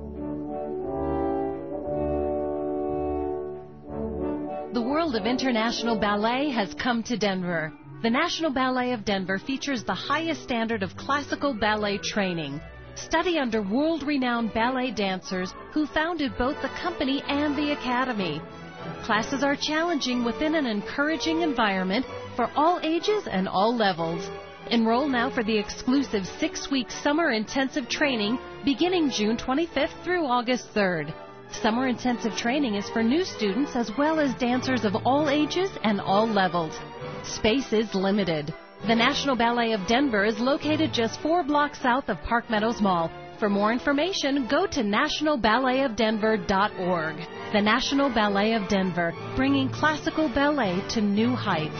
The world of international ballet has come to Denver. The National Ballet of Denver features the highest standard of classical ballet training. Study under world-renowned ballet dancers who founded both the company and the academy. Classes are challenging within an encouraging environment for all ages and all levels. Enroll now for the exclusive 6-week summer intensive training beginning June 25th through August 3rd. Summer intensive training is for new students as well as dancers of all ages and all levels. Space is limited. The National Ballet of Denver is located just 4 blocks south of Park Meadows Mall. For more information, go to nationalballetofdenver.org. The National Ballet of Denver, bringing classical ballet to new heights.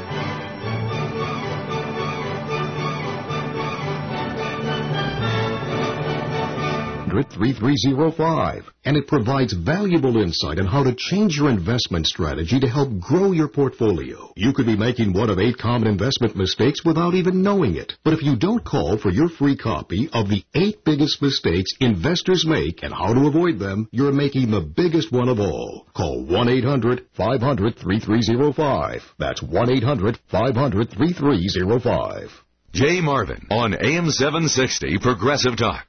800-3305, and it provides valuable insight on how to change your investment strategy to help grow your portfolio. You could be making one of 8 common investment mistakes without even knowing it. But if you don't call for your free copy of the 8 biggest mistakes investors make and how to avoid them, you're making the biggest one of all. Call 1-800-500-3305. That's 1-800-500-3305. Jay Marvin on AM 760 Progressive Talk.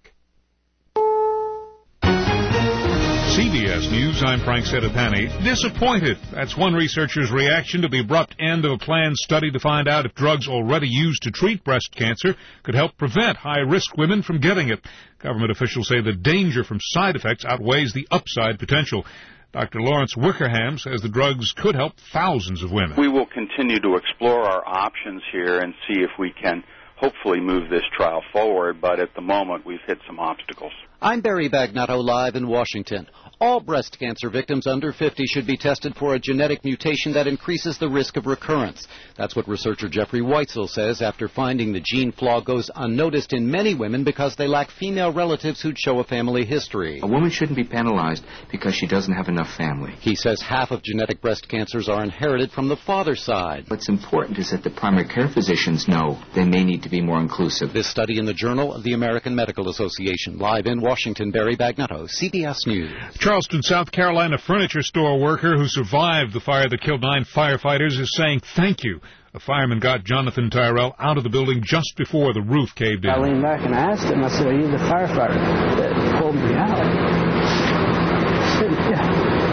CBS News, I'm Frank Sedapani. Disappointed. That's one researcher's reaction to the abrupt end of a planned study to find out if drugs already used to treat breast cancer could help prevent high-risk women from getting it. Government officials say the danger from side effects outweighs the upside potential. Dr. Lawrence Wickerham says the drugs could help thousands of women. We will continue to explore our options here and see if we can hopefully move this trial forward, but at the moment we've hit some obstacles. I'm Barry Bagnotto, live in Washington. All breast cancer victims under 50 should be tested for a genetic mutation that increases the risk of recurrence. That's what researcher Jeffrey Weitzel says after finding the gene flaw goes unnoticed in many women because they lack female relatives who'd show a family history. A woman shouldn't be penalized because she doesn't have enough family. He says half of genetic breast cancers are inherited from the father's side. What's important is that the primary care physicians know they may need to be more inclusive. This study in the Journal of the American Medical Association. Live in Washington, Barry Bagnotto, CBS News. Charleston, South Carolina furniture store worker who survived the fire that killed 9 firefighters is saying thank you. A fireman got Jonathan Tyrell out of the building just before the roof caved in. I leaned back and I asked him, I said, are you the firefighter that pulled me out? He said, yeah.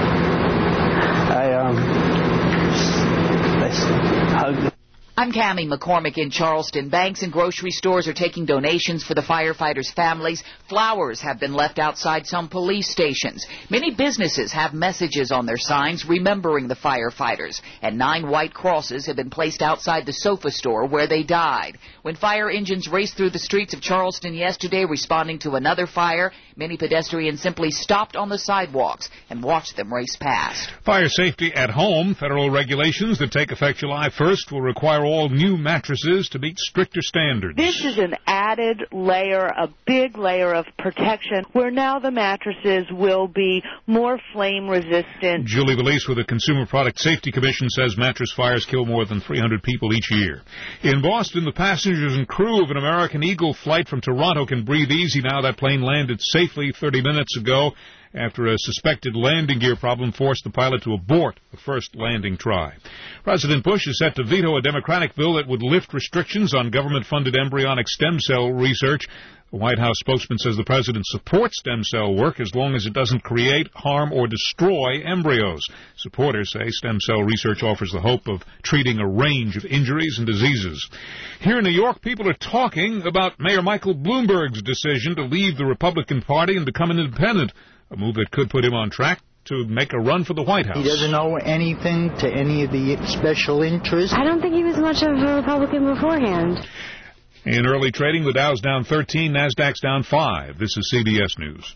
They hugged me. I'm Cammie McCormick in Charleston. Banks and grocery stores are taking donations for the firefighters' families. Flowers have been left outside some police stations. Many businesses have messages on their signs remembering the firefighters. And 9 white crosses have been placed outside the sofa store where they died. When fire engines raced through the streets of Charleston yesterday responding to another fire, many pedestrians simply stopped on the sidewalks and watched them race past. Fire safety at home. Federal regulations that take effect July 1st will require all new mattresses to meet stricter standards. This is an added layer, a big layer of protection, where now the mattresses will be more flame resistant. Julie Valise with the Consumer Product Safety Commission says mattress fires kill more than 300 people each year. In Boston, the passengers and crew of an American Eagle flight from Toronto can breathe easy now. That plane landed safely 30 minutes ago after a suspected landing gear problem forced the pilot to abort the first landing try. President Bush is set to veto a Democratic bill that would lift restrictions on government-funded embryonic stem cell research. The White House spokesman says the president supports stem cell work as long as it doesn't create, harm, or destroy embryos. Supporters say stem cell research offers the hope of treating a range of injuries and diseases. Here in New York, people are talking about Mayor Michael Bloomberg's decision to leave the Republican Party and become an independent, a move that could put him on track to make a run for the White House. He doesn't owe anything to any of the special interests. I don't think he was much of a Republican beforehand. In early trading, the Dow's down 13, NASDAQ's down 5. This is CBS News.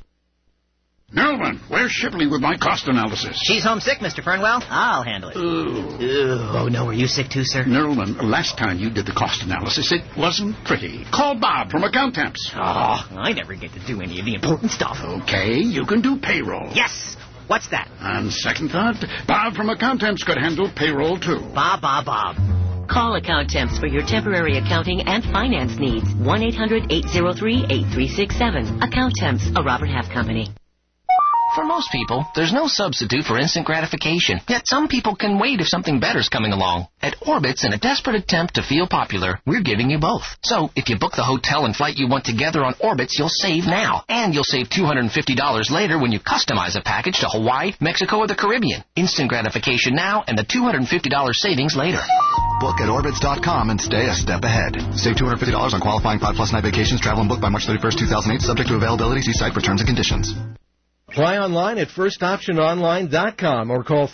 Nelman, where's Shipley with my cost analysis? She's homesick, Mr. Fernwell. I'll handle it. Oh, no, are you sick too, sir? Nelman, last time you did the cost analysis, it wasn't pretty. Call Bob from Accountemps. Oh, I never get to do any of the important stuff. Okay, you can do payroll. Yes! What's that? On second thought, Bob from Accountemps could handle payroll, too. Bob. Call Accountemps for your temporary accounting and finance needs. 1-800-803-8367. Accountemps, a Robert Half company. For most people, there's no substitute for instant gratification. Yet some people can wait if something better's coming along. At Orbitz, in a desperate attempt to feel popular, we're giving you both. So, if you book the hotel and flight you want together on Orbitz, you'll save now. And you'll save $250 later when you customize a package to Hawaii, Mexico, or the Caribbean. Instant gratification now and the $250 savings later. Book at Orbitz.com and stay a step ahead. Save $250 on qualifying 5+ night vacations. Travel and book by March 31st, 2008. Subject to availability. See site for terms and conditions. Apply online at firstoptiononline.com or call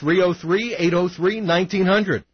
303-803-1900.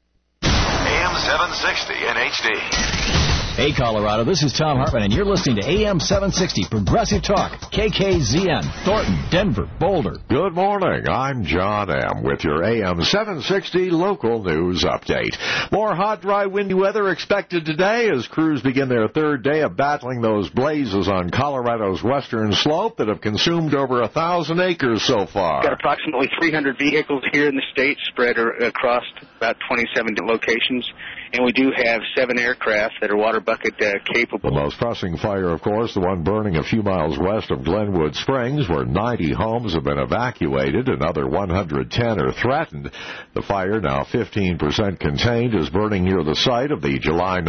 AM 760 in HD. Hey, Colorado, this is Tom Hartman, and you're listening to AM 760 Progressive Talk, KKZN, Thornton, Denver, Boulder. Good morning. I'm John M. with your AM 760 local news update. More hot, dry, windy weather expected today as crews begin their third day of battling those blazes on Colorado's western slope that have consumed over 1,000 acres so far. Got approximately 300 vehicles here in the state spread across about 27 locations. And we do have 7 aircraft that are water bucket capable. The most pressing fire, of course, the one burning a few miles west of Glenwood Springs, where 90 homes have been evacuated. Another 110 are threatened. The fire, now 15% contained, is burning near the site of the July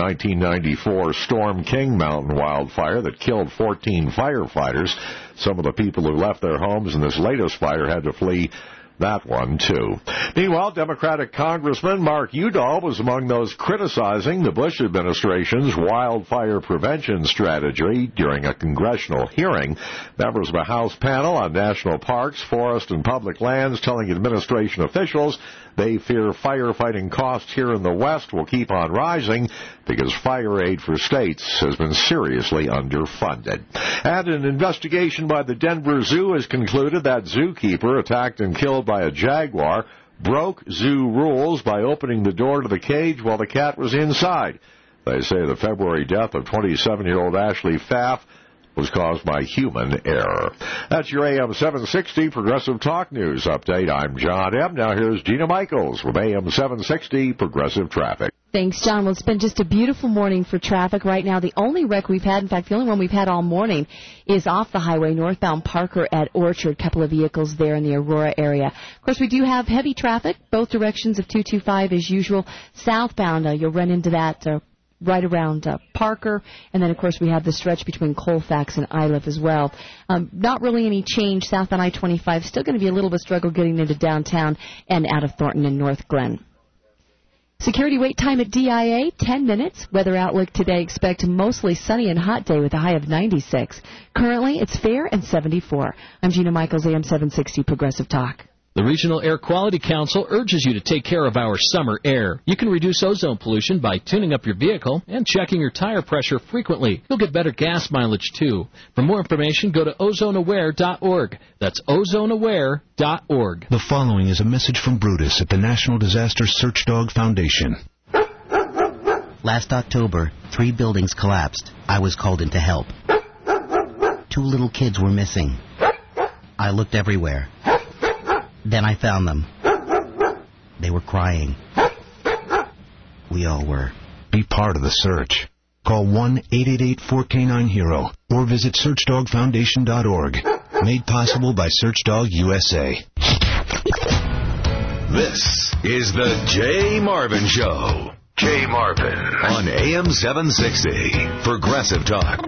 1994 Storm King Mountain wildfire that killed 14 firefighters. Some of the people who left their homes in this latest fire had to flee that one, too. Meanwhile, Democratic Congressman Mark Udall was among those criticizing the Bush administration's wildfire prevention strategy during a congressional hearing. Members of a House panel on national parks, forests, and public lands telling administration officials they fear firefighting costs here in the West will keep on rising because fire aid for states has been seriously underfunded. And an investigation by the Denver Zoo has concluded that zookeeper attacked and killed by a jaguar broke zoo rules by opening the door to the cage while the cat was inside. They say the February death of 27-year-old Ashley Pfaff was caused by human error. That's your AM 760 Progressive Talk News update. I'm John M. Now here's Gina Michaels with AM 760 Progressive Traffic. Thanks, John. Well, it's been just a beautiful morning for traffic right now. The only wreck we've had, in fact, the only one we've had all morning, is off the highway, northbound Parker at Orchard. A couple of vehicles there in the Aurora area. Of course, we do have heavy traffic, both directions of 225 as usual. Southbound, you'll run into that right around Parker, and then, of course, we have the stretch between Colfax and Iliff as well. Not really any change southbound I-25. Still going to be a little bit of struggle getting into downtown and out of Thornton and North Glen. Security wait time at DIA, 10 minutes. Weather outlook today, expect mostly sunny and hot day with a high of 96. Currently, it's fair and 74. I'm Gina Michaels, AM 760 Progressive Talk. The Regional Air Quality Council urges you to take care of our summer air. You can reduce ozone pollution by tuning up your vehicle and checking your tire pressure frequently. You'll get better gas mileage, too. For more information, go to ozoneaware.org. That's ozoneaware.org. The following is a message from Brutus at the National Disaster Search Dog Foundation. Last October, 3 buildings collapsed. I was called in to help. 2 little kids were missing. I looked everywhere. Then I found them. They were crying. We all were. Be part of the search. Call 1-888-4K9-HERO or visit SearchDogFoundation.org. Made possible by SearchDog USA. This is the Jay Marvin Show. Jay Marvin on AM 760. Progressive Talk.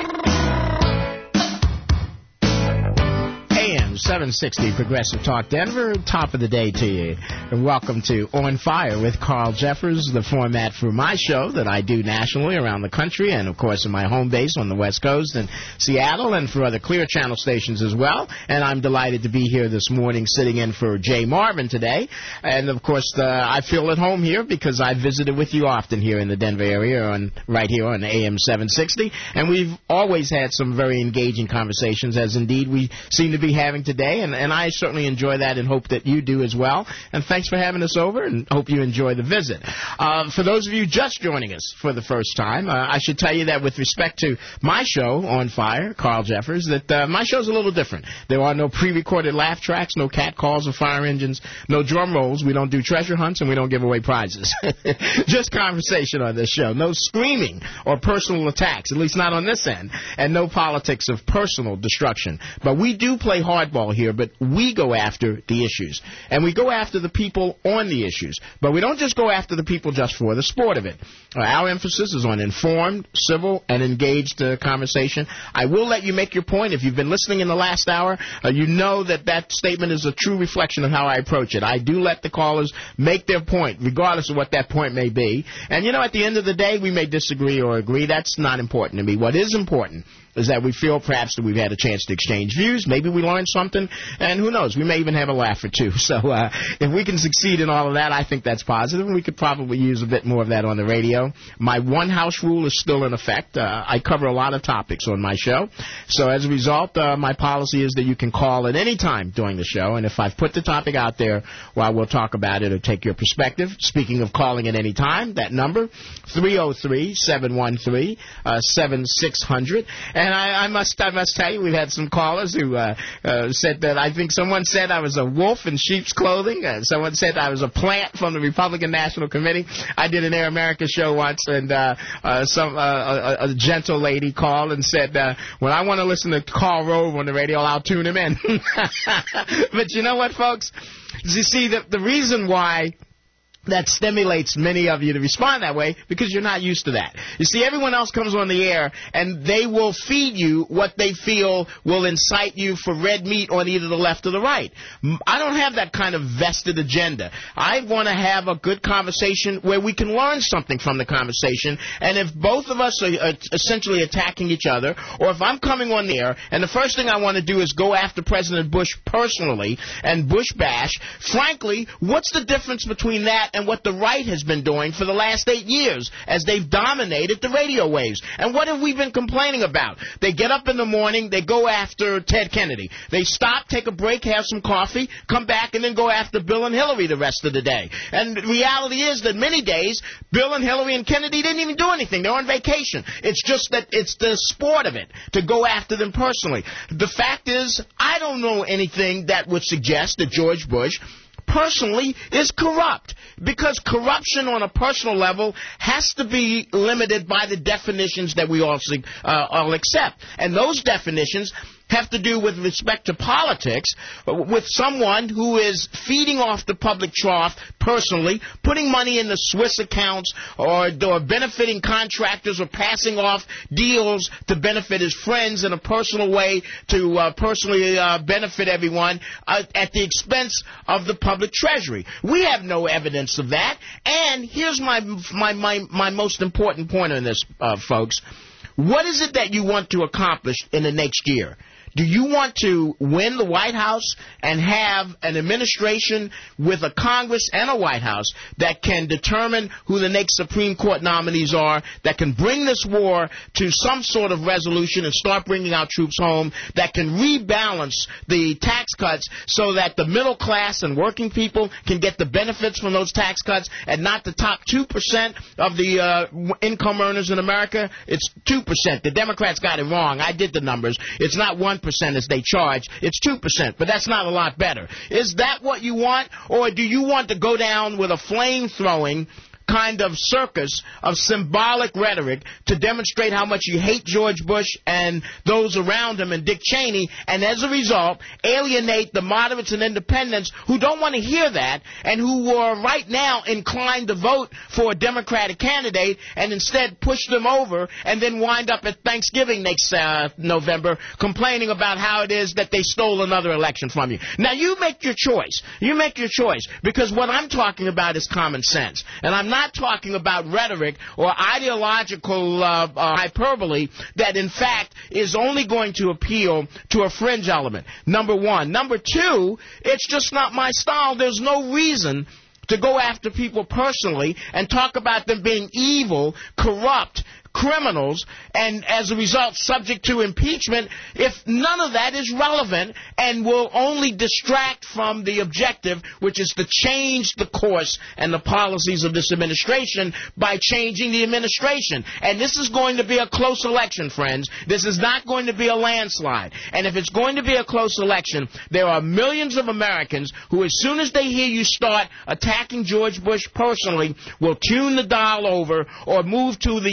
760 Progressive Talk Denver. Top of the day to you. And welcome to On Fire with Carl Jeffers, the format for my show that I do nationally around the country and, of course, in my home base on the West Coast in Seattle and for other Clear Channel stations as well. And I'm delighted to be here this morning sitting in for Jay Marvin today. And, of course, I feel at home here because I visited with you often here in the Denver area right here on AM 760. And we've always had some very engaging conversations, as indeed we seem to be having today, and I certainly enjoy that and hope that you do as well. And thanks for having us over, and hope you enjoy the visit. For those of you just joining us for the first time, I should tell you that with respect to my show, On Fire, Carl Jeffers, that my show's a little different. There are no pre-recorded laugh tracks, no cat calls or fire engines, no drum rolls. We don't do treasure hunts, and we don't give away prizes. Just conversation on this show. No screaming or personal attacks, at least not on this end, and no politics of personal destruction. But we do play hardball call here, but we go after the issues. And we go after the people on the issues. But we don't just go after the people just for the sport of it. Our emphasis is on informed, civil, and engaged conversation. I will let you make your point. If you've been listening in the last hour, you know that statement is a true reflection of how I approach it. I do let the callers make their point, regardless of what that point may be. And, at the end of the day, we may disagree or agree. That's not important to me. What is important is that we feel perhaps that we've had a chance to exchange views. Maybe we learned something, and who knows, we may even have a laugh or two. So if we can succeed in all of that, I think that's positive, and we could probably use a bit more of that on the radio. My one-house rule is still in effect. I cover a lot of topics on my show. So as a result, my policy is that you can call at any time during the show, and if I've put the topic out there, well, we'll talk about it or take your perspective. Speaking of calling at any time, that number, 303-713-7600. And I must tell you, we've had some callers who said that I think someone said I was a wolf in sheep's clothing. Someone said I was a plant from the Republican National Committee. I did an Air America show once, and a gentle lady called and said, when I want to listen to Karl Rove on the radio, I'll tune him in. But you know what, folks? You see, the reason why that stimulates many of you to respond that way because you're not used to that. You see, everyone else comes on the air, and they will feed you what they feel will incite you for red meat on either the left or the right. I don't have that kind of vested agenda. I want to have a good conversation where we can learn something from the conversation, and if both of us are essentially attacking each other, or if I'm coming on the air, and the first thing I want to do is go after President Bush personally and Bush bash, frankly, what's the difference between that and what the right has been doing for the last 8 years as they've dominated the radio waves? And what have we been complaining about? They get up in the morning, they go after Ted Kennedy. They stop, take a break, have some coffee, come back, and then go after Bill and Hillary the rest of the day. And the reality is that many days, Bill and Hillary and Kennedy didn't even do anything. They're on vacation. It's just that it's the sport of it to go after them personally. The fact is, I don't know anything that would suggest that George Bush personally is corrupt, because corruption on a personal level has to be limited by the definitions that we all accept. And those definitions have to do with respect to politics, with someone who is feeding off the public trough personally, putting money in the Swiss accounts, or benefiting contractors, or passing off deals to benefit his friends in a personal way to personally benefit everyone at the expense of the public treasury. We have no evidence of that. And here's my most important point on this, folks. What is it that you want to accomplish in the next year? Do you want to win the White House and have an administration with a Congress and a White House that can determine who the next Supreme Court nominees are, that can bring this war to some sort of resolution and start bringing our troops home, that can rebalance the tax cuts so that the middle class and working people can get the benefits from those tax cuts and not the top 2% of the income earners in America? It's 2%. The Democrats got it wrong. I did the numbers. It's not 1% as they charge. It's 2%, but that's not a lot better. Is that what you want, or do you want to go down with a flame-throwing kind of circus of symbolic rhetoric to demonstrate how much you hate George Bush and those around him and Dick Cheney, and as a result alienate the moderates and independents who don't want to hear that and who are right now inclined to vote for a Democratic candidate, and instead push them over and then wind up at Thanksgiving next November complaining about how it is that they stole another election from you? Now, you make your choice. You make your choice, because what I'm talking about is common sense, and I'm not talking about rhetoric or ideological hyperbole that, in fact, is only going to appeal to a fringe element, number one. Number two, it's just not my style. There's no reason to go after people personally and talk about them being evil, corrupt, criminals, and as a result subject to impeachment, if none of that is relevant and will only distract from the objective, which is to change the course and the policies of this administration by changing the administration. And this is going to be a close election, friends. This is not going to be a landslide. And if it's going to be a close election, there are millions of Americans who, as soon as they hear you start attacking George Bush personally, will tune the dial over or move to the other party.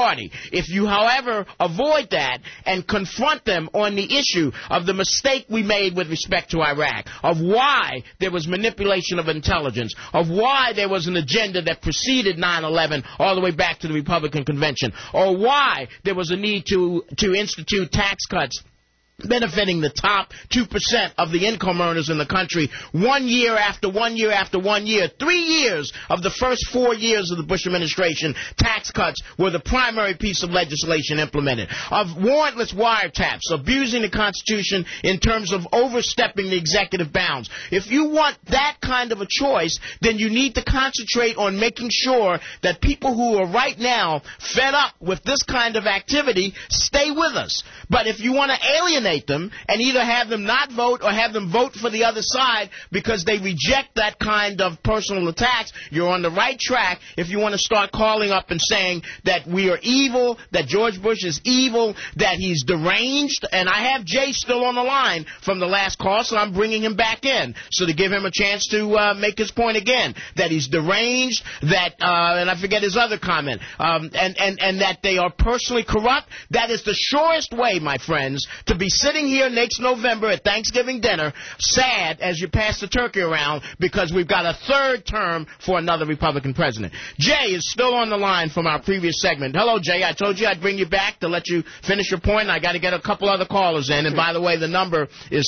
party. If you, however, avoid that and confront them on the issue of the mistake we made with respect to Iraq, of why there was manipulation of intelligence, of why there was an agenda that preceded 9/11 all the way back to the Republican convention, or why there was a need to institute tax cuts benefiting the top 2% of the income earners in the country, 1 year after 1 year after 1 year, 3 years of the first 4 years of the Bush administration, tax cuts were the primary piece of legislation implemented. Of warrantless wiretaps, abusing the Constitution in terms of overstepping the executive bounds. If you want that kind of a choice, then you need to concentrate on making sure that people who are right now fed up with this kind of activity stay with us. But if you want to alienate them and either have them not vote or have them vote for the other side because they reject that kind of personal attacks, you're on the right track if you want to start calling up and saying that we are evil, that George Bush is evil, that he's deranged. And I have Jay still on the line from the last call, so I'm bringing him back in so to give him a chance to make his point again, that he's deranged, that and I forget his other comment, and that they are personally corrupt. That is the surest way, my friends, to be sitting here next November at Thanksgiving dinner, sad as you pass the turkey around because we've got a third term for another Republican president. Jay is still on the line from our previous segment. Hello, Jay. I told you I'd bring you back to let you finish your point. I got to get a couple other callers in. And by the way, the number is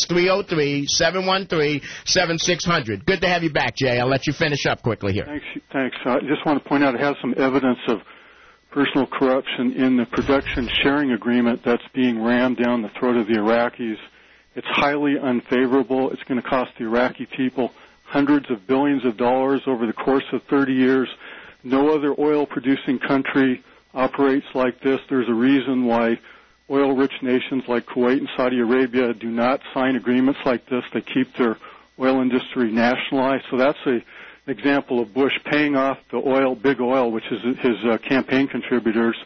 303-713-7600. Good to have you back, Jay. I'll let you finish up quickly here. Thanks. I just want to point out it has some evidence of personal corruption in the production sharing agreement that's being rammed down the throat of the Iraqis. It's highly unfavorable. It's going to cost the Iraqi people hundreds of billions of dollars over the course of 30 years. No other oil-producing country operates like this. There's a reason why oil-rich nations like Kuwait and Saudi Arabia do not sign agreements like this. They keep their oil industry nationalized. So that's an example of Bush paying off the oil, big oil, which is his campaign contributors.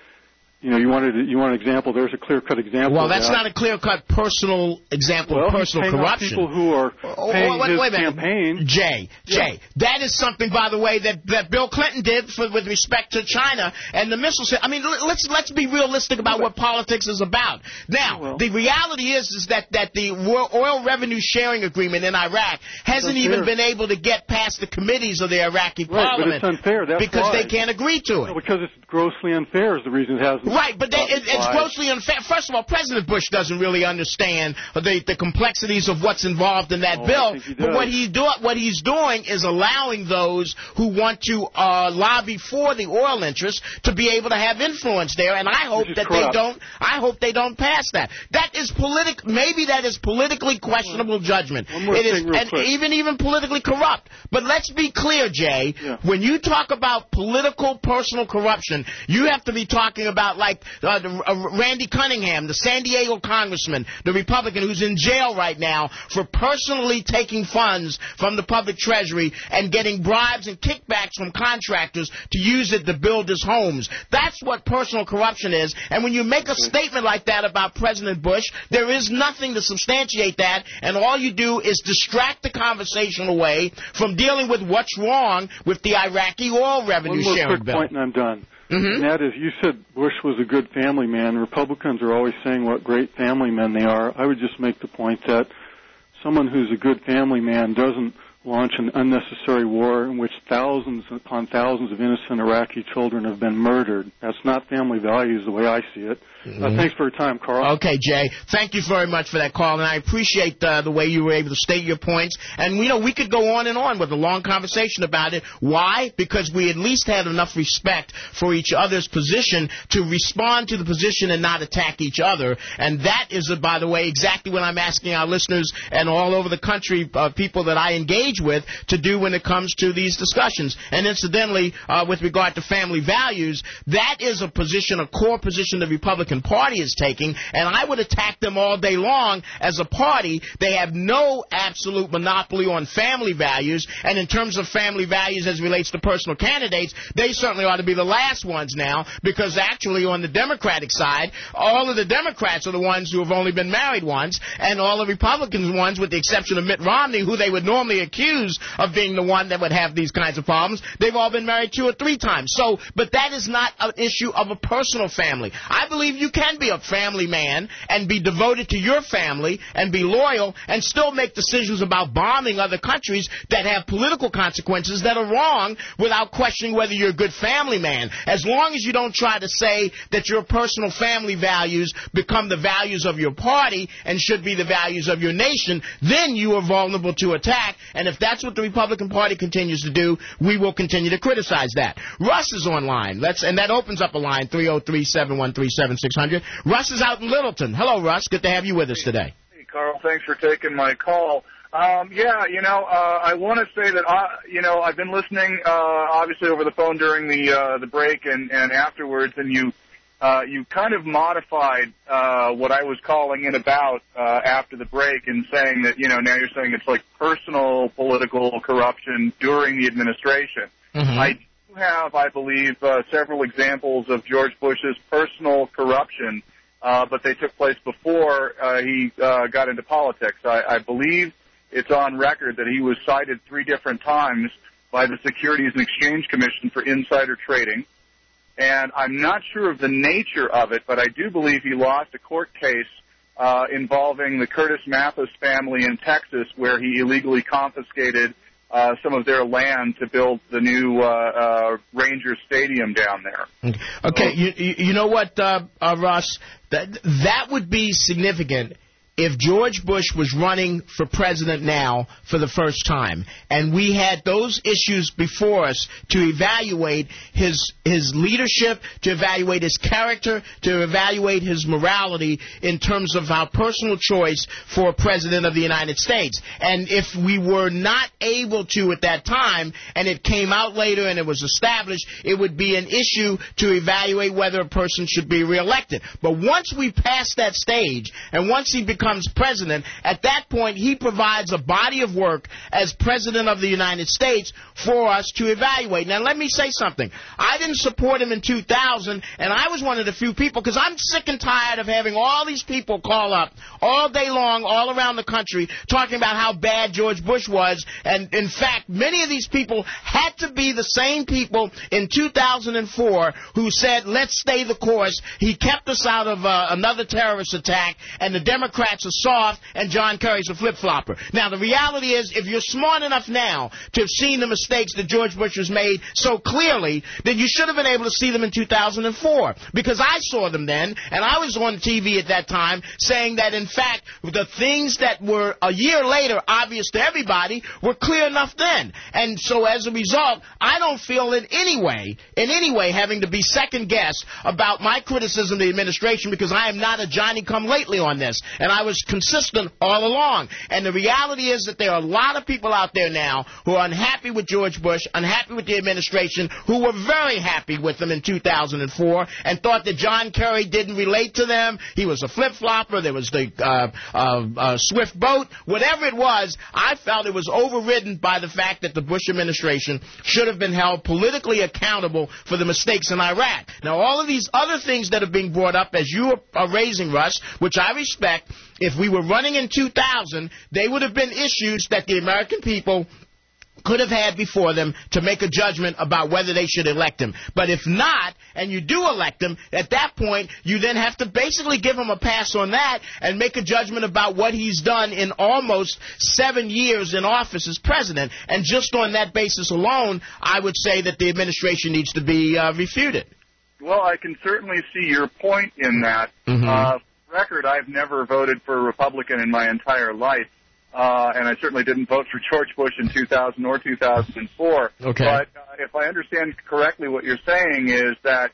You know, you want an example. There's a clear-cut example. Well, that's not a clear-cut personal example of personal corruption. People who are paying his campaign. Jay, that is something, by the way, that Bill Clinton did with respect to China and the missile. I mean, let's be realistic about what politics is about. Now, the reality is that the oil revenue sharing agreement in Iraq hasn't even been able to get past the committees of the Iraqi parliament. But it's unfair. That's because why. They can't agree to it. No, because it's grossly unfair is the reason it hasn't. Right, but it's grossly unfair. First of all, President Bush doesn't really understand the complexities of what's involved in that bill. But what he's doing is allowing those who want to lobby for the oil interests to be able to have influence there. And I hope that they don't. I hope they don't pass that. That is maybe that is politically questionable judgment. It is, and even politically corrupt. But let's be clear, Jay. Yeah. When you talk about political personal corruption, you have to be talking about like Randy Cunningham, the San Diego congressman, the Republican who's in jail right now for personally taking funds from the public treasury and getting bribes and kickbacks from contractors to use it to build his homes. That's what personal corruption is. And when you make a statement like that about President Bush, there is nothing to substantiate that, and all you do is distract the conversation away from dealing with what's wrong with the Iraqi oil revenue sharing bill. One more quick point and I'm done. And that is, you said Bush was a good family man. Republicans are always saying what great family men they are. I would just make the point that someone who's a good family man doesn't launch an unnecessary war in which thousands upon thousands of innocent Iraqi children have been murdered. That's not family values the way I see it. Thanks for your time, Carl. Okay, Jay. Thank you very much for that call, and I appreciate the way you were able to state your points. And, we could go on and on with a long conversation about it. Why? Because we at least had enough respect for each other's position to respond to the position and not attack each other. And that is, by the way, exactly what I'm asking our listeners and all over the country, people that I engage with, to do when it comes to these discussions. And incidentally, with regard to family values, that is a core position the Republican Party is taking, and I would attack them all day long as a party. They have no absolute monopoly on family values, and in terms of family values as relates to personal candidates, they certainly ought to be the last ones now, because actually on the Democratic side, all of the Democrats are the ones who have only been married once, and all the Republicans ones, with the exception of Mitt Romney, who they would normally accuse accused of being the one that would have these kinds of problems. They've all been married 2 or 3 times. So, but that is not an issue of a personal family. I believe you can be a family man and be devoted to your family and be loyal and still make decisions about bombing other countries that have political consequences that are wrong without questioning whether you're a good family man. As long as you don't try to say that your personal family values become the values of your party and should be the values of your nation, then you are vulnerable to attack. And if that's what the Republican Party continues to do, we will continue to criticize that. Russ is online. And that opens up a line, 303-713-7600. Russ is out in Littleton. Hello, Russ. Good to have you with us today. Hey, Carl. Thanks for taking my call. I want to say that, I've been listening, obviously, over the phone during the break and afterwards, and you kind of modified what I was calling in about after the break and saying that, now you're saying it's like personal political corruption during the administration. Mm-hmm. I do have, I believe, several examples of George Bush's personal corruption, but they took place before he got into politics. I believe it's on record that he was cited 3 different times by the Securities and Exchange Commission for insider trading. And I'm not sure of the nature of it, but I do believe he lost a court case involving the Curtis Mathis family in Texas, where he illegally confiscated some of their land to build the new Rangers Stadium down there. Okay, you know what, Russ? That would be significant if George Bush was running for president now for the first time, and we had those issues before us to evaluate his leadership, to evaluate his character, to evaluate his morality in terms of our personal choice for president of the United States. And if we were not able to at that time, and it came out later and it was established, it would be an issue to evaluate whether a person should be reelected. But once we pass that stage, and once he becomes president, at that point he provides a body of work as president of the United States for us to evaluate. Now let me say something. I didn't support him in 2000, and I was one of the few people, because I'm sick and tired of having all these people call up all day long all around the country talking about how bad George Bush was. And in fact, many of these people had to be the same people in 2004 who said, let's stay the course. He kept us out of another terrorist attack, and the Democrats are soft, and John Kerry's a flip-flopper. Now, the reality is, if you're smart enough now to have seen the mistakes that George Bush has made so clearly, then you should have been able to see them in 2004, because I saw them then, and I was on TV at that time saying that, in fact, the things that were a year later obvious to everybody were clear enough then. And so, as a result, I don't feel in any way having to be second-guessed about my criticism of the administration, because I am not a Johnny-come-lately on this, and I was consistent all along. And the reality is that there are a lot of people out there now who are unhappy with George Bush, unhappy with the administration, who were very happy with him in 2004 and thought that John Kerry didn't relate to them. He was a flip-flopper. There was the swift boat. Whatever it was, I felt it was overridden by the fact that the Bush administration should have been held politically accountable for the mistakes in Iraq. Now, all of these other things that are being brought up, as you are raising, Russ, which I respect, if we were running in 2000, they would have been issues that the American people could have had before them to make a judgment about whether they should elect him. But if not, and you do elect him, at that point, you then have to basically give him a pass on that and make a judgment about what he's done in almost 7 years in office as president. And just on that basis alone, I would say that the administration needs to be refuted. Well, I can certainly see your point in that. Mm-hmm. Record, I've never voted for a Republican in my entire life, and I certainly didn't vote for George Bush in 2000 or 2004. Okay. But if I understand correctly, what you're saying is that,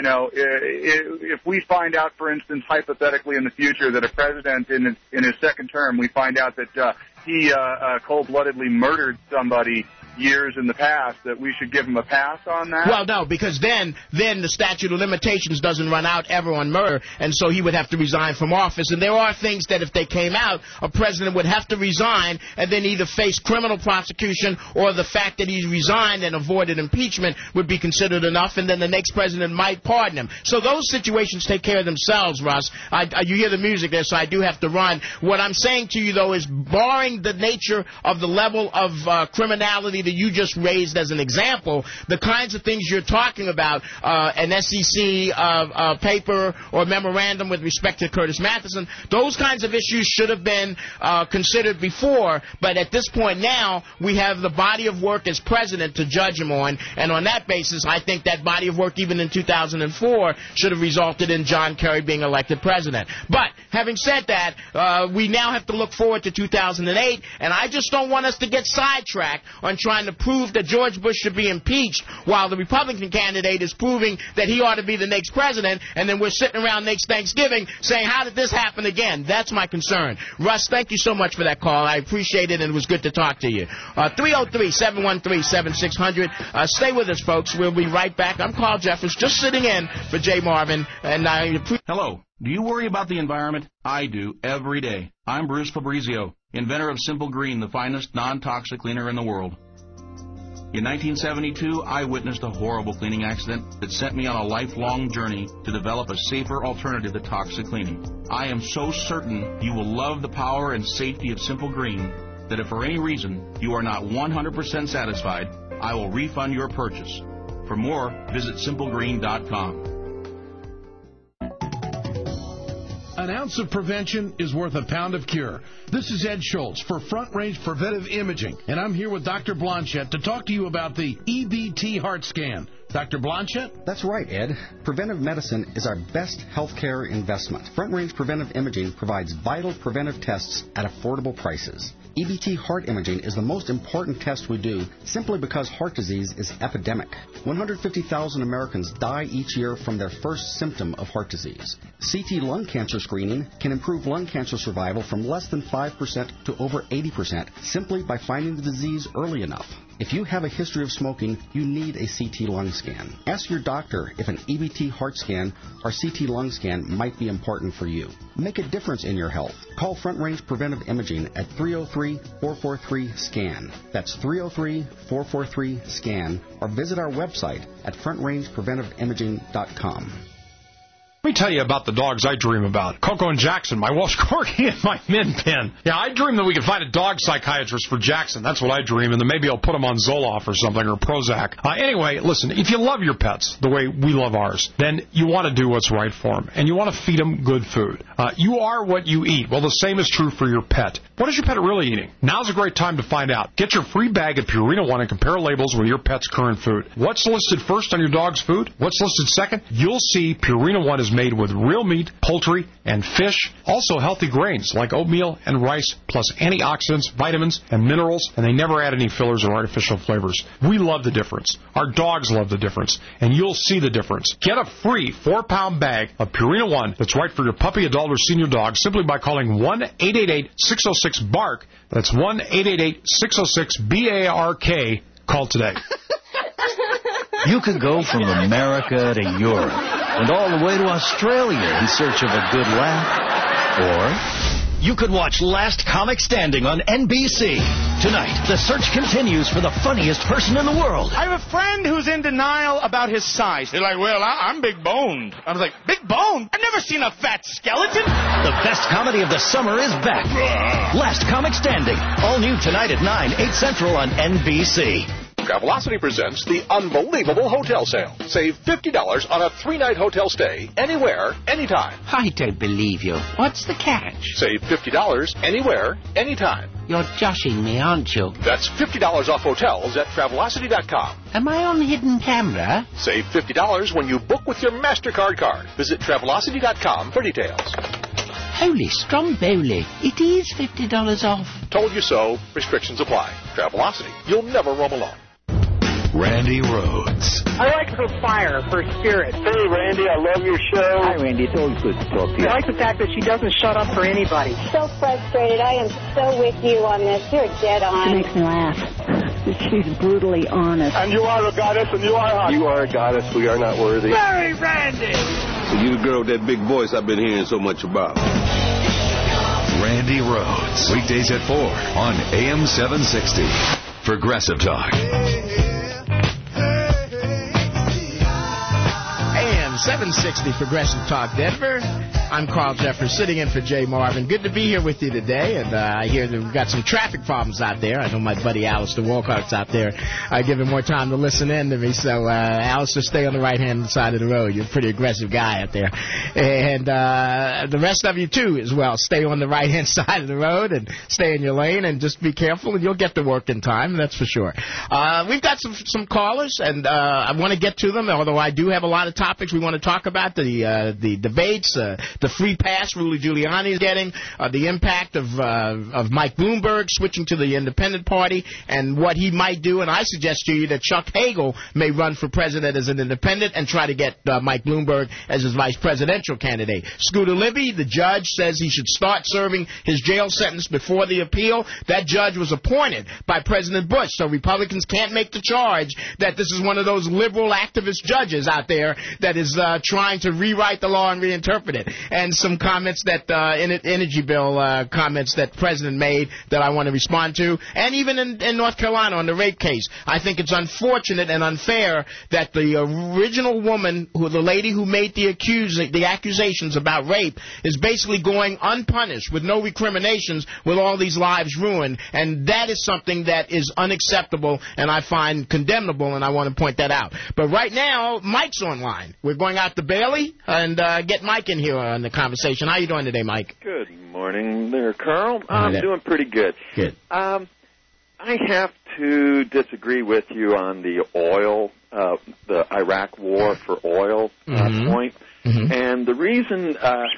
if we find out, for instance, hypothetically in the future, that a president in his second term, we find out that he cold-bloodedly murdered somebody, years in the past, that we should give him a pass on that? Well, no, because then the statute of limitations doesn't run out ever on murder, and so he would have to resign from office. And there are things that if they came out, a president would have to resign and then either face criminal prosecution, or the fact that he resigned and avoided impeachment would be considered enough, and then the next president might pardon him. So those situations take care of themselves, Russ. You hear the music there, so I do have to run. What I'm saying to you, though, is barring the nature of the level of criminality that you just raised as an example, the kinds of things you're talking about, an SEC paper or memorandum with respect to Curtis Matheson, those kinds of issues should have been considered before, but at this point now, we have the body of work as president to judge him on, and on that basis, I think that body of work, even in 2004, should have resulted in John Kerry being elected president. But, having said that, we now have to look forward to 2008, and I just don't want us to get sidetracked on trying to prove that George Bush should be impeached while the Republican candidate is proving that he ought to be the next president, and then we're sitting around next Thanksgiving saying, how did this happen again? That's my concern. Russ, thank you so much for that call. I appreciate it, and it was good to talk to you. 303-713-7600. Stay with us, folks. We'll be right back. I'm Carl Jeffers, just sitting in for Jay Marvin, and I appreciate... Hello. Do you worry about the environment? I do, every day. I'm Bruce Fabrizio, inventor of Simple Green, the finest non-toxic cleaner in the world. In 1972, I witnessed a horrible cleaning accident that sent me on a lifelong journey to develop a safer alternative to toxic cleaning. I am so certain you will love the power and safety of Simple Green that if for any reason you are not 100% satisfied, I will refund your purchase. For more, visit simplegreen.com. An ounce of prevention is worth a pound of cure. This is Ed Schultz for Front Range Preventive Imaging, and I'm here with Dr. Blanchette to talk to you about the EBT heart scan. Dr. Blanchette? That's right, Ed. Preventive medicine is our best healthcare investment. Front Range Preventive Imaging provides vital preventive tests at affordable prices. EBT heart imaging is the most important test we do simply because heart disease is epidemic. 150,000 Americans die each year from their first symptom of heart disease. CT lung cancer screening can improve lung cancer survival from less than 5% to over 80% simply by finding the disease early enough. If you have a history of smoking, you need a CT lung scan. Ask your doctor if an EBT heart scan or CT lung scan might be important for you. Make a difference in your health. Call Front Range Preventive Imaging at 303-443-SCAN. That's 303-443-SCAN, or visit our website at frontrangepreventiveimaging.com. Let me tell you about the dogs I dream about. Coco and Jackson, my Welsh Corgi and my Min Pin. Yeah, I dream that we can find a dog psychiatrist for Jackson. That's what I dream, and then maybe I'll put him on Zoloft or something, or Prozac. Anyway, listen, if you love your pets the way we love ours, then you want to do what's right for them, and you want to feed them good food. You are what you eat. Well, the same is true for your pet. What is your pet really eating? Now's a great time to find out. Get your free bag at Purina One and compare labels with your pet's current food. What's listed first on your dog's food? What's listed second? You'll see Purina One is made with real meat, poultry, and fish. Also healthy grains like oatmeal and rice, plus antioxidants, vitamins, and minerals, and they never add any fillers or artificial flavors. We love the difference. Our dogs love the difference, and you'll see the difference. Get a free 4-pound bag of Purina One that's right for your puppy, adult, or senior dog simply by calling 1-888-606-BARK. That's 1-888-606-BARK. Call today. You could go from America to Europe and all the way to Australia in search of a good laugh. Or you could watch Last Comic Standing on NBC. Tonight, the search continues for the funniest person in the world. I have a friend who's in denial about his size. They're like, well, I'm big boned. I was like, big boned? I've never seen a fat skeleton. The best comedy of the summer is back. Last Comic Standing. All new tonight at 9, 8 Central on NBC. Travelocity presents the unbelievable hotel sale. Save $50 on a 3-night hotel stay anywhere, anytime. I don't believe you. What's the catch? Save $50 anywhere, anytime. You're joshing me, aren't you? That's $50 off hotels at Travelocity.com. Am I on hidden camera? Save $50 when you book with your MasterCard card. Visit Travelocity.com for details. Holy Stromboli, it is $50 off. Told you so. Restrictions apply. Travelocity. You'll never roam alone. Randy Rhodes. I like her fire, her spirit. Hey, Randy, I love your show. Hi, Randy. It's always good to talk to you. I like the fact that she doesn't shut up for anybody. So frustrated. I am so with you on this. You're dead on. She makes me laugh. She's brutally honest. And you are a goddess, and you are hot. You are a goddess. We are not worthy. Very Randy. You the girl with that big voice I've been hearing so much about. Randy Rhodes, weekdays at 4 on AM 760. Progressive Talk. AM 760 Progressive Talk Denver. I'm Carl Jeffers, sitting in for Jay Marvin. Good to be here with you today, and I hear that we've got some traffic problems out there. I know my buddy Alistair Walcott's out there. I give him more time to listen in to me, so Alistair, stay on the right-hand side of the road. You're a pretty aggressive guy out there. And the rest of you, too, as well. Stay on the right-hand side of the road and stay in your lane, and just be careful, and you'll get to work in time, that's for sure. We've got some callers, and I want to get to them, although I do have a lot of topics we want to talk about, the debates, the free pass Rudy Giuliani is getting, the impact of Mike Bloomberg switching to the Independent Party, and what he might do. And I suggest to you that Chuck Hagel may run for president as an independent and try to get Mike Bloomberg as his vice presidential candidate. Scooter Libby, the judge, says he should start serving his jail sentence before the appeal. That judge was appointed by President Bush, so Republicans can't make the charge that this is one of those liberal activist judges out there that is trying to rewrite the law and reinterpret it. And some comments that energy bill comments that President made that I want to respond to. And even in North Carolina on the rape case, I think it's unfortunate and unfair that the original woman, the lady who made the accusations about rape, is basically going unpunished with no recriminations, with all these lives ruined. And that is something that is unacceptable and I find condemnable, and I want to point that out. But right now, Mike's online. We're going out to Bailey and get Mike in here on the conversation. How you doing today, Mike? Good morning there, Carl. I'm doing pretty good. Good. I have to disagree with you on the oil, the Iraq war for oil point. Mm-hmm. And the reason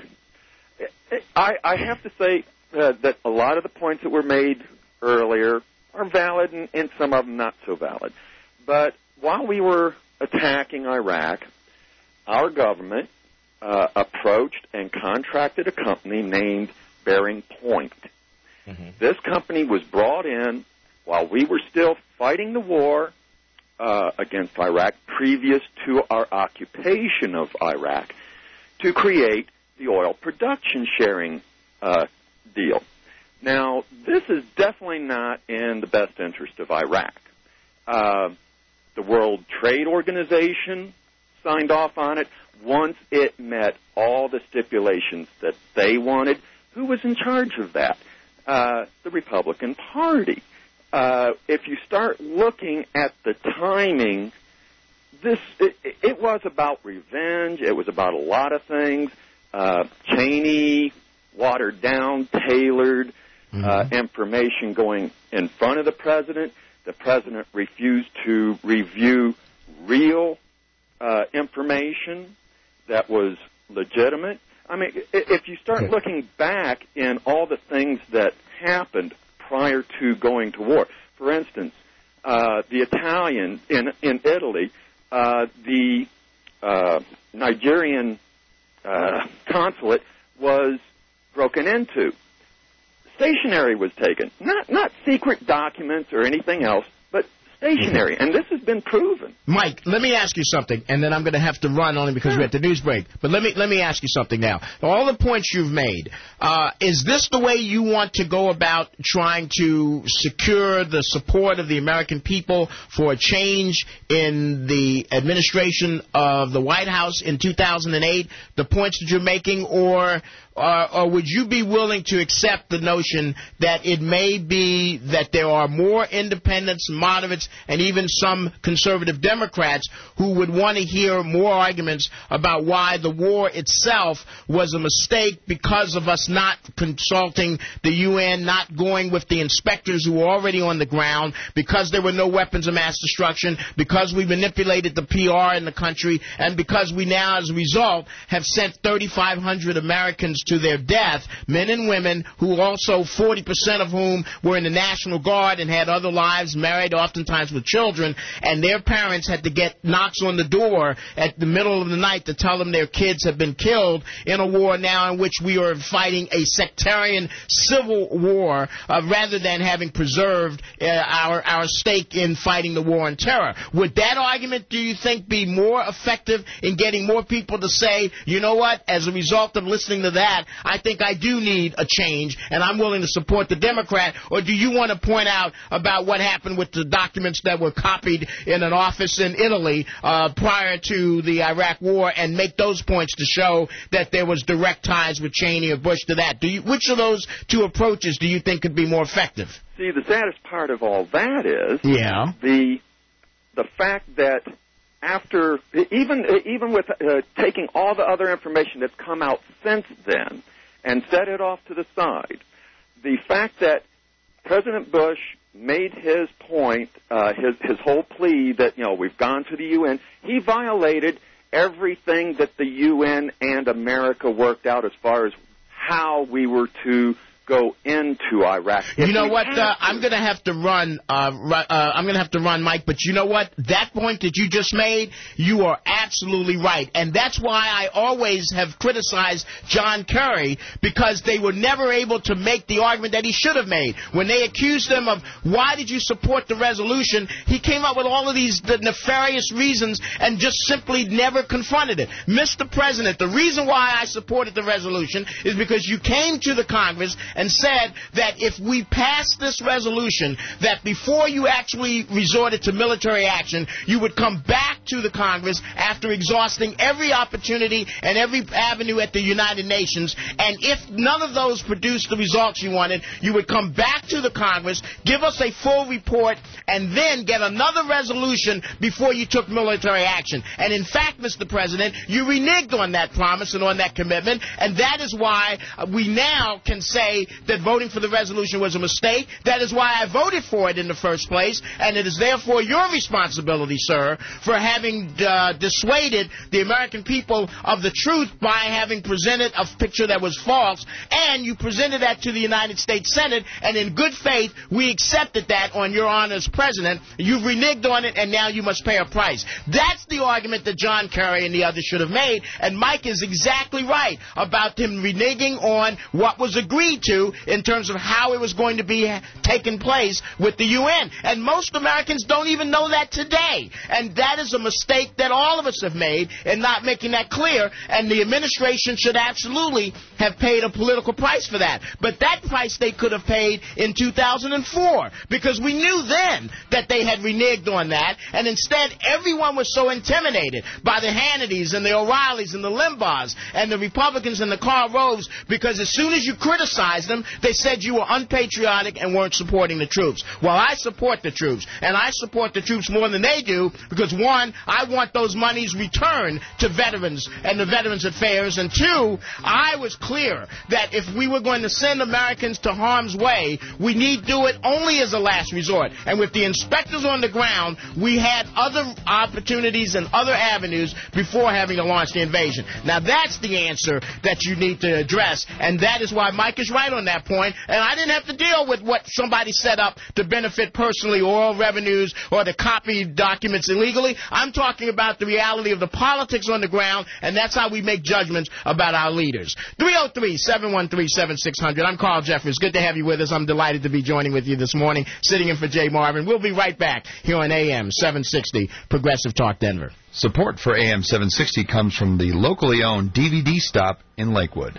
I have to say that a lot of the points that were made earlier are valid and some of them not so valid. But while we were attacking Iraq, our government approached and contracted a company named Bearing Point. Mm-hmm. This company was brought in while we were still fighting the war against Iraq, previous to our occupation of Iraq, to create the oil production sharing deal. Now, this is definitely not in the best interest of Iraq. The World Trade Organization signed off on it once it met all the stipulations that they wanted. Who was in charge of that? The Republican Party. If you start looking at the timing, it was about revenge. It was about a lot of things. Cheney, watered down, tailored information going in front of the president. The president refused to review real information that was legitimate. I mean, if you start looking back in all the things that happened prior to going to war, for instance, the Italian in Italy, the Nigerian consulate was broken into. Stationery was taken, not secret documents or anything else, but stationery, and this has been proven. Mike, let me ask you something, and then I'm going to have to run only because we're at the news break. But let me ask you something now. All the points you've made, is this the way you want to go about trying to secure the support of the American people for a change in the administration of the White House in 2008, the points that you're making, or would you be willing to accept the notion that it may be that there are more independents, moderates, and even some conservative Democrats who would want to hear more arguments about why the war itself was a mistake because of us not consulting the UN, not going with the inspectors who were already on the ground, because there were no weapons of mass destruction, because we manipulated the PR in the country, and because we now, as a result, have sent 3,500 Americans sentenced to their death, men and women who also 40% of whom were in the National Guard and had other lives, married, oftentimes with children, and their parents had to get knocks on the door at the middle of the night to tell them their kids have been killed in a war now in which we are fighting a sectarian civil war rather than having preserved our stake in fighting the war on terror. Would that argument, do you think, be more effective in getting more people to say, you know what, as a result of listening to that, I think I do need a change and I'm willing to support the Democrat? Or do you want to point out about what happened with the documents that were copied in an office in Italy prior to the Iraq War and make those points to show that there was direct ties with Cheney or Bush to that? Which of those two approaches do you think could be more effective? See, the saddest part of all that is the fact that after, even with taking all the other information that's come out since then and set it off to the side, the fact that President Bush made his point, his whole plea that, we've gone to the UN, he violated everything that the UN and America worked out as far as how we were to go into Iraq. You know what? I'm going to have to run. Mike. But you know what? That point that you just made, you are absolutely right, and that's why I always have criticized John Kerry, because they were never able to make the argument that he should have made. When they accused him of why did you support the resolution, he came up with all of these nefarious reasons and just simply never confronted it. Mr. President, the reason why I supported the resolution is because you came to the Congress and said that if we pass this resolution, that before you actually resorted to military action, you would come back to the Congress after exhausting every opportunity and every avenue at the United Nations, and if none of those produced the results you wanted, you would come back to the Congress, give us a full report, and then get another resolution before you took military action. And in fact, Mr. President, you reneged on that promise and on that commitment, and that is why we now can say that voting for the resolution was a mistake. That is why I voted for it in the first place, and it is therefore your responsibility, sir, for having dissuaded the American people of the truth by having presented a picture that was false, and you presented that to the United States Senate, and in good faith, we accepted that on your honor as president. You've reneged on it, and now you must pay a price. That's the argument that John Kerry and the others should have made, and Mike is exactly right about him reneging on what was agreed to in terms of how it was going to be taking place with the UN. And most Americans don't even know that today. And that is a mistake that all of us have made in not making that clear, and the administration should absolutely have paid a political price for that. But that price they could have paid in 2004, because we knew then that they had reneged on that, and instead everyone was so intimidated by the Hannitys and the O'Reillys and the Limbaughs and the Republicans and the Karl Roves, because as soon as you criticized them, they said you were unpatriotic and weren't supporting the troops. Well, I support the troops, and I support the troops more than they do, because one, I want those monies returned to veterans and the Veterans Affairs, and two, I was clear that if we were going to send Americans to harm's way, we need do it only as a last resort. And with the inspectors on the ground, we had other opportunities and other avenues before having to launch the invasion. Now, that's the answer that you need to address, and that is why Mike is right on that point, and I didn't have to deal with what somebody set up to benefit personally oil revenues or to copy documents illegally. I'm talking about the reality of the politics on the ground, and that's how we make judgments about our leaders. 303-713-7600. I'm Carl Jeffers. Good to have you with us. I'm delighted to be joining with you this morning, sitting in for Jay Marvin. We'll be right back here on AM 760, Progressive Talk Denver. Support for AM 760 comes from the locally owned DVD Stop in Lakewood.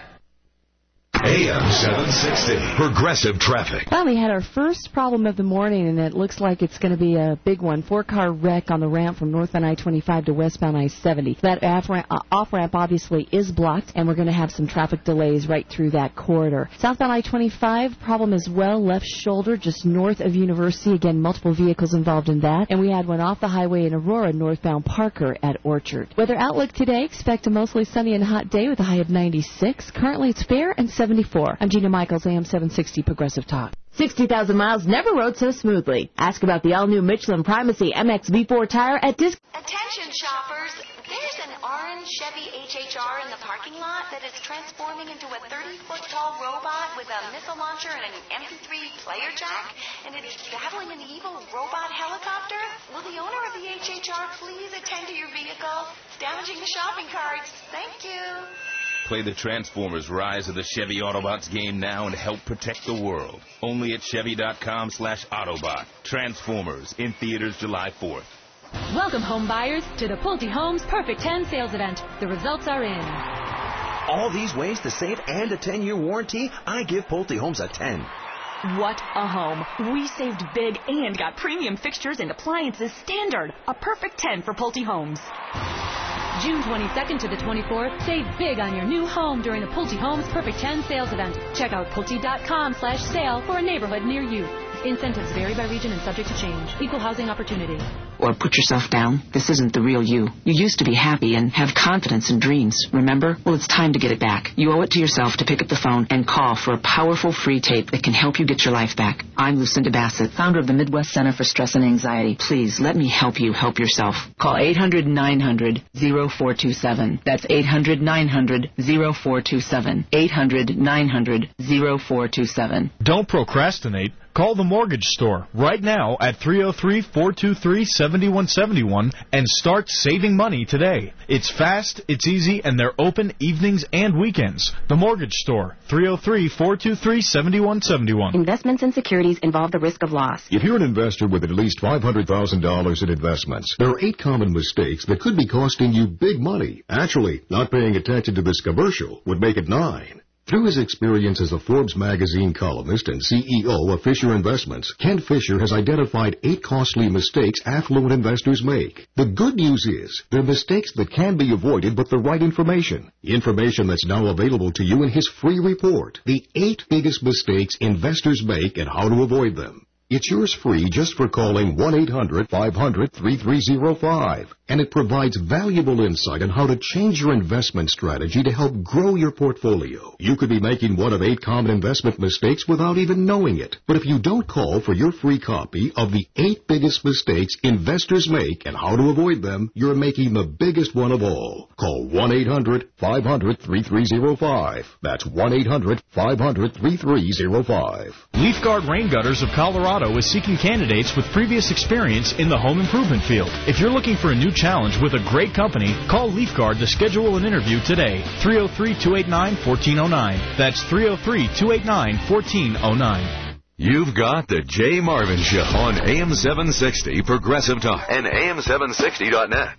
AM 760, Progressive Traffic. Finally had our first problem of the morning, and it looks like it's going to be a big one. 4-car wreck on the ramp from northbound I-25 to westbound I-70. That off-ramp obviously is blocked, and we're going to have some traffic delays right through that corridor. Southbound I-25, problem as well, left shoulder just north of University. Again, multiple vehicles involved in that. And we had one off the highway in Aurora, northbound Parker at Orchard. Weather outlook today, expect a mostly sunny and hot day with a high of 96. Currently it's fair and 74. I'm Gina Michaels, AM 760 Progressive Talk. 60,000 miles never rode so smoothly. Ask about the all-new Michelin Primacy MX V4 tire at Disc. Attention shoppers, there's an orange one Chevy HHR in the parking lot that is transforming into a 30-foot-tall robot with a missile launcher and an MP3 player jack, and it's battling an evil robot helicopter? Will the owner of the HHR please attend to your vehicle? It's damaging the shopping carts. Thank you. Play the Transformers Rise of the Chevy Autobots game now and help protect the world. Only at Chevy.com/Autobot. Transformers in theaters July 4th. Welcome, home buyers, to the Pulte Homes Perfect 10 sales event. The results are in. All these ways to save and a 10-year warranty? I give Pulte Homes a 10. What a home. We saved big and got premium fixtures and appliances standard. A perfect 10 for Pulte Homes. June 22nd to the 24th, save big on your new home during the Pulte Homes Perfect 10 sales event. Check out Pulte.com/sale for a neighborhood near you. Incentives vary by region and subject to change. Equal housing opportunity. Or put yourself down. This isn't the real you. You used to be happy and have confidence and dreams, remember? Well, it's time to get it back. You owe it to yourself to pick up the phone and call for a powerful free tape that can help you get your life back. I'm Lucinda Bassett, founder of the Midwest Center for Stress and Anxiety. Please, let me help you help yourself. Call 800-900-0427. That's 800-900-0427. 800-900-0427. Don't procrastinate. Call the Mortgage Store right now at 303-423-7171 and start saving money today. It's fast, it's easy, and they're open evenings and weekends. The Mortgage Store, 303-423-7171. Investments and securities involve the risk of loss. If you're an investor with at least $500,000 in investments, there are 8 common mistakes that could be costing you big money. Actually, not paying attention to this commercial would make it 9. Through his experience as a Forbes magazine columnist and CEO of Fisher Investments, Ken Fisher has identified 8 costly mistakes affluent investors make. The good news is, they're mistakes that can be avoided with the right information. Information that's now available to you in his free report. The 8 biggest mistakes investors make and how to avoid them. It's yours free just for calling 1-800-500-3305. And it provides valuable insight on how to change your investment strategy to help grow your portfolio. You could be making one of 8 common investment mistakes without even knowing it. But if you don't call for your free copy of the 8 biggest mistakes investors make and how to avoid them, you're making the biggest one of all. Call 1-800-500-3305. That's 1-800-500-3305. LeafGuard Rain Gutters of Colorado is seeking candidates with previous experience in the home improvement field. If you're looking for a new challenge with a great company, call LeafGuard to schedule an interview today. 303-289-1409. That's 303-289-1409. You've got the Jay Marvin Show on AM 760 Progressive Talk and AM760.net.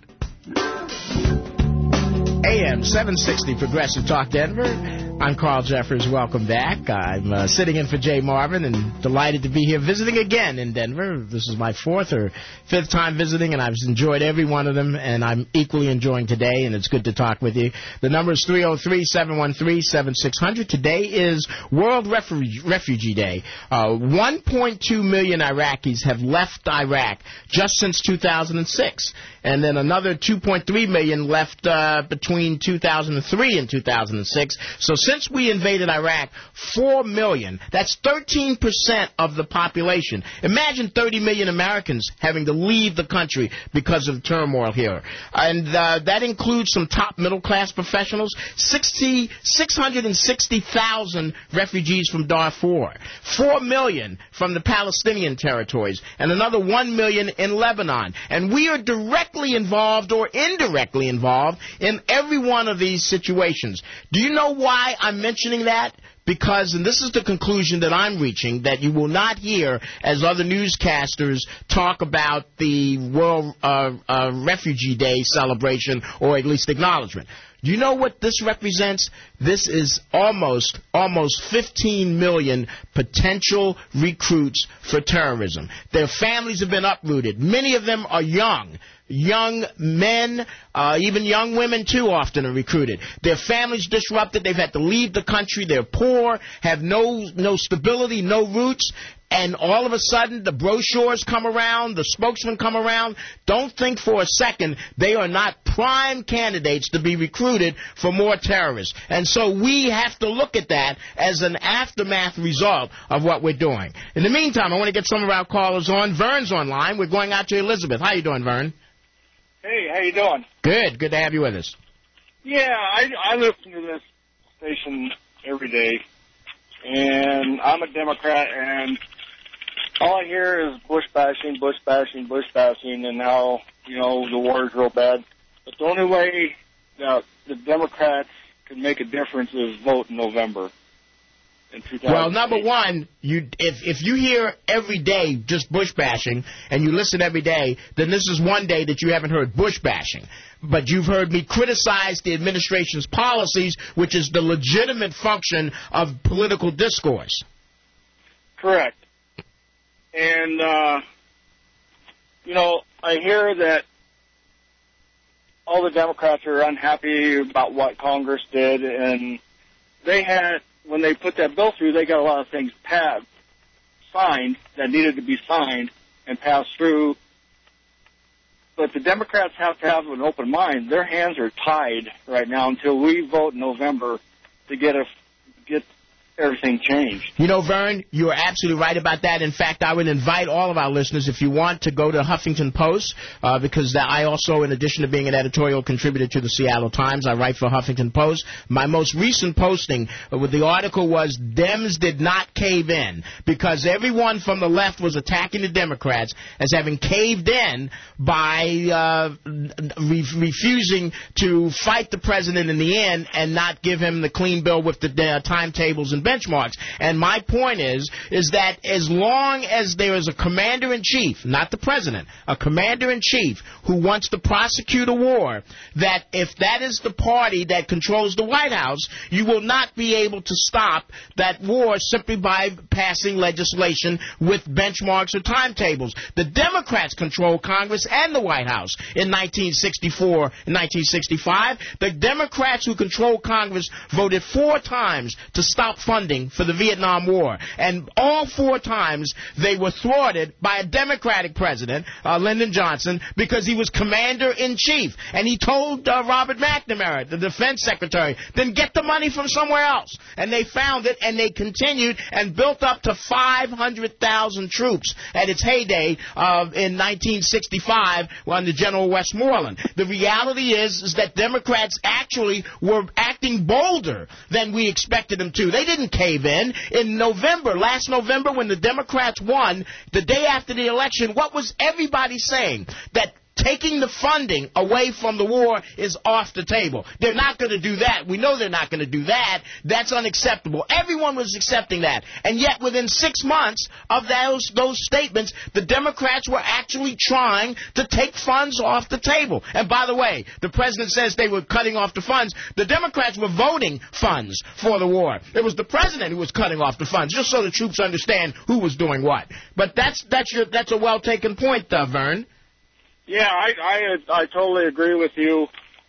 AM 760 Progressive Talk Denver. I'm Carl Jeffers. Welcome back. I'm sitting in for Jay Marvin and delighted to be here visiting again in Denver. This is my 4th or 5th time visiting, and I've enjoyed every one of them, and I'm equally enjoying today, and it's good to talk with you. The number is 303-713-7600. Today is World Refugee Day. 1.2 million Iraqis have left Iraq just since 2006, and then another 2.3 million left between 2003 and 2006. So since we invaded Iraq, 4 million, that's 13% of the population. Imagine 30 million Americans having to leave the country because of turmoil here. And that includes some top middle-class professionals, 660,000 refugees from Darfur, 4 million from the Palestinian territories, and another 1 million in Lebanon. And we are directly involved or indirectly involved in every one of these situations. Do you know why I'm mentioning that? Because, and this is the conclusion that I'm reaching, that you will not hear as other newscasters talk about the World Refugee Day celebration, or at least acknowledgement. Do you know what this represents? This is almost 15 million potential recruits for terrorism. Their families have been uprooted. Many of them are young men, even young women too often are recruited. Their families disrupted. They've had to leave the country. They're poor, have no stability, no roots. And all of a sudden, the brochures come around, the spokesmen come around. Don't think for a second they are not prime candidates to be recruited for more terrorists. And so we have to look at that as an aftermath result of what we're doing. In the meantime, I want to get some of our callers on. Vern's online. We're going out to Elizabeth. How you doing, Vern? Hey, how you doing? Good to have you with us. Yeah, I listen to this station every day, and I'm a Democrat, and all I hear is Bush bashing, and how, the war is real bad. But the only way that the Democrats can make a difference is vote in November. Well, number one, if you hear every day just Bush bashing and you listen every day, then this is one day that you haven't heard Bush bashing. But you've heard me criticize the administration's policies, which is the legitimate function of political discourse. Correct. And, I hear that all the Democrats are unhappy about what Congress did, and when they put that bill through, they got a lot of things signed that needed to be signed and passed through. But the Democrats have to have an open mind. Their hands are tied right now until we vote in November to get everything changed. Vern, you are absolutely right about that. In fact, I would invite all of our listeners, if you want, to go to Huffington Post, because I also, in addition to being an editorial contributor to the Seattle Times, I write for Huffington Post. My most recent posting with the article was Dems did not cave in, because everyone from the left was attacking the Democrats as having caved in by refusing to fight the president in the end and not give him the clean bill with the timetables and benchmarks. And my point is that as long as there is a commander-in-chief, not the president, a commander-in-chief who wants to prosecute a war, that if that is the party that controls the White House, you will not be able to stop that war simply by passing legislation with benchmarks or timetables. The Democrats control Congress and the White House in 1964 and 1965. The Democrats who control Congress voted 4 times to stop funding for the Vietnam War. And all 4 times they were thwarted by a Democratic president, Lyndon Johnson, because he was commander-in-chief. And he told Robert McNamara, the defense secretary, then get the money from somewhere else. And they found it, and they continued and built up to 500,000 troops at its heyday in 1965 under General Westmoreland. The reality is that Democrats actually were acting bolder than we expected them to. They didn't cave in. In last November, when the Democrats won, the day after the election, what was everybody saying? That taking the funding away from the war is off the table. They're not going to do that. We know they're not going to do that. That's unacceptable. Everyone was accepting that. And yet, within 6 months of those statements, the Democrats were actually trying to take funds off the table. And by the way, the president says they were cutting off the funds. The Democrats were voting funds for the war. It was the president who was cutting off the funds, just so the troops understand who was doing what. But that's a well-taken point, Vern. Yeah, I totally agree with you.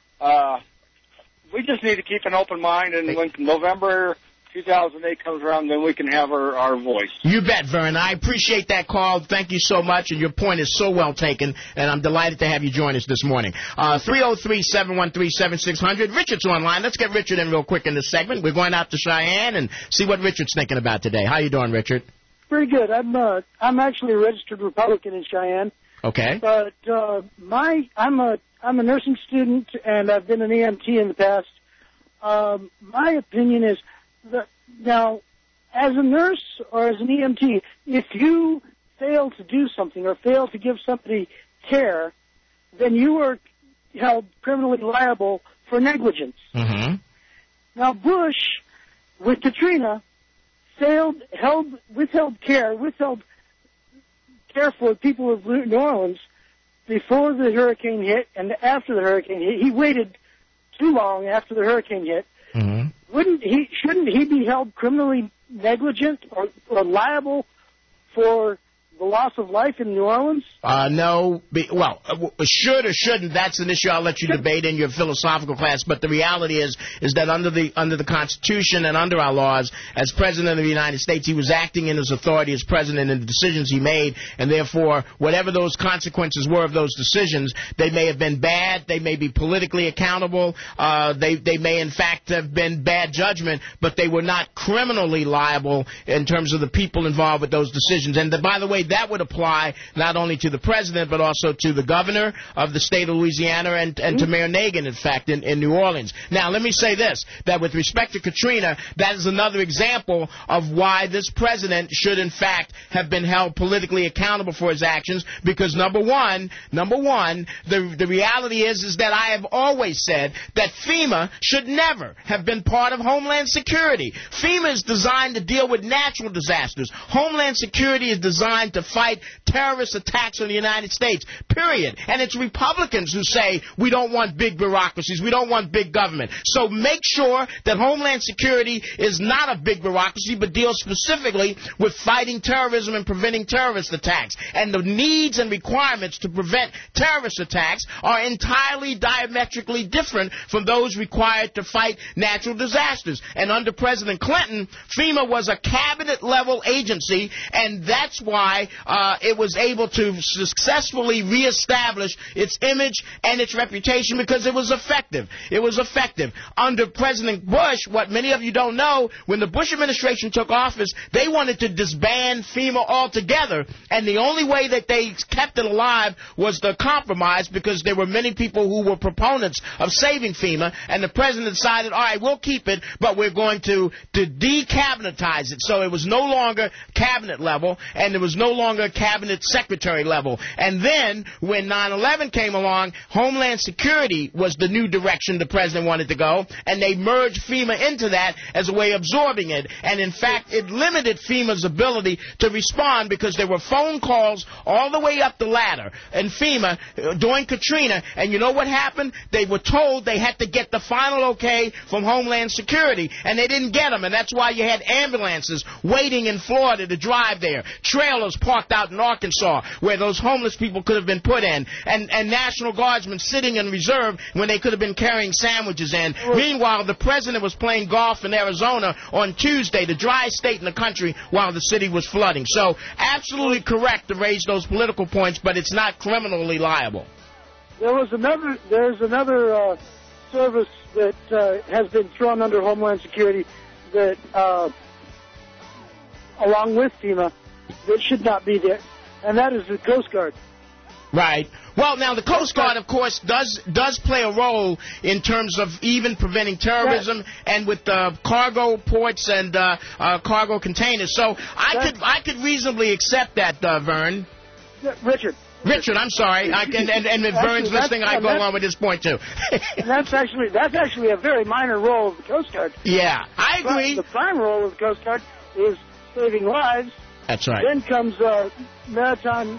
We just need to keep an open mind, and when November 2008 comes around, then we can have our voice. You bet, Vern. I appreciate that call. Thank you so much, and your point is so well taken, and I'm delighted to have you join us this morning. 303-713-7600. Richard's online. Let's get Richard in real quick in this segment. We're going out to Cheyenne and see what Richard's thinking about today. How you doing, Richard? Pretty good. I'm actually a registered Republican in Cheyenne. Okay. But I'm a nursing student, and I've been an EMT in the past. My opinion is that now, as a nurse or as an EMT, if you fail to do something or fail to give somebody care, then you are held criminally liable for negligence. Mm-hmm. Now, Bush, with Katrina, withheld care for people of New Orleans before the hurricane hit and after the hurricane hit. He waited too long after the hurricane hit. Mm-hmm. Shouldn't he be held criminally negligent or liable for the loss of life in New Orleans? No. Should or shouldn't, that's an issue I'll let you debate in your philosophical class. But the reality is that under the Constitution and under our laws, as President of the United States, he was acting in his authority as President in the decisions he made, and therefore, whatever those consequences were of those decisions, they may have been bad, they may be politically accountable, they may in fact have been bad judgment, but they were not criminally liable in terms of the people involved with those decisions. And by the way, that would apply not only to the president but also to the governor of the state of Louisiana and to Mayor Nagin, in fact, in New Orleans. Now, let me say this, that with respect to Katrina, that is another example of why this president should, in fact, have been held politically accountable for his actions, because number one, the reality is that I have always said that FEMA should never have been part of Homeland Security. FEMA is designed to deal with natural disasters. Homeland Security is designed to fight terrorist attacks on the United States, period. And it's Republicans who say we don't want big bureaucracies, we don't want big government. So make sure that Homeland Security is not a big bureaucracy, but deals specifically with fighting terrorism and preventing terrorist attacks. And the needs and requirements to prevent terrorist attacks are entirely diametrically different from those required to fight natural disasters. And under President Clinton, FEMA was a cabinet-level agency, and that's why it was able to successfully reestablish its image and its reputation, because it was effective. It was effective. Under President Bush, what many of you don't know, when the Bush administration took office, they wanted to disband FEMA altogether, and the only way that they kept it alive was the compromise, because there were many people who were proponents of saving FEMA, and the president decided, all right, we'll keep it, but we're going to decabinetize it. So it was no longer cabinet level, and it was no longer cabinet secretary level. And then, when 9/11 came along, Homeland Security was the new direction the president wanted to go, and they merged FEMA into that as a way of absorbing it. And in fact, it limited FEMA's ability to respond, because there were phone calls all the way up the ladder in FEMA during Katrina, and you know what happened? They were told they had to get the final okay from Homeland Security, and they didn't get them, and that's why you had ambulances waiting in Florida to drive there, trailers parked out in Arkansas where those homeless people could have been put in, and National Guardsmen sitting in reserve when they could have been carrying sandwiches in. Meanwhile, the president was playing golf in Arizona on Tuesday, the driest state in the country, while the city was flooding. So absolutely correct to raise those political points, but it's not criminally liable. There's another service that has been thrown under Homeland Security that, along with FEMA, that should not be there, and that is the Coast Guard. Right. Well, now the Coast Guard, of course, does play a role in terms of even preventing terrorism, and with cargo ports and cargo containers. So I could reasonly accept that, Vern. Richard, I'm sorry. And if Vern's listening, I go along with this point too. And that's actually a very minor role of the Coast Guard. Yeah, I agree. The prime role of the Coast Guard is saving lives. That's right. Then comes maritime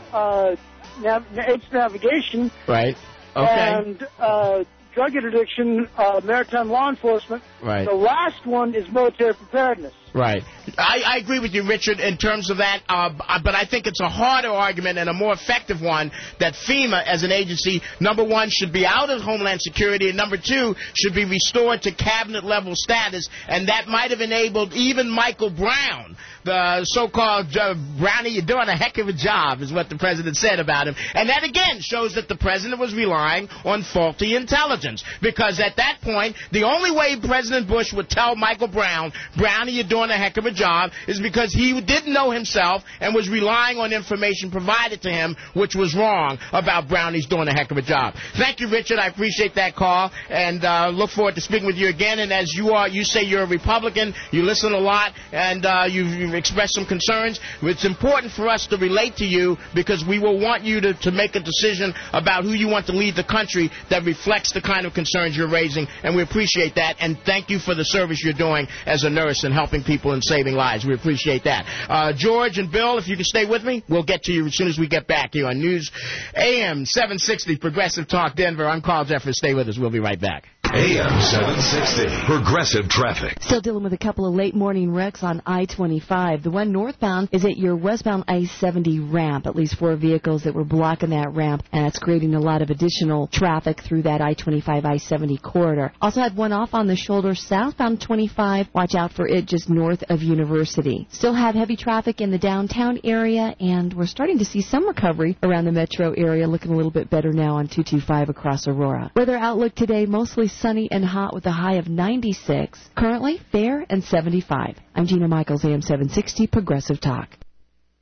navigation. Right. Okay. And drug interdiction, maritime law enforcement. Right. The last one is military preparedness. Right. I agree with you, Richard, in terms of that, but I think it's a harder argument and a more effective one that FEMA, as an agency, number one, should be out of Homeland Security, and number two, should be restored to cabinet-level status, and that might have enabled even Michael Brown, the so-called Brownie, you're doing a heck of a job, is what the president said about him. And that, again, shows that the president was relying on faulty intelligence, because at that point, the only way President Bush would tell Michael Brown, Brownie, you're doing a heck of a job, is because he didn't know himself and was relying on information provided to him, which was wrong about Brownie's doing a heck of a job. Thank you, Richard. I appreciate that call, and look forward to speaking with you again. And as you say you're a Republican, you listen a lot, and you've expressed some concerns. It's important for us to relate to you, because we will want you to make a decision about who you want to lead the country that reflects the kind of concerns you're raising, and we appreciate that. And thank you for the service you're doing as a nurse and helping people and saving lives. We appreciate that. George and Bill, if you can stay with me, we'll get to you as soon as we get back here on News AM 760 Progressive Talk Denver. I'm Carl Jeffers. Stay with us. We'll be right back. AM 760 Progressive Traffic. Still dealing with a couple of late morning wrecks on I-25. The one northbound is at your westbound I-70 ramp. At least 4 vehicles that were blocking that ramp, and it's creating a lot of additional traffic through that I-25, I-70 corridor. Also had one off on the shoulder southbound 25. Watch out for it just north of University. Still have heavy traffic in the downtown area, and we're starting to see some recovery around the metro area, looking a little bit better now on 225 across Aurora. Weather outlook today, mostly sunny and hot with a high of 96. Currently, fair and 75. I'm Gina Michaels, AM 760 Progressive Talk.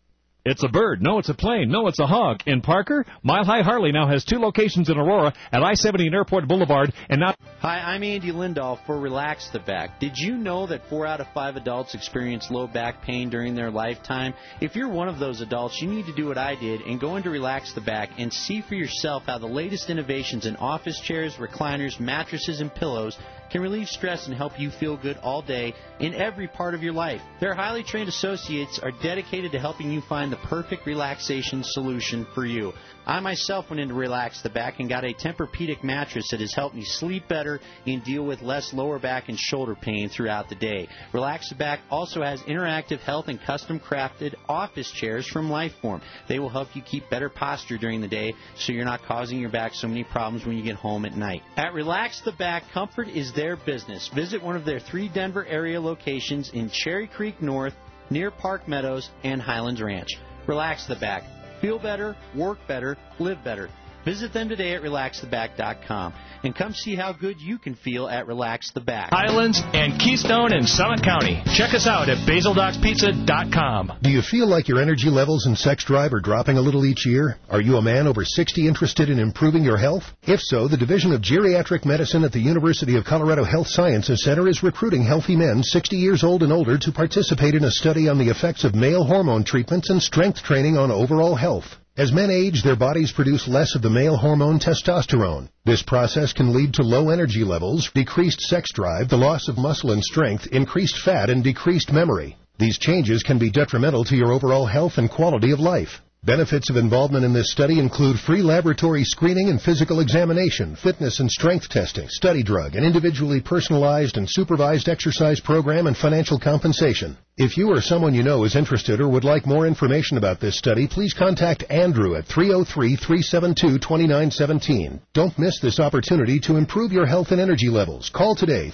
It's a bird. No, it's a plane. No, it's a hog. In Parker, Mile High Harley now has 2 locations in Aurora at I-70 and Airport Boulevard. And now. Hi, I'm Andy Lindahl for Relax the Back. Did you know that 4 out of 5 adults experience low back pain during their lifetime? If you're one of those adults, you need to do what I did and go into Relax the Back and see for yourself how the latest innovations in office chairs, recliners, mattresses, and pillows can relieve stress and help you feel good all day in every part of your life. Their highly trained associates are dedicated to helping you find the perfect relaxation solution for you. I myself went into Relax the Back and got a Tempur-Pedic mattress that has helped me sleep better and deal with less lower back and shoulder pain throughout the day. Relax the Back also has interactive health and custom-crafted office chairs from Lifeform. They will help you keep better posture during the day so you're not causing your back so many problems when you get home at night. At Relax the Back, comfort is their business. Visit one of their 3 Denver area locations in Cherry Creek North, near Park Meadows, and Highlands Ranch. Relax the Back. Feel better, work better, live better. Visit them today at RelaxTheBack.com and come see how good you can feel at Relax the Back. Highlands and Keystone in Summit County. Check us out at BasilDocsPizza.com. Do you feel like your energy levels and sex drive are dropping a little each year? Are you a man over 60 interested in improving your health? If so, the Division of Geriatric Medicine at the University of Colorado Health Sciences Center is recruiting healthy men 60 years old and older to participate in a study on the effects of male hormone treatments and strength training on overall health. As men age, their bodies produce less of the male hormone testosterone. This process can lead to low energy levels, decreased sex drive, the loss of muscle and strength, increased fat, and decreased memory. These changes can be detrimental to your overall health and quality of life. Benefits of involvement in this study include free laboratory screening and physical examination, fitness and strength testing, study drug, an individually personalized and supervised exercise program, and financial compensation. If you or someone you know is interested or would like more information about this study, please contact Andrew at 303-372-2917. Don't miss this opportunity to improve your health and energy levels. Call today,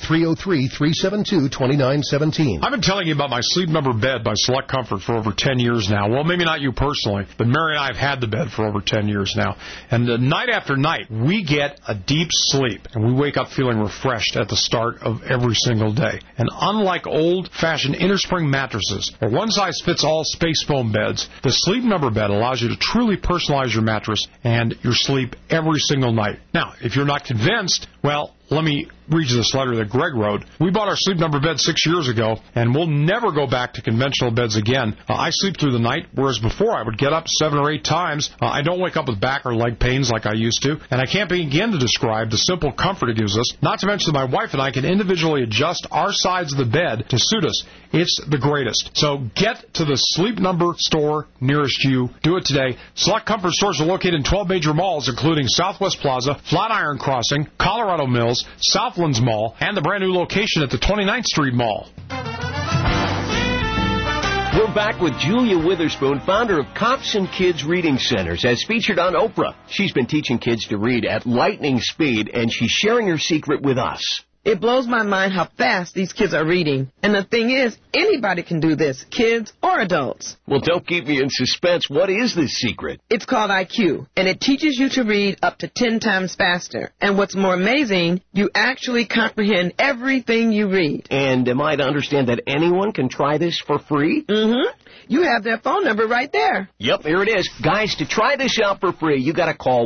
303-372-2917. I've been telling you about my Sleep Number bed by Select Comfort for over 10 years now. Well, maybe not you personally, but Mary and I have had the bed for over 10 years now. And night after night, we get a deep sleep, and we wake up feeling refreshed at the start of every single day. And unlike old-fashioned innerspring mattresses or one-size-fits-all space foam beds, the Sleep Number bed allows you to truly personalize your mattress and your sleep every single night. Now, if you're not convinced, well, let me read you this letter that Greg wrote. We bought our Sleep Number bed 6 years ago, and we'll never go back to conventional beds again. I sleep through the night, whereas before I would get up 7 or 8 times. I don't wake up with back or leg pains like I used to, and I can't begin to describe the simple comfort it gives us. Not to mention that my wife and I can individually adjust our sides of the bed to suit us. It's the greatest. So get to the Sleep Number store nearest you. Do it today. Select Comfort stores are located in 12 major malls, including Southwest Plaza, Flatiron Crossing, Colorado Mills, Southlands Mall, and the brand new location at the 29th Street Mall. We're back with Julia Witherspoon, founder of Cops and Kids Reading Centers, as featured on Oprah. She's been teaching kids to read at lightning speed, and she's sharing her secret with us. It blows my mind how fast these kids are reading. And the thing is, anybody can do this, kids or adults. Well, don't keep me in suspense. What is this secret? It's called IQ, and it teaches you to read up to 10 times faster. And what's more amazing, you actually comprehend everything you read. And am I to understand that anyone can try this for free? Mm-hmm. You have their phone number right there. Yep, here it is. Guys, to try this out for free, you got to call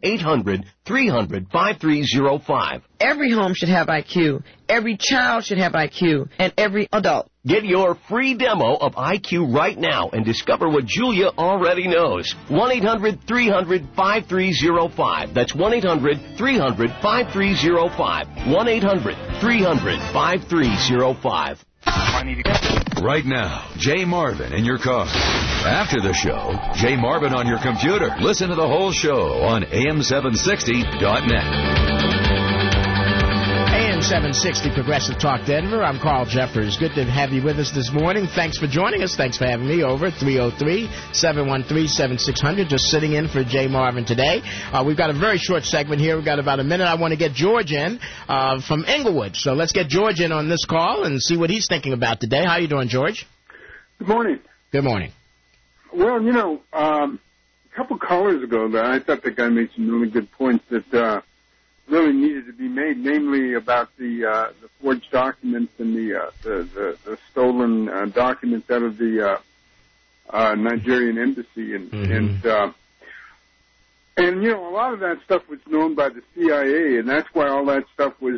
1-800-300-5305. Every home should have IQ. Every child should have IQ. And every adult. Get your free demo of IQ right now and discover what Julia already knows. 1-800-300-5305. That's 1-800-300-5305. 1-800-300-5305. Right now, Jay Marvin in your car. After the show, Jay Marvin on your computer. Listen to the whole show on AM760.net. AM 760 Progressive Talk Denver. I'm Carl Jeffers. Good to have you with us this morning. Thanks for joining us. Thanks for having me over. 303-713-7600. Just sitting in for Jay Marvin today. We've got a very short segment here. We've got about a minute. I want to get George in from Englewood. So let's get George in on this call and see what he's thinking about today. How you doing, George? Good morning. Good morning. Well, you know, a couple callers ago, I thought the guy made some really good points that really needed to be made, namely about the forged documents and the stolen documents out of the Nigerian embassy, and you know, a lot of that stuff was known by the CIA, and that's why all that stuff was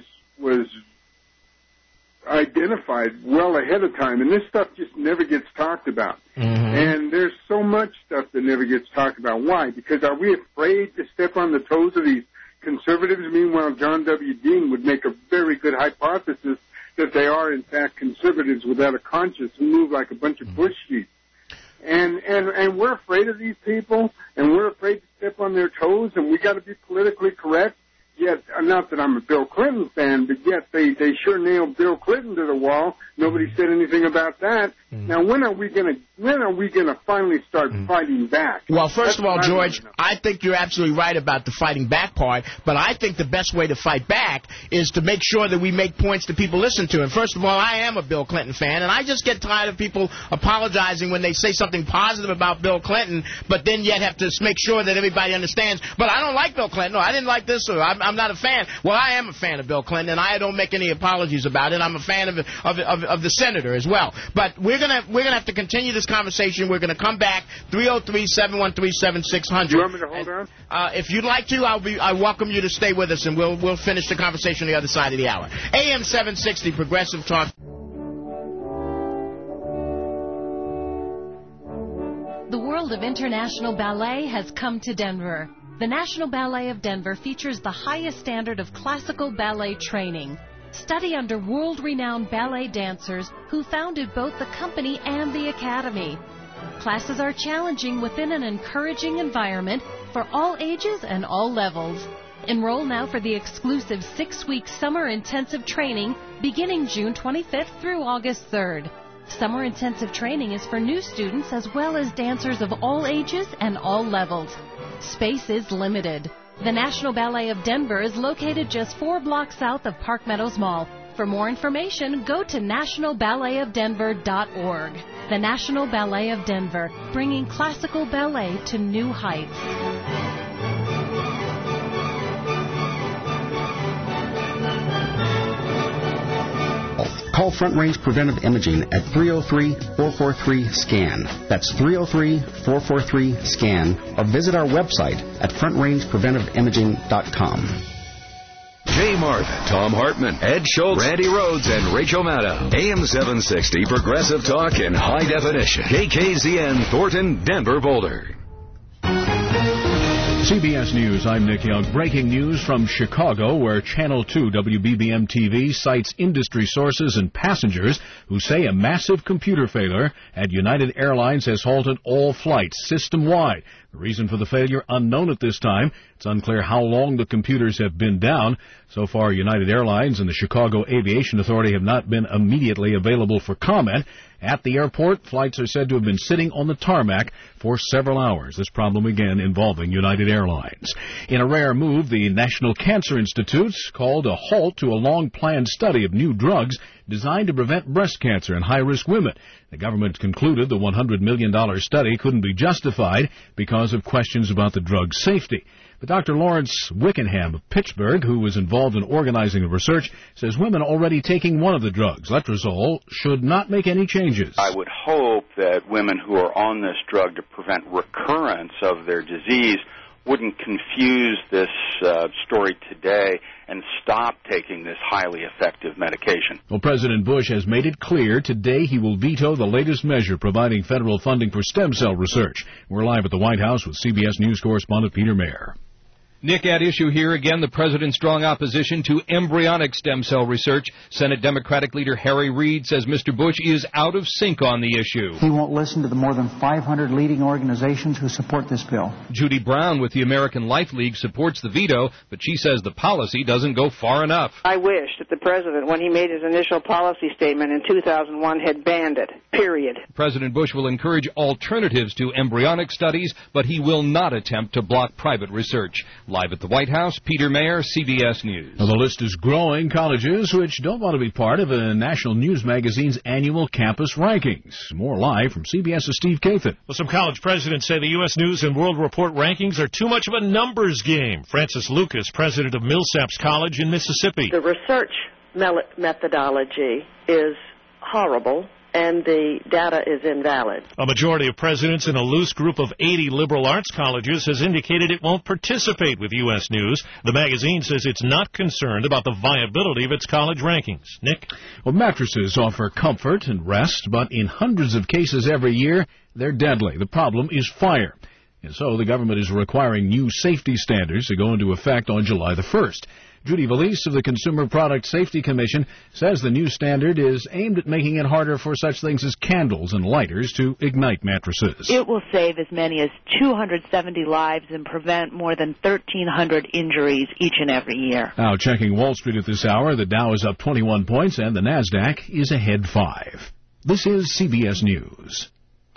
identified well ahead of time. And this stuff just never gets talked about. And there's so much stuff that never gets talked about. Why? Because are we afraid to step on the toes of these conservatives? Meanwhile, John W. Dean would make a very good hypothesis that they are, in fact, conservatives without a conscience who move like a bunch of bush sheep. And we're afraid of these people, and we're afraid to step on their toes, and we got to be politically correct. Yet, not that I'm a Bill Clinton fan, but yet they sure nailed Bill Clinton to the wall. Nobody said anything about that. Now, when are we gonna finally start fighting back? Well, first of all, George, I think you're absolutely right about the fighting back part, but I think the best way to fight back is to make sure that we make points that people listen to. And first of all, I am a Bill Clinton fan, and I just get tired of people apologizing when they say something positive about Bill Clinton, but then yet have to make sure that everybody understands, but I don't like Bill Clinton, or I didn't like this, or I'm not a fan. Well, I am a fan of Bill Clinton, and I don't make any apologies about it. I'm a fan of the senator as well. But we're gonna have to continue this conversation. We're gonna come back 303-713-7600. You want me to hold on? If you'd like to, I welcome you to stay with us, and we'll finish the conversation on the other side of the hour. AM 760 Progressive Talk. The world of international ballet has come to Denver. The National Ballet of Denver features the highest standard of classical ballet training. Study under world-renowned ballet dancers who founded both the company and the academy. Classes are challenging within an encouraging environment for all ages and all levels. Enroll now for the exclusive 6-week summer intensive training beginning June 25th through August 3rd. Summer intensive training is for new students as well as dancers of all ages and all levels. Space is limited. The National Ballet of Denver is located just 4 blocks south of Park Meadows Mall. For more information, go to nationalballetofdenver.org. The National Ballet of Denver, bringing classical ballet to new heights. Call Front Range Preventive Imaging at 303-443-SCAN. That's 303-443-SCAN. Or visit our website at frontrangepreventiveimaging.com. Jay Marvin, Tom Hartman, Ed Schultz, Randy Rhodes, and Rachel Maddow. AM 760 Progressive Talk in high definition. KKZN, Thornton, Denver, Boulder. CBS News, I'm Nick Young. Breaking news from Chicago, where Channel 2 WBBM-TV cites industry sources and passengers who say a massive computer failure at United Airlines has halted all flights system-wide. The reason for the failure unknown at this time. It's unclear how long the computers have been down. So far, United Airlines and the Chicago Aviation Authority have not been immediately available for comment. At the airport, flights are said to have been sitting on the tarmac for several hours. This problem again involving United Airlines. In a rare move, the National Cancer Institute called a halt to a long-planned study of new drugs designed to prevent breast cancer in high-risk women. The government concluded the $100 million study couldn't be justified because of questions about the drug's safety. But Dr. Lawrence Wickenham of Pittsburgh, who was involved in organizing the research, says women already taking one of the drugs, letrozole, should not make any changes. I would hope that women who are on this drug to prevent recurrence of their disease wouldn't confuse this story today and stop taking this highly effective medication. Well, President Bush has made it clear today he will veto the latest measure providing federal funding for stem cell research. We're live at the White House with CBS News correspondent Peter Mayer. Nick, at issue here again, the president's strong opposition to embryonic stem cell research. Senate Democratic leader Harry Reid says Mr. Bush is out of sync on the issue. He won't listen to the more than 500 leading organizations who support this bill. Judy Brown with the American Life League supports the veto, but she says the policy doesn't go far enough. I wish that the president, when he made his initial policy statement in 2001, had banned it, period. President Bush will encourage alternatives to embryonic studies, but he will not attempt to block private research. Live at the White House, Peter Mayer, CBS News. Well, the list is growing. Colleges which don't want to be part of a national news magazine's annual campus rankings. More live from CBS's Steve Kathan. Well, some college presidents say the U.S. News and World Report rankings are too much of a numbers game. Francis Lucas, president of Millsaps College in Mississippi. The research methodology is horrible and the data is invalid. A majority of presidents in a loose group of 80 liberal arts colleges has indicated it won't participate with U.S. News. The magazine says it's not concerned about the viability of its college rankings. Nick? Well, mattresses offer comfort and rest, but in hundreds of cases every year, they're deadly. The problem is fire. And so the government is requiring new safety standards to go into effect on July the 1st. Judy Valise of the Consumer Product Safety Commission says the new standard is aimed at making it harder for such things as candles and lighters to ignite mattresses. It will save as many as 270 lives and prevent more than 1,300 injuries each and every year. Now checking Wall Street at this hour, the Dow is up 21 points and the NASDAQ is ahead 5. This is CBS News.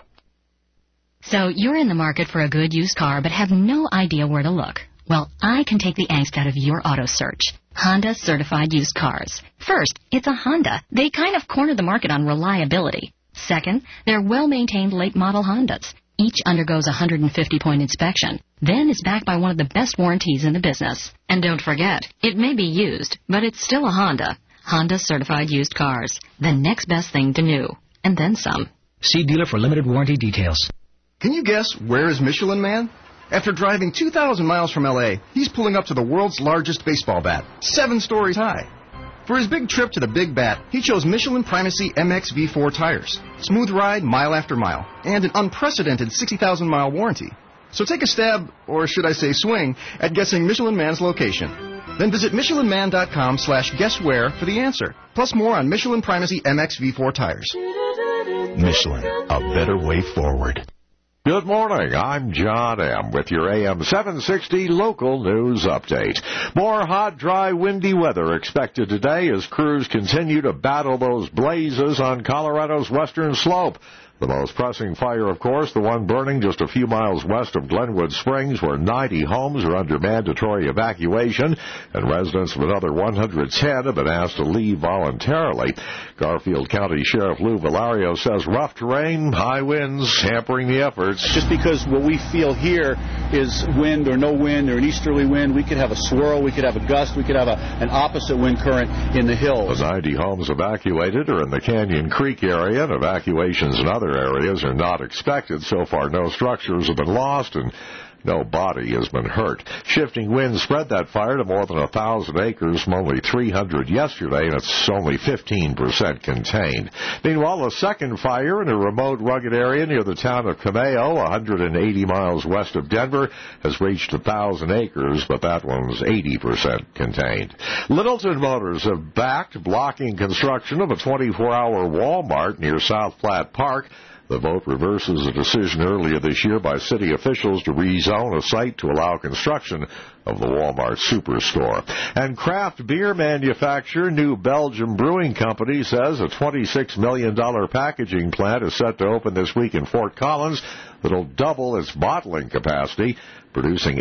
So you're in the market for a good used car but have no idea where to look. Well, I can take the angst out of your auto search. Honda certified used cars. First, it's a Honda. They kind of corner the market on reliability. Second, they're well-maintained late-model Hondas. Each undergoes a 150-point inspection, then is backed by one of the best warranties in the business. And don't forget, it may be used, but it's still a Honda. Honda certified used cars. The next best thing to new. And then some. See dealer for limited warranty details. Can you guess where is Michelin Man? After driving 2,000 miles from L.A., he's pulling up to the world's largest baseball bat, 7 stories high. For his big trip to the Big Bat, he chose Michelin Primacy MX V4 tires. Smooth ride, mile after mile, and an unprecedented 60,000-mile warranty. So take a stab, or should I say swing, at guessing Michelin Man's location. Then visit MichelinMan.com/guesswhere for the answer. Plus more on Michelin Primacy MX V4 tires. Michelin, a better way forward. Good morning. I'm John M. with your AM 760 local news update. More hot, dry, windy weather expected today as crews continue to battle those blazes on Colorado's western slope. The most pressing fire, of course, the one burning just a few miles west of Glenwood Springs, where 90 homes are under mandatory evacuation, and residents of another 110 have been asked to leave voluntarily. Garfield County Sheriff Lou Valario says rough terrain, high winds, hampering the efforts. Just because what we feel here is wind or no wind or an easterly wind, we could have a swirl, we could have a gust, we could have an opposite wind current in the hills. The 90 homes evacuated are in the Canyon Creek area, and evacuations in other areas are not expected. So far, no structures have been lost and no body has been hurt. Shifting winds spread that fire to more than 1,000 acres from only 300 yesterday, and it's only 15% contained. Meanwhile, a second fire in a remote, rugged area near the town of Cameo, 180 miles west of Denver, has reached 1,000 acres, but that one's 80% contained. Littleton Motors have backed blocking construction of a 24-hour Walmart near South Platte Park. The vote reverses a decision earlier this year by city officials to rezone a site to allow construction of the Walmart superstore. And craft beer manufacturer New Belgium Brewing Company says a $26 million packaging plant is set to open this week in Fort Collins that'll double its bottling capacity, producing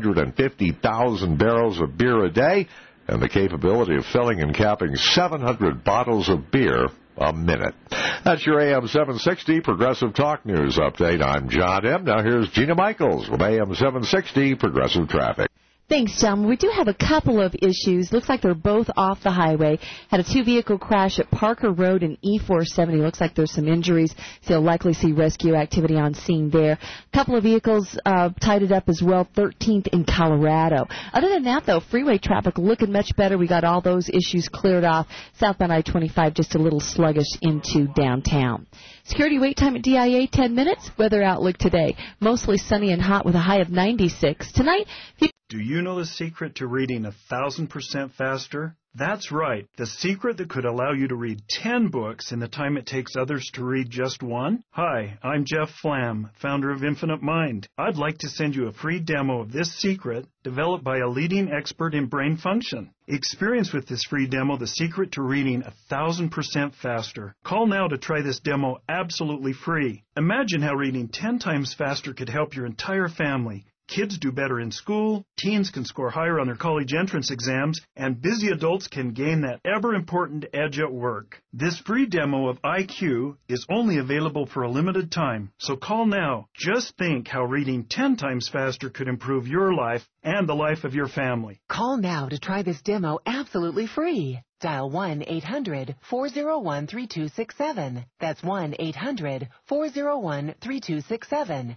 850,000 barrels of beer a day and the capability of filling and capping 700 bottles of beer a minute. That's your AM 760 Progressive Talk News update. I'm John M. Now here's Gina Michaels with AM 760 Progressive Traffic. Thanks, John. We do have a couple of issues. Looks like they're both off the highway. Had a 2-vehicle crash at Parker Road and E470. Looks like there's some injuries, so you'll likely see rescue activity on scene there. A couple of vehicles tied it up as well, 13th in Colorado. Other than that, though, freeway traffic looking much better. We got all those issues cleared off. Southbound I-25 just a little sluggish into downtown. Security wait time at DIA, 10 minutes. Weather outlook today, mostly sunny and hot with a high of 96. Tonight, do you know the secret to reading 1,000% faster? That's right, the secret that could allow you to read 10 books in the time it takes others to read just one? Hi, I'm Jeff Flam, founder of Infinite Mind. I'd like to send you a free demo of this secret developed by a leading expert in brain function. Experience with this free demo the secret to reading 1,000% faster. Call now to try this demo absolutely free. Imagine how reading 10 times faster could help your entire family. Kids do better in school, teens can score higher on their college entrance exams, and busy adults can gain that ever-important edge at work. This free demo of IQ is only available for a limited time, so call now. Just think how reading 10 times faster could improve your life and the life of your family. Call now to try this demo absolutely free. Dial 1-800-401-3267. That's 1-800-401-3267.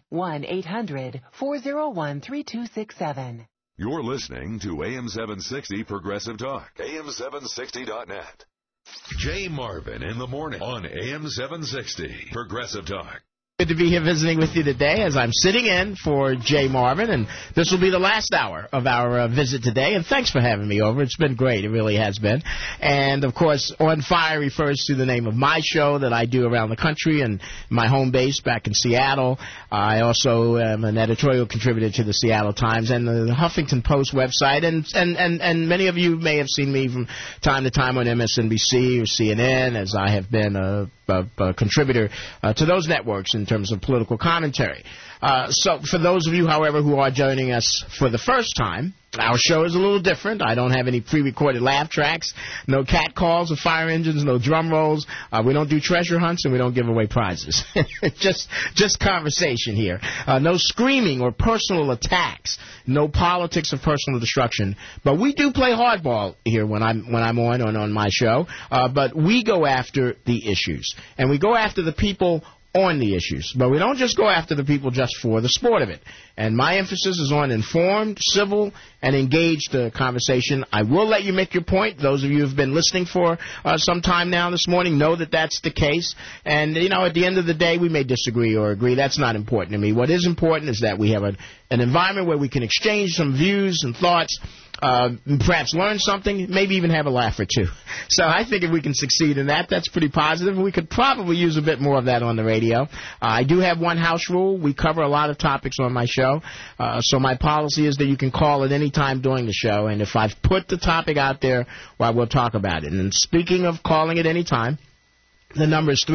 1-800-401-3267. You're listening to AM 760 Progressive Talk. AM760.net. Jay Marvin in the morning on AM 760 Progressive Talk. Good to be here visiting with you today as I'm sitting in for Jay Marvin, and this will be the last hour of our visit today, and thanks for having me over. It's been great. It really has been. And, of course, On Fire refers to the name of my show that I do around the country and my home base back in Seattle. I also am an editorial contributor to the Seattle Times and the Huffington Post website, and many of you may have seen me from time to time on MSNBC or CNN, as I have been a contributor to those networks in terms of political commentary. So for those of you, however, who are joining us for the first time, our show is a little different. I don't have any pre-recorded laugh tracks, no cat calls or fire engines, no drum rolls. We don't do treasure hunts, and we don't give away prizes. just conversation here. No screaming or personal attacks. No politics of personal destruction. But we do play hardball here when I'm on my show. But we go after the issues, and we go after the people on the issues. But we don't just go after the people just for the sport of it. And my emphasis is on informed, civil, and engaged conversation. I will let you make your point. Those of you who have been listening for some time now this morning know that that's the case. And, you know, at the end of the day, we may disagree or agree. That's not important to me. What is important is that we have an environment where we can exchange some views and thoughts, perhaps learn something, maybe even have a laugh or two. So I think if we can succeed in that, that's pretty positive. We could probably use a bit more of that on the radio. I do have one house rule. We cover a lot of topics on my show. So my policy is that you can call at any time during the show. And if I've put the topic out there, well, we'll talk about it. And speaking of calling at any time, the number is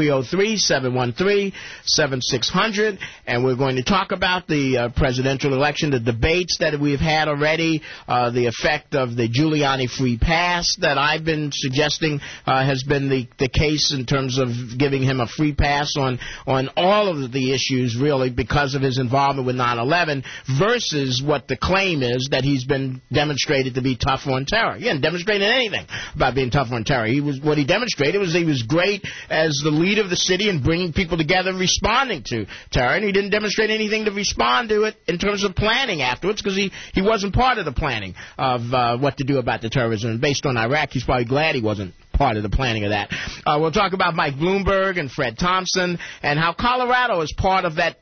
303-713-7600, and we're going to talk about the presidential election, the debates that we've had already, the effect of the Giuliani free pass that I've been suggesting has been the case in terms of giving him a free pass on all of the issues, really, because of his involvement with 9/11, versus what the claim is that he's been demonstrated to be tough on terror. He hadn't demonstrated anything about being tough on terror. What he demonstrated was he was great as the leader of the city and bringing people together and responding to terror, and he didn't demonstrate anything to respond to it in terms of planning afterwards, because he wasn't part of the planning of what to do about the terrorism. And based on Iraq, he's probably glad he wasn't part of the planning of that. We'll talk about Mike Bloomberg and Fred Thompson and how Colorado is part of that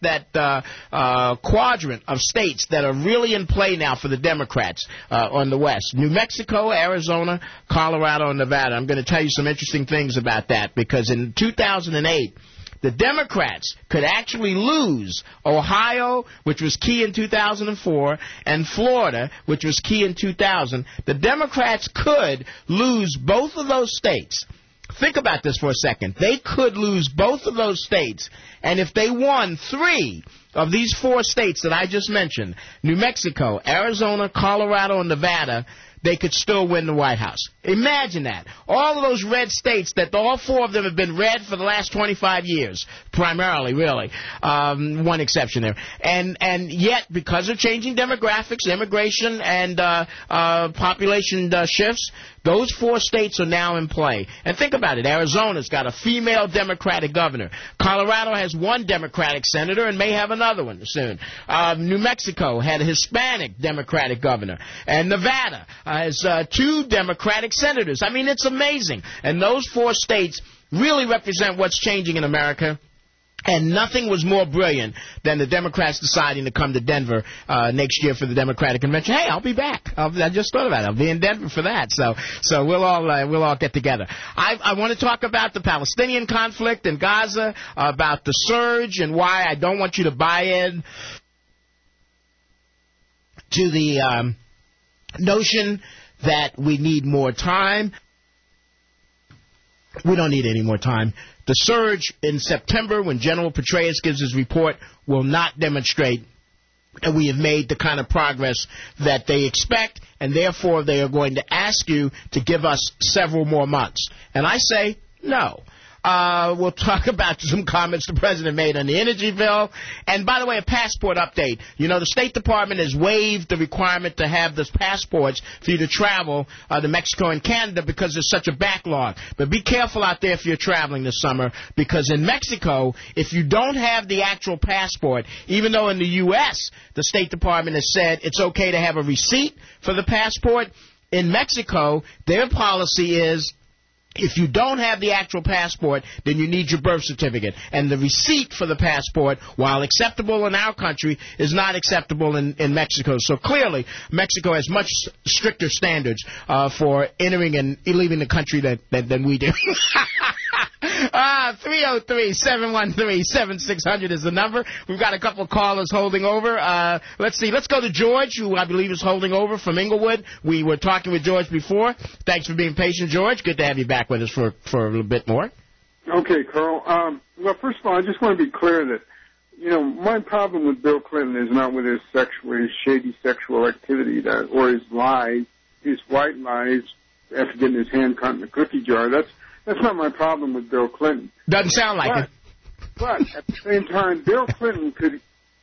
quadrant of states that are really in play now for the Democrats on the West. New Mexico, Arizona, Colorado, and Nevada. I'm going to tell you some interesting things about that, because in 2008, the Democrats could actually lose Ohio, which was key in 2004, and Florida, which was key in 2000. The Democrats could lose both of those states. Think about this for a second. They could lose both of those states, and if they won 3 of these 4 states that I just mentioned, New Mexico, Arizona, Colorado, and Nevada, they could still win the White House. Imagine that. All of those red states, that all 4 of them have been red for the last 25 years, primarily, really. One exception there. And yet, because of changing demographics, immigration, and population shifts, those 4 states are now in play. And think about it. Arizona's got a female Democratic governor. Colorado has 1 Democratic senator and may have another one soon. New Mexico had a Hispanic Democratic governor. And Nevada has 2 Democratic senators. I mean, it's amazing. And those 4 states really represent what's changing in America. And nothing was more brilliant than the Democrats deciding to come to Denver next year for the Democratic Convention. Hey, I'll be back. I just thought about it. I'll be in Denver for that. So we'll all get together. I want to talk about the Palestinian conflict in Gaza, about the surge, and why I don't want you to buy in to the notion that we need more time. We don't need any more time. The surge in September, when General Petraeus gives his report, will not demonstrate that we have made the kind of progress that they expect, and therefore they are going to ask you to give us several more months. And I say no. We'll talk about some comments the president made on the energy bill. And, by the way, a passport update. You know, the State Department has waived the requirement to have those passports for you to travel to Mexico and Canada because there's such a backlog. But be careful out there if you're traveling this summer, because in Mexico, if you don't have the actual passport, even though in the U.S. the State Department has said it's okay to have a receipt for the passport, in Mexico, their policy is if you don't have the actual passport, then you need your birth certificate. And the receipt for the passport, while acceptable in our country, is not acceptable in Mexico. So clearly, Mexico has much stricter standards for entering and leaving the country than we do. 303-713-7600 is the number. We've got a couple of callers holding over. Let's see. Let's go to George, who I believe is holding over from Inglewood. We were talking with George before. Thanks for being patient, George. Good to have you back with us for a little bit more. Okay, Carl. Well, first of all, I just want to be clear that, you know, my problem with Bill Clinton is not with his shady sexual activity or his lies, his white lies after getting his hand cut in the cookie jar. That's not my problem with Bill Clinton. Doesn't sound like it. But at the same time, Bill Clinton could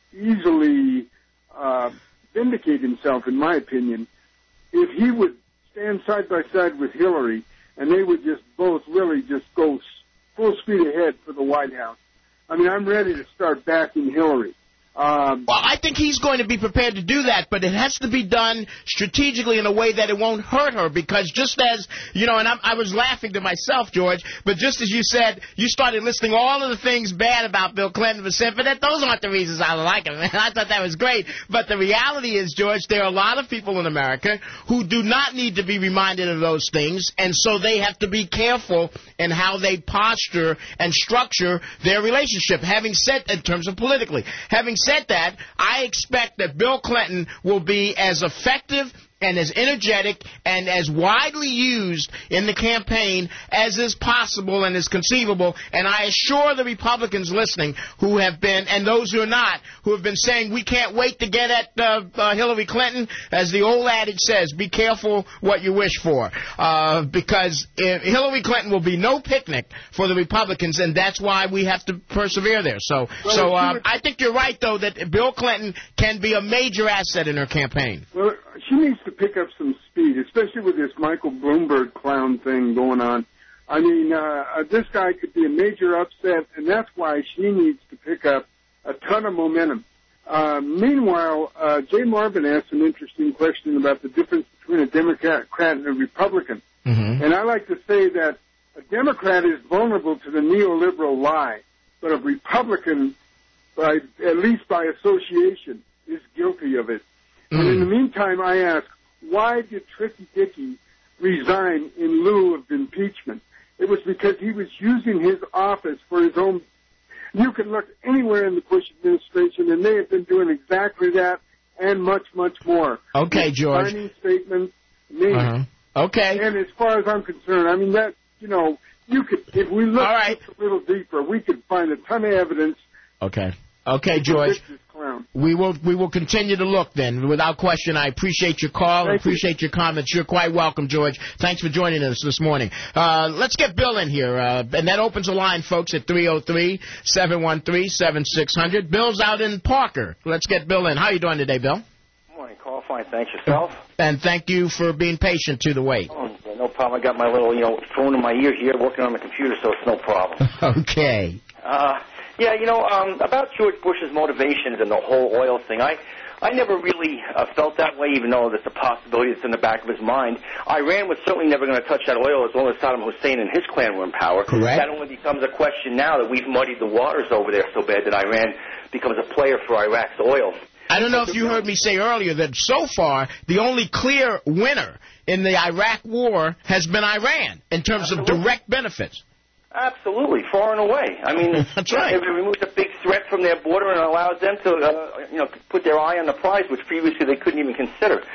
easily vindicate himself, in my opinion, if he would stand side by side with Hillary, and they would just both really just go full speed ahead for the White House. I mean, I'm ready to start backing Hillary. Well, I think he's going to be prepared to do that, but it has to be done strategically in a way that it won't hurt her, because just as, you know, and I was laughing to myself, George, but just as you said, you started listing all of the things bad about Bill Clinton, but those aren't the reasons I like him. I thought that was great. But the reality is, George, there are a lot of people in America who do not need to be reminded of those things, and so they have to be careful in how they posture and structure their relationship. Having said, in terms of politically, having said that, I expect that Bill Clinton will be as effective and as energetic and as widely used in the campaign as is possible and is conceivable. And I assure the Republicans listening who have been, and those who are not, who have been saying we can't wait to get at Hillary Clinton, as the old adage says, be careful what you wish for. Because Hillary Clinton will be no picnic for the Republicans, and that's why we have to persevere there. So I think you're right, though, that Bill Clinton can be a major asset in her campaign. Well, she needs to pick up some speed, especially with this Michael Bloomberg clown thing going on. I mean, this guy could be a major upset, and that's why she needs to pick up a ton of momentum. Meanwhile, Jay Marvin asked an interesting question about the difference between a Democrat and a Republican. Mm-hmm. And I like to say that a Democrat is vulnerable to the neoliberal lie, but a Republican, at least by association, is guilty of it. Mm. And in the meantime, I ask, why did Tricky Dickey resign in lieu of impeachment? It was because he was using his office for his own. You can look anywhere in the Bush administration, and they have been doing exactly that and much, much more. Okay, George. Signing statements. Okay. And as far as I'm concerned, I mean, that, you know, you could, if we look a little deeper, we could find a ton of evidence. Okay, George. We will continue to look then. Without question, I appreciate your call. I appreciate your comments. You're quite welcome, George. Thanks for joining us this morning. Let's get Bill in here. And that opens the line, folks, at 303-713-7600. Bill's out in Parker. Let's get Bill in. How are you doing today, Bill? Morning, Carl. Fine, thanks. Yourself? And thank you for being patient to the wait. Oh, no problem. I got my little, phone in my ear here working on the computer, so it's no problem. Okay. Yeah, about George Bush's motivations and the whole oil thing, I never really felt that way, even though that's a possibility that's in the back of his mind. Iran was certainly never going to touch that oil as long as Saddam Hussein and his clan were in power. Correct. That only becomes a question now that we've muddied the waters over there so bad that Iran becomes a player for Iraq's oil. I don't know if you heard me say earlier that so far the only clear winner in the Iraq war has been Iran in terms of direct benefits. Absolutely, far and away. I mean, that's right. It removes a big threat from their border and allows them to, put their eye on the prize, which previously they couldn't even consider.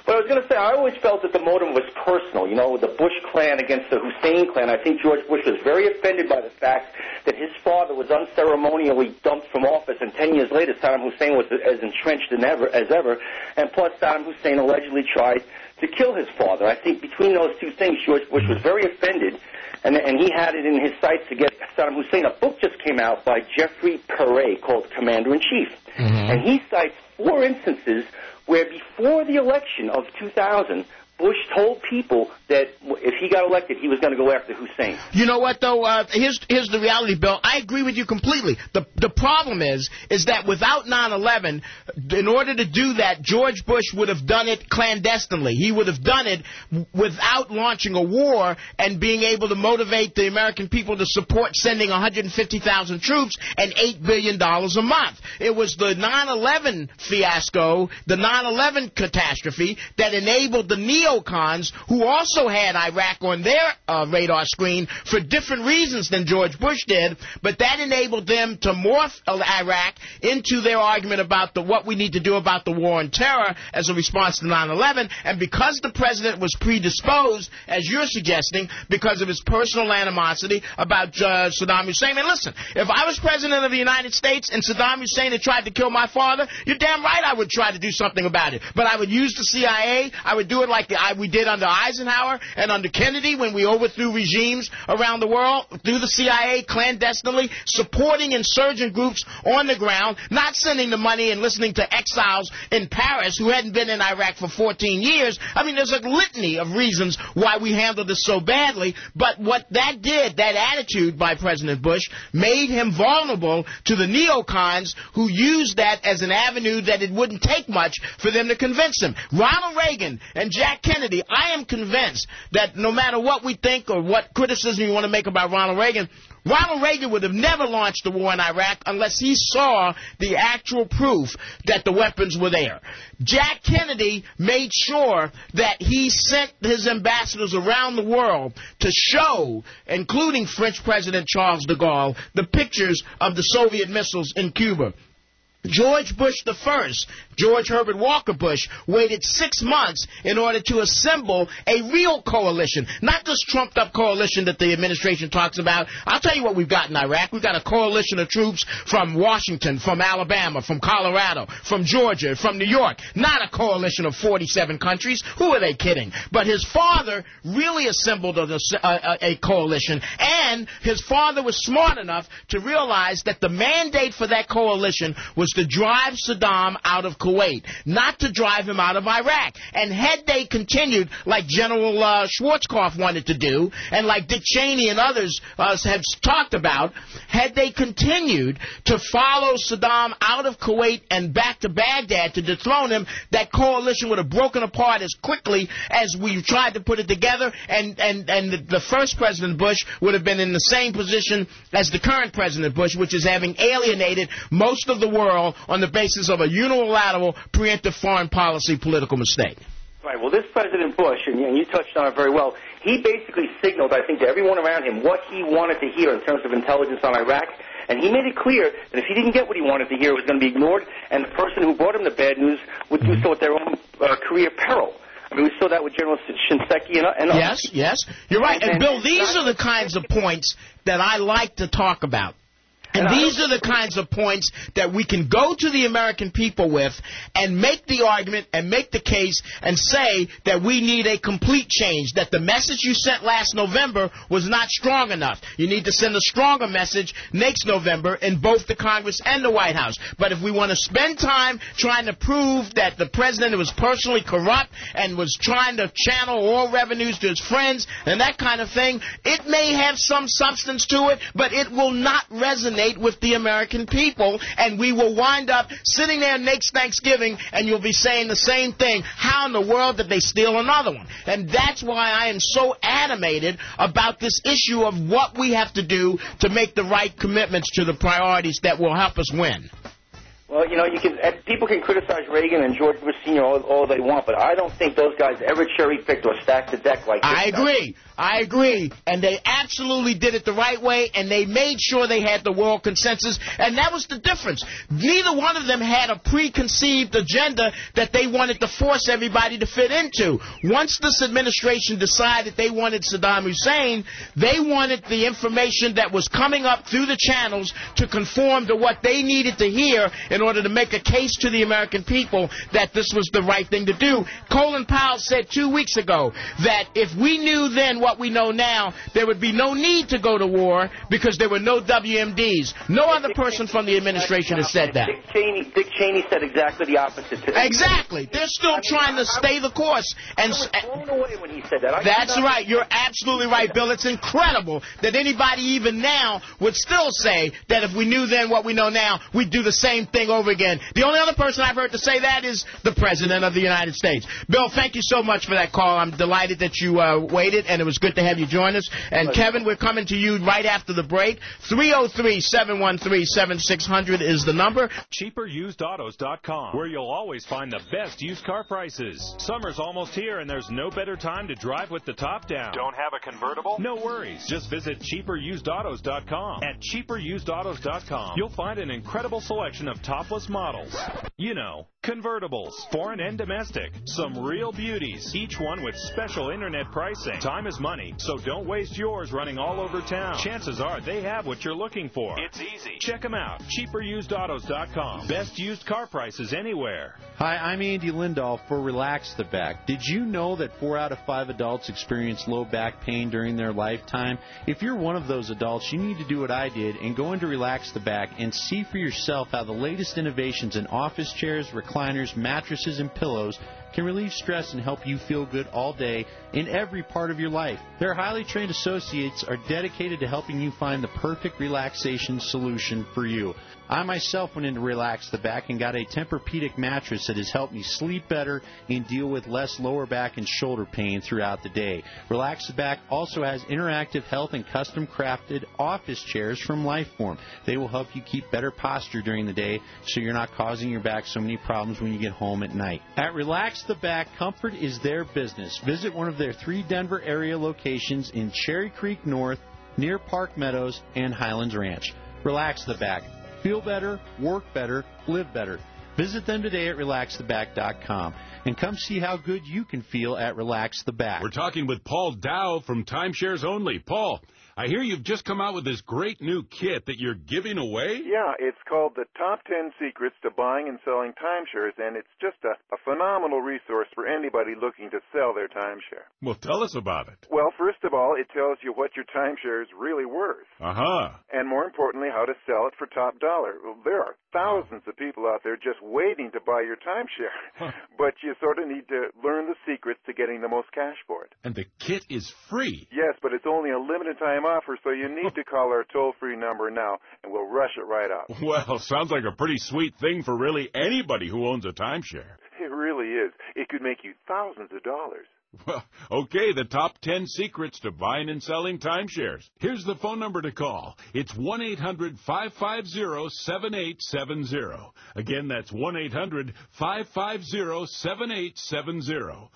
Well, I was going to say, I always felt that the motive was personal. You know, the Bush clan against the Hussein clan. I think George Bush was very offended by the fact that his father was unceremonially dumped from office, and 10 years later, Saddam Hussein was as entrenched as ever, and plus Saddam Hussein allegedly tried to kill his father. I think between those two things, George Bush was very offended, and he had it in his sights to get Saddam Hussein. A book just came out by Jeffrey Perret called Commander-in-Chief, and he cites 4 instances where before the election of 2000, Bush told people that if he got elected, he was going to go after Hussein. You know what, though? Here's the reality, Bill. I agree with you completely. The problem is that without 9/11, in order to do that, George Bush would have done it clandestinely. He would have done it without launching a war and being able to motivate the American people to support sending 150,000 troops and $8 billion a month. It was the 9/11 fiasco, the 9/11 catastrophe, that enabled the neocons, who also had Iraq on their radar screen for different reasons than George Bush did, but that enabled them to morph Iraq into their argument about what we need to do about the war on terror as a response to 9/11. And because the president was predisposed, as you're suggesting, because of his personal animosity about Saddam Hussein. And listen, if I was president of the United States and Saddam Hussein had tried to kill my father, you're damn right I would try to do something about it. But I would use the CIA. I would do it like we did under Eisenhower and under Kennedy when we overthrew regimes around the world, through the CIA, clandestinely, supporting insurgent groups on the ground, not sending the money and listening to exiles in Paris who hadn't been in Iraq for 14 years. I mean, there's a litany of reasons why we handled this so badly, but what that did, that attitude by President Bush, made him vulnerable to the neocons who used that as an avenue that it wouldn't take much for them to convince him. Ronald Reagan and Jack Kennedy, I am convinced that no matter what we think or what criticism you want to make about Ronald Reagan would have never launched the war in Iraq unless he saw the actual proof that the weapons were there. Jack Kennedy made sure that he sent his ambassadors around the world to show, including French President Charles de Gaulle, the pictures of the Soviet missiles in Cuba. George Bush I, George Herbert Walker Bush, waited 6 months in order to assemble a real coalition, not this trumped-up coalition that the administration talks about. I'll tell you what we've got in Iraq. We've got a coalition of troops from Washington, from Alabama, from Colorado, from Georgia, from New York, not a coalition of 47 countries. Who are they kidding? But his father really assembled a coalition, and his father was smart enough to realize that the mandate for that coalition was to drive Saddam out of Kuwait, not to drive him out of Iraq. And had they continued, like General Schwarzkopf wanted to do, and like Dick Cheney and others have talked about, had they continued to follow Saddam out of Kuwait and back to Baghdad to dethrone him, that coalition would have broken apart as quickly as we tried to put it together, and the first President Bush would have been in the same position as the current President Bush, which is having alienated most of the world on the basis of a unilateral, preemptive foreign policy political mistake. Right. Well, this President Bush, and you touched on it very well, he basically signaled, I think, to everyone around him what he wanted to hear in terms of intelligence on Iraq, and he made it clear that if he didn't get what he wanted to hear, it was going to be ignored, and the person who brought him the bad news would do so at their own career peril. I mean, we saw that with General Shinseki and others. Yes, you're right. And Bill, these are the kinds of points that I like to talk about. And these are the kinds of points that we can go to the American people with and make the argument and make the case and say that we need a complete change, that the message you sent last November was not strong enough. You need to send a stronger message next November in both the Congress and the White House. But if we want to spend time trying to prove that the president was personally corrupt and was trying to channel all revenues to his friends and that kind of thing, it may have some substance to it, but it will not resonate with the American people, and we will wind up sitting there next Thanksgiving and you'll be saying the same thing. How in the world did they steal another one? And that's why I am so animated about this issue of what we have to do to make the right commitments to the priorities that will help us win. Well, people can criticize Reagan and George Bush Sr. all they want, but I don't think those guys ever cherry-picked or stacked the deck like this. I agree. And they absolutely did it the right way, and they made sure they had the world consensus, and that was the difference. Neither one of them had a preconceived agenda that they wanted to force everybody to fit into. Once this administration decided they wanted Saddam Hussein, they wanted the information that was coming up through the channels to conform to what they needed to hear in order to make a case to the American people that this was the right thing to do. Colin Powell said 2 weeks ago that if we knew then what we know now, there would be no need to go to war because there were no WMDs. No other person from the administration has said that. Dick Cheney said exactly the opposite today. Exactly. They're still trying to stay the course. And I was blown away when he said that. That's right. You're absolutely right, Bill. It's incredible that anybody even now would still say that if we knew then what we know now, we'd do the same thing over again. The only other person I've heard to say that is the President of the United States. Bill, thank you so much for that call. I'm delighted that you waited, and it was good to have you join us. And Kevin, we're coming to you right after the break. 303-713-7600 is the number. CheaperUsedAutos.com, where you'll always find the best used car prices. Summer's almost here, and there's no better time to drive with the top down. Don't have a convertible? No worries. Just visit CheaperUsedAutos.com. At CheaperUsedAutos.com, you'll find an incredible selection of topless models. You know, convertibles, foreign and domestic. Some real beauties, each one with special internet pricing. Time is money, so don't waste yours running all over town. Chances are they have what you're looking for. It's easy. Check them out. CheaperUsedAutos.com. Best used car prices anywhere. Hi, I'm Andy Lindahl for Relax the Back. Did you know that 4 out of 5 adults experience low back pain during their lifetime? If you're one of those adults, you need to do what I did and go into Relax the Back and see for yourself how the latest innovations in office chairs, recliners, mattresses, and pillows can relieve stress and help you feel good all day in every part of your life. Their highly trained associates are dedicated to helping you find the perfect relaxation solution for you. I myself went into Relax the Back and got a Tempur-Pedic mattress that has helped me sleep better and deal with less lower back and shoulder pain throughout the day. Relax the Back also has interactive health and custom-crafted office chairs from Lifeform. They will help you keep better posture during the day so you're not causing your back so many problems when you get home at night. At Relax the Back, comfort is their business. Visit one of their 3 Denver area locations in Cherry Creek North, near Park Meadows, and Highlands Ranch. Relax the Back. Feel better, work better, live better. Visit them today at RelaxTheBack.com and come see how good you can feel at Relax the Back. We're talking with Paul Dow from Timeshares Only. Paul, I hear you've just come out with this great new kit that you're giving away? Yeah, it's called the Top 10 Secrets to Buying and Selling Timeshares, and it's just a phenomenal resource for anybody looking to sell their timeshare. Well, tell us about it. Well, first of all, it tells you what your timeshare is really worth. Uh-huh. And more importantly, how to sell it for top dollar. Well, there are thousands of people out there just waiting to buy your timeshare, but you sort of need to learn the secrets to getting the most cash for it. And the kit is free. Yes, but it's only a limited time offer, so you need to call our toll-free number now, and we'll rush it right out. Well, sounds like a pretty sweet thing for really anybody who owns a timeshare. It really is. It could make you thousands of dollars. Well, okay, the top 10 secrets to buying and selling timeshares. Here's the phone number to call. It's 1-800-550-7870. Again, that's 1-800-550-7870.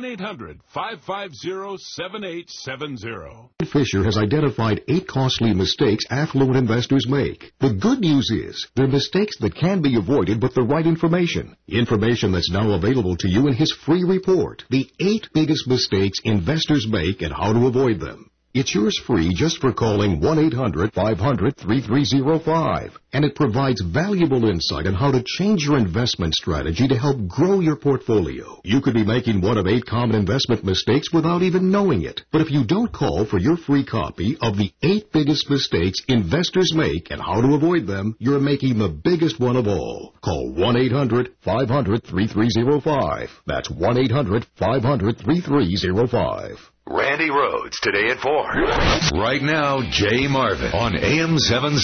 1-800-550-7870. Fisher has identified 8 costly mistakes affluent investors make. The good news is they're mistakes that can be avoided with the right information. Information that's now available to you in his free report. The 8 biggest mistakes investors make and how to avoid them. It's yours free just for calling 1-800-500-3305. And it provides valuable insight on how to change your investment strategy to help grow your portfolio. You could be making one of 8 common investment mistakes without even knowing it. But if you don't call for your free copy of the 8 biggest mistakes investors make and how to avoid them, you're making the biggest one of all. Call 1-800-500-3305. That's 1-800-500-3305. Randy Rhodes, today at 4. Right now, Jay Marvin on AM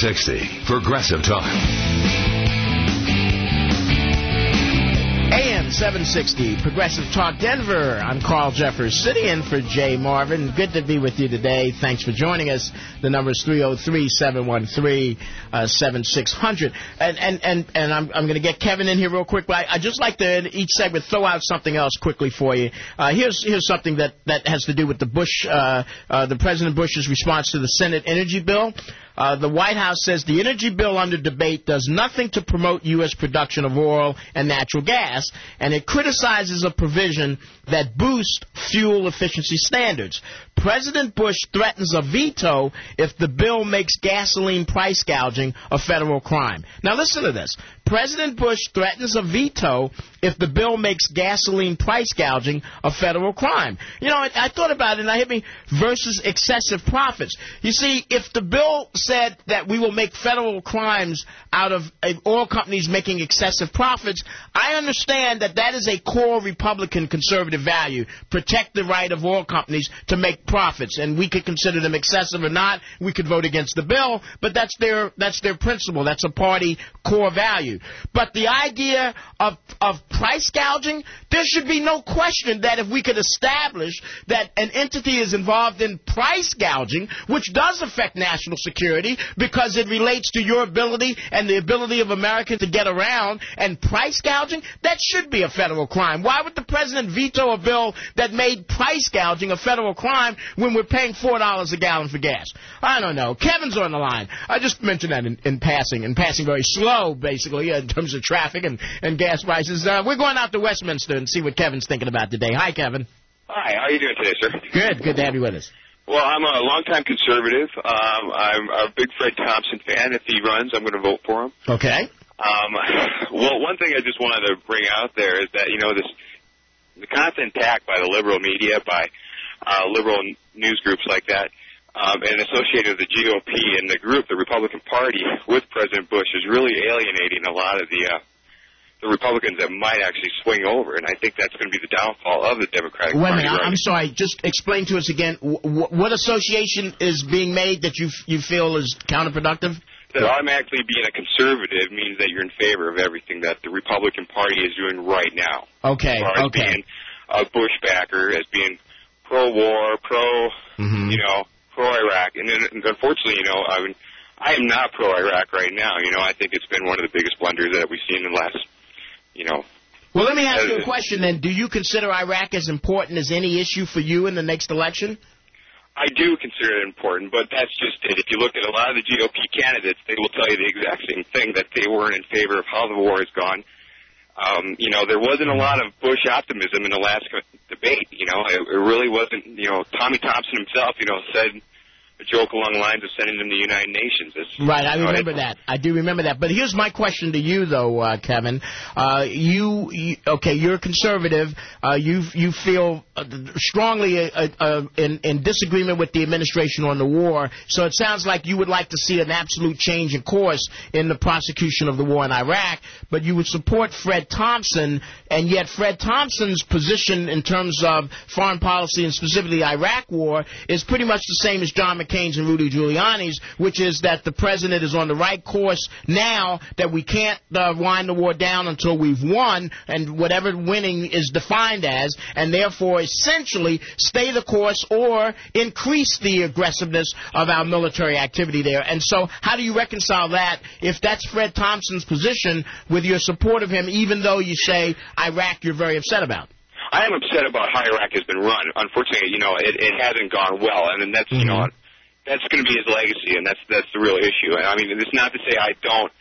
760. Progressive Talk. AM 760 Progressive Talk Denver. I'm Carl Jeffers, sitting in for Jay Marvin. Good to be with you today. Thanks for joining us. The number is 303-713-7600. And I'm going to get Kevin in here real quick, but I'd just like to, in each segment, throw out something else quickly for you. Here's something that has to do with the President Bush's response to the Senate energy bill. The White House says the energy bill under debate does nothing to promote U.S. production of oil and natural gas, and it criticizes a provision that boosts fuel efficiency standards. President Bush threatens a veto if the bill makes gasoline price gouging a federal crime. Now listen to this. President Bush threatens a veto if the bill makes gasoline price gouging a federal crime. You know, I thought about it, and I hit me versus excessive profits. You see, if the bill said that we will make federal crimes out of oil companies making excessive profits, I understand that that is a core Republican conservative value. Protect the right of oil companies to make profits, and we could consider them excessive or not. We could vote against the bill, but that's their principle. That's a party core value. But the idea of price gouging, there should be no question that if we could establish that an entity is involved in price gouging, which does affect national security because it relates to your ability and the ability of Americans to get around, and price gouging, that should be a federal crime. Why would the president veto a bill that made price gouging a federal crime when we're paying $4 a gallon for gas? I don't know. Kevin's on the line. I just mentioned that in passing very slow, basically, in terms of traffic and gas prices. We're going out to Westminster and see what Kevin's thinking about today. Hi, Kevin. Hi, how are you doing today, sir? Good to have you with us. Well, I'm a longtime conservative. I'm a big Fred Thompson fan. If he runs, I'm going to vote for him. Okay. Well, one thing I just wanted to bring out there is that, you know, the constant attack by the liberal media, by liberal news groups like that, and associated with the GOP and the Republican Party with President Bush is really alienating a lot of the Republicans that might actually swing over, and I think that's going to be the downfall of the Democratic Party. Wait a minute, I'm sorry, just explain to us again, what association is being made that you feel is counterproductive? That automatically being a conservative means that you're in favor of everything that the Republican Party is doing right now. Okay, as far as being a Bush backer, as being pro-war, pro-Iraq, and unfortunately, you know, I am not pro-Iraq right now. You know, I think it's been one of the biggest blunders that we've seen in the last, you know. Well, let me ask you a question then. Do you consider Iraq as important as any issue for you in the next election? I do consider it important, but that's just it. If you look at a lot of the GOP candidates, they will tell you the exact same thing, that they weren't in favor of how the war has gone. You know, there wasn't a lot of Bush optimism in the last debate. You know, it really wasn't. You know, Tommy Thompson himself, you know, said a joke along the lines of sending them to the United Nations. Right, I remember that. I do remember that. But here's my question to you, though, Kevin. You're conservative. You feel strongly in disagreement with the administration on the war. So it sounds like you would like to see an absolute change in course in the prosecution of the war in Iraq. But you would support Fred Thompson, and yet Fred Thompson's position in terms of foreign policy and specifically the Iraq war is pretty much the same as John McCain's and Rudy Giuliani's, which is that the president is on the right course now, that we can't wind the war down until we've won, and whatever winning is defined as, and therefore essentially stay the course or increase the aggressiveness of our military activity there. And so how do you reconcile that if that's Fred Thompson's position with your support of him, even though you say Iraq you're very upset about? I am upset about how Iraq has been run. Unfortunately, you know, it hasn't gone well, and that's, you know, that's going to be his legacy, and that's the real issue. I mean, it's not to say I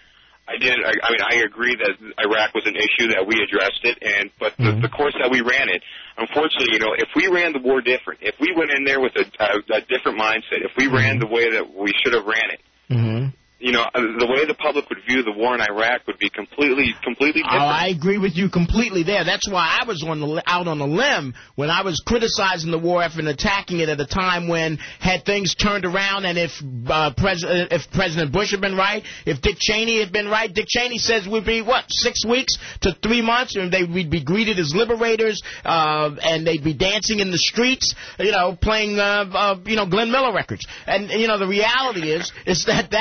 agree that Iraq was an issue, that we addressed it, but the course that we ran it, unfortunately, you know, if we ran the war different, if we went in there with a different mindset, if we ran the way that we should have ran it, you know, the way the public would view the war in Iraq would be completely different. Oh, I agree with you completely there. That's why I was out on the limb when I was criticizing the war effort and attacking it at a time when had things turned around, and if President Bush had been right, if Dick Cheney had been right. Dick Cheney says we'd be, 6 weeks to 3 months, and we'd be greeted as liberators, and they'd be dancing in the streets, you know, playing, Glenn Miller records. And, you know, the reality is that that's not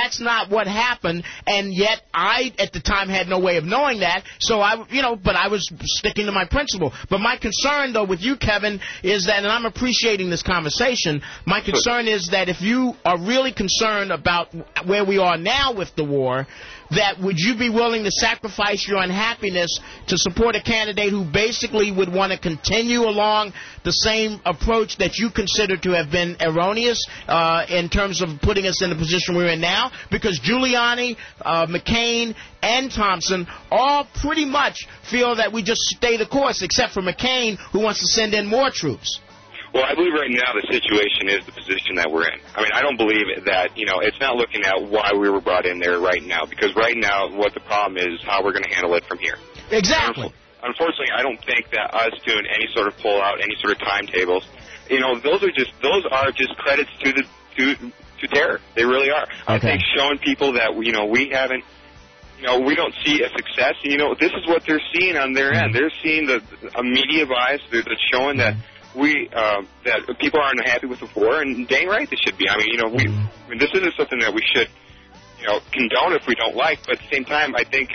not what happened, and yet I, at the time, had no way of knowing that, so but I was sticking to my principle. But my concern, though, with you, Kevin, is that, and I'm appreciating this conversation, my concern is that if you are really concerned about where we are now with the war, that would you be willing to sacrifice your unhappiness to support a candidate who basically would want to continue along the same approach that you consider to have been erroneous in terms of putting us in the position we're in now? Because Giuliani, McCain, and Thompson all pretty much feel that we just stay the course, except for McCain, who wants to send in more troops. Well, I believe right now the situation is the position that we're in. I mean, I don't believe that, it's not looking at why we were brought in there right now, because right now what the problem is how we're going to handle it from here. Exactly. Unfortunately, I don't think that us doing any sort of pull-out, any sort of timetables, those are just credits to terror. They really are. Okay. I think showing people that, we haven't, we don't see a success. This is what they're seeing on their end. They're seeing a media bias that's showing that that people aren't happy with the war, and dang right they should be. I mean, this isn't something that we should, condone if we don't like. But at the same time, I think,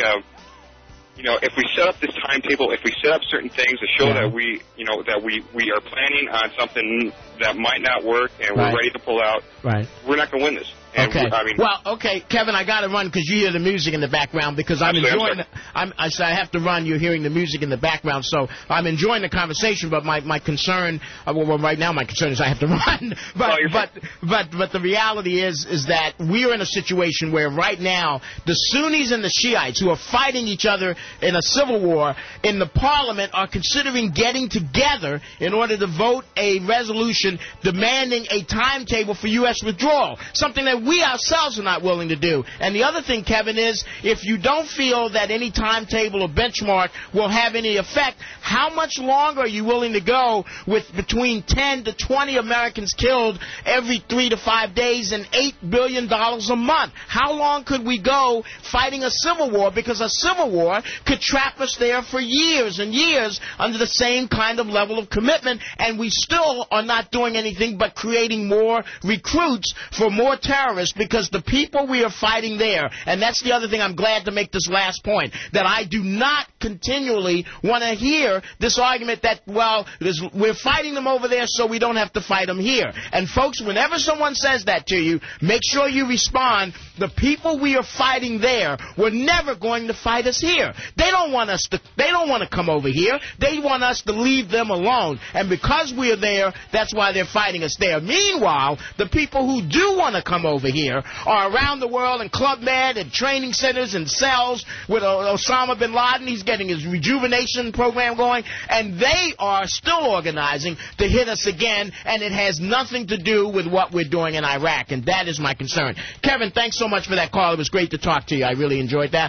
if we set up this timetable, if we set up certain things to show that we are planning on something that might not work and we're ready to pull out, we're not going to win this. And okay. Kevin, I got to run because you hear the music in the background because I'm enjoying. I have to run. You're hearing the music in the background, so I'm enjoying the conversation. But my concern, right now, my concern is I have to run. But the reality is that we are in a situation where right now the Sunnis and the Shiites, who are fighting each other in a civil war in the Parliament, are considering getting together in order to vote a resolution demanding a timetable for U.S. withdrawal. Something that we ourselves are not willing to do. And the other thing, Kevin, is if you don't feel that any timetable or benchmark will have any effect, how much longer are you willing to go with between 10 to 20 Americans killed every 3 to 5 days and $8 billion a month? How long could we go fighting a civil war? Because a civil war could trap us there for years and years under the same kind of level of commitment, and we still are not doing anything but creating more recruits for more terrorists, because the people we are fighting there, and that's the other thing I'm glad to make this last point, that I do not continually want to hear this argument that, we're fighting them over there so we don't have to fight them here. And folks, whenever someone says that to you, make sure you respond, the people we are fighting there were never going to fight us here. They don't want to come over here. They want us to leave them alone. And because we're there, that's why they're fighting us there. Meanwhile, the people who do want to come over here are around the world in Club Med and training centers and cells with Osama bin Laden. He's getting his rejuvenation program going, and they are still organizing to hit us again, and it has nothing to do with what we're doing in Iraq, and that is my concern. Kevin, thanks so much for that call. It was great to talk to you. I really enjoyed that.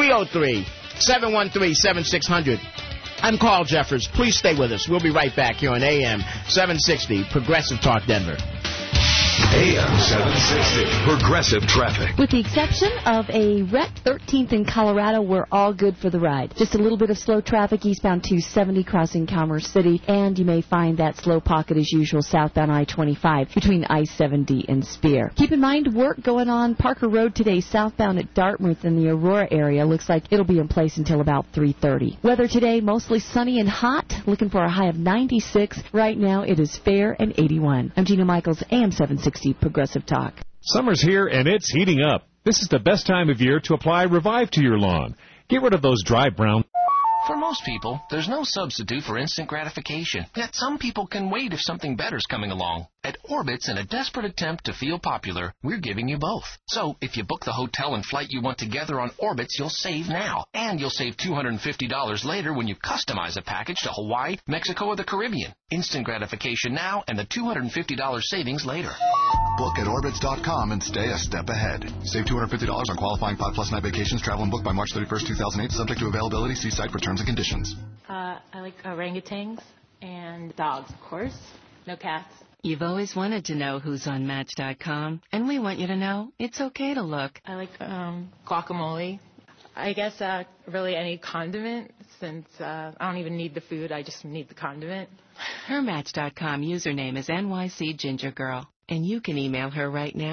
303-713-7600. I'm Carl Jeffers. Please stay with us. We'll be right back here on AM 760, Progressive Talk Denver. AM 760, Progressive Traffic. With the exception of a wreck 13th in Colorado, we're all good for the ride. Just a little bit of slow traffic eastbound 270 crossing Commerce City, and you may find that slow pocket as usual southbound I-25 between I-70 and Spear. Keep in mind, work going on Parker Road today southbound at Dartmouth in the Aurora area. Looks like it'll be in place until about 3:30. Weather today, mostly sunny and hot, looking for a high of 96. Right now it is fair and 81. I'm Gina Michaels, AM 760 Progressive Talk. Summer's here and it's heating up. This is the best time of year to apply Revive to your lawn. Get rid of those dry brown... For most people, there's no substitute for instant gratification. Yet some people can wait if something better's coming along. At Orbitz, in a desperate attempt to feel popular, we're giving you both. So, if you book the hotel and flight you want together on Orbitz, you'll save now. And you'll save $250 later when you customize a package to Hawaii, Mexico, or the Caribbean. Instant gratification now and the $250 savings later. Book at Orbitz.com and stay a step ahead. Save $250 on qualifying 5+ night vacations. Travel and book by March 31st, 2008. Subject to availability. See site for terms and conditions. I like orangutans and dogs, of course. No cats. You've always wanted to know who's on Match.com, and we want you to know it's okay to look. I like guacamole. I guess really any condiment, since I don't even need the food, I just need the condiment. Her Match.com username is NYC Ginger Girl, and you can email her right now.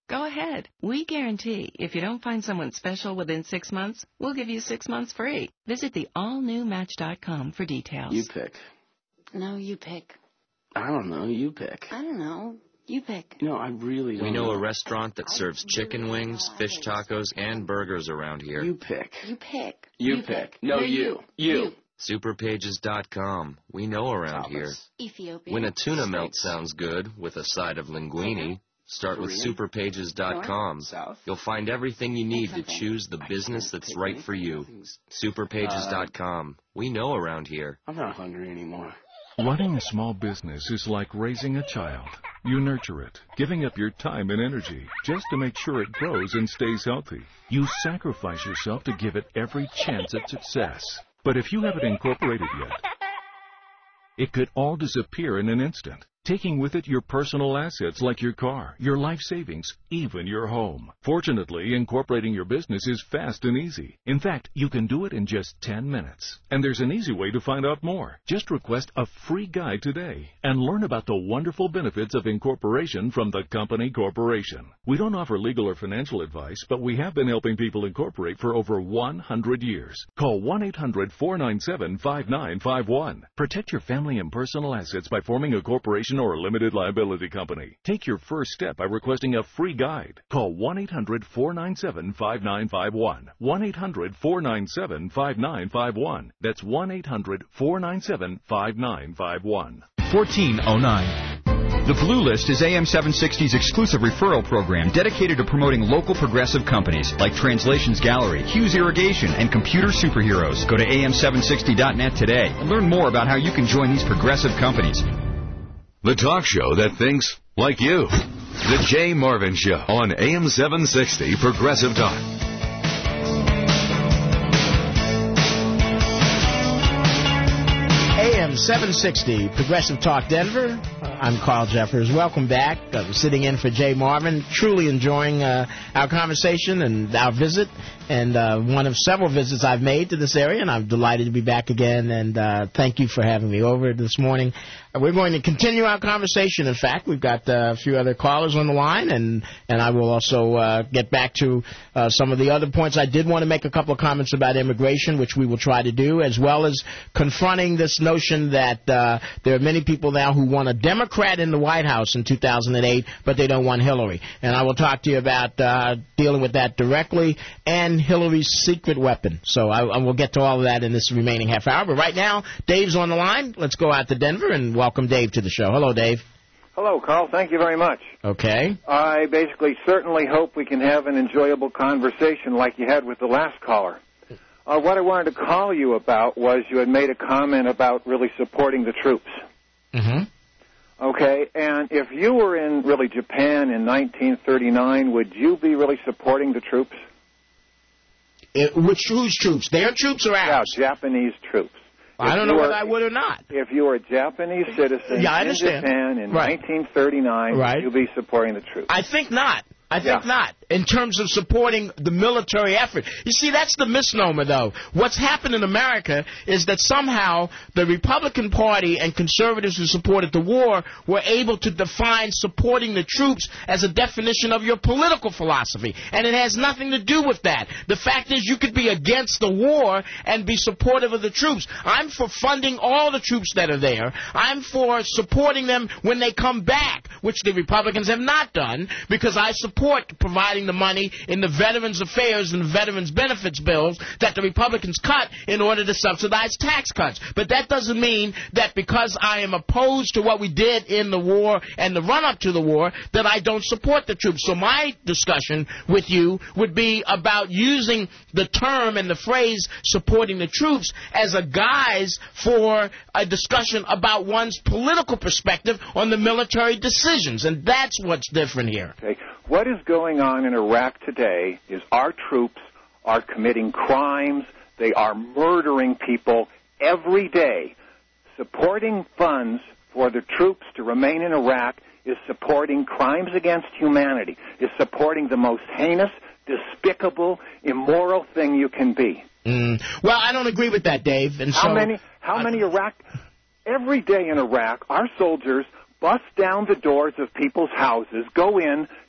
Go ahead. We guarantee if you don't find someone special within 6 months, we'll give you 6 months free. Visit the allnewmatch.com for details. You pick. No, you pick. I don't know. You pick. I don't know. You pick. No, I really don't We know a restaurant that serves chicken wings, fish tacos, and burgers around here. You pick. You pick. You pick. No, you. You. Superpages.com. We know around here. Ethiopia. When a tuna melt sounds good with a side of linguine, start with Superpages.com. You'll find everything you need to choose the business that's right for you. Superpages.com. We know around here. I'm not hungry anymore. Running a small business is like raising a child. You nurture it, giving up your time and energy just to make sure it grows and stays healthy. You sacrifice yourself to give it every chance at success. But if you haven't incorporated yet, it could all disappear in an instant, taking with it your personal assets like your car, your life savings, even your home. Fortunately, incorporating your business is fast and easy. In fact, you can do it in just 10 minutes. And there's an easy way to find out more. Just request a free guide today and learn about the wonderful benefits of incorporation from the company corporation. We don't offer legal or financial advice, but we have been helping people incorporate for over 100 years. Call 1-800-497-5951. Protect your family and personal assets by forming a corporation or a limited liability company. Take your first step by requesting a free guide. Call 1-800-497-5951. 1-800-497-5951. That's 1-800-497-5951. 1409. The Blue List is AM 760's exclusive referral program dedicated to promoting local progressive companies like Translations Gallery, Hughes Irrigation, and Computer Superheroes. Go to am760.net today and learn more about how you can join these progressive companies. The talk show that thinks like you. The Jay Marvin Show on AM 760 Progressive Talk. AM 760 Progressive Talk Denver. I'm Carl Jeffers. Welcome back. Sitting in for Jay Marvin. Truly enjoying our conversation and our visit. And one of several visits I've made to this area, and I'm delighted to be back again. And thank you for having me over this morning. We're going to continue our conversation. In fact, we've got a few other callers on the line, and I will also get back to some of the other points. I did want to make a couple of comments about immigration, which we will try to do, as well as confronting this notion that there are many people now who want a Democrat in the White House in 2008, but they don't want Hillary. And I will talk to you about dealing with that directly and Hillary's secret weapon. So I will get to all of that in this remaining half hour. But right now, Dave's on the line. Let's go out to Denver and welcome Dave to the show. Hello, Dave. Hello, Carl. Thank you very much. Okay. I basically certainly hope we can have an enjoyable conversation like you had with the last caller. What I wanted to call you about was you had made a comment about really supporting the troops. Mm-hmm. Okay, and if you were in really Japan in 1939, would you be really supporting the troops? Whose troops? Their troops or ours? Yeah, Japanese troops. I don't know whether I would or not. If you were a Japanese citizen in Japan in 1939, would you be supporting the troops? I think not. I think not, in terms of supporting the military effort. You see, that's the misnomer, though. What's happened in America is that somehow the Republican Party and conservatives who supported the war were able to define supporting the troops as a definition of your political philosophy, and it has nothing to do with that. The fact is you could be against the war and be supportive of the troops. I'm for funding all the troops that are there. I'm for supporting them when they come back, which the Republicans have not done, because I support providing the money in the Veterans Affairs and Veterans Benefits bills that the Republicans cut in order to subsidize tax cuts. But that doesn't mean that because I am opposed to what we did in the war and the run-up to the war that I don't support the troops. So my discussion with you would be about using the term and the phrase supporting the troops as a guise for a discussion about one's political perspective on the military decisions. And that's what's different here. Okay. What is going on in Iraq today is our troops are committing crimes. They are murdering people every day. Supporting funds for the troops to remain in Iraq is supporting crimes against humanity, is supporting the most heinous, despicable, immoral thing you can be. Well, I don't agree with that, Dave. And how many Iraq? Every day in Iraq, our soldiers bust down the doors of people's houses, go in,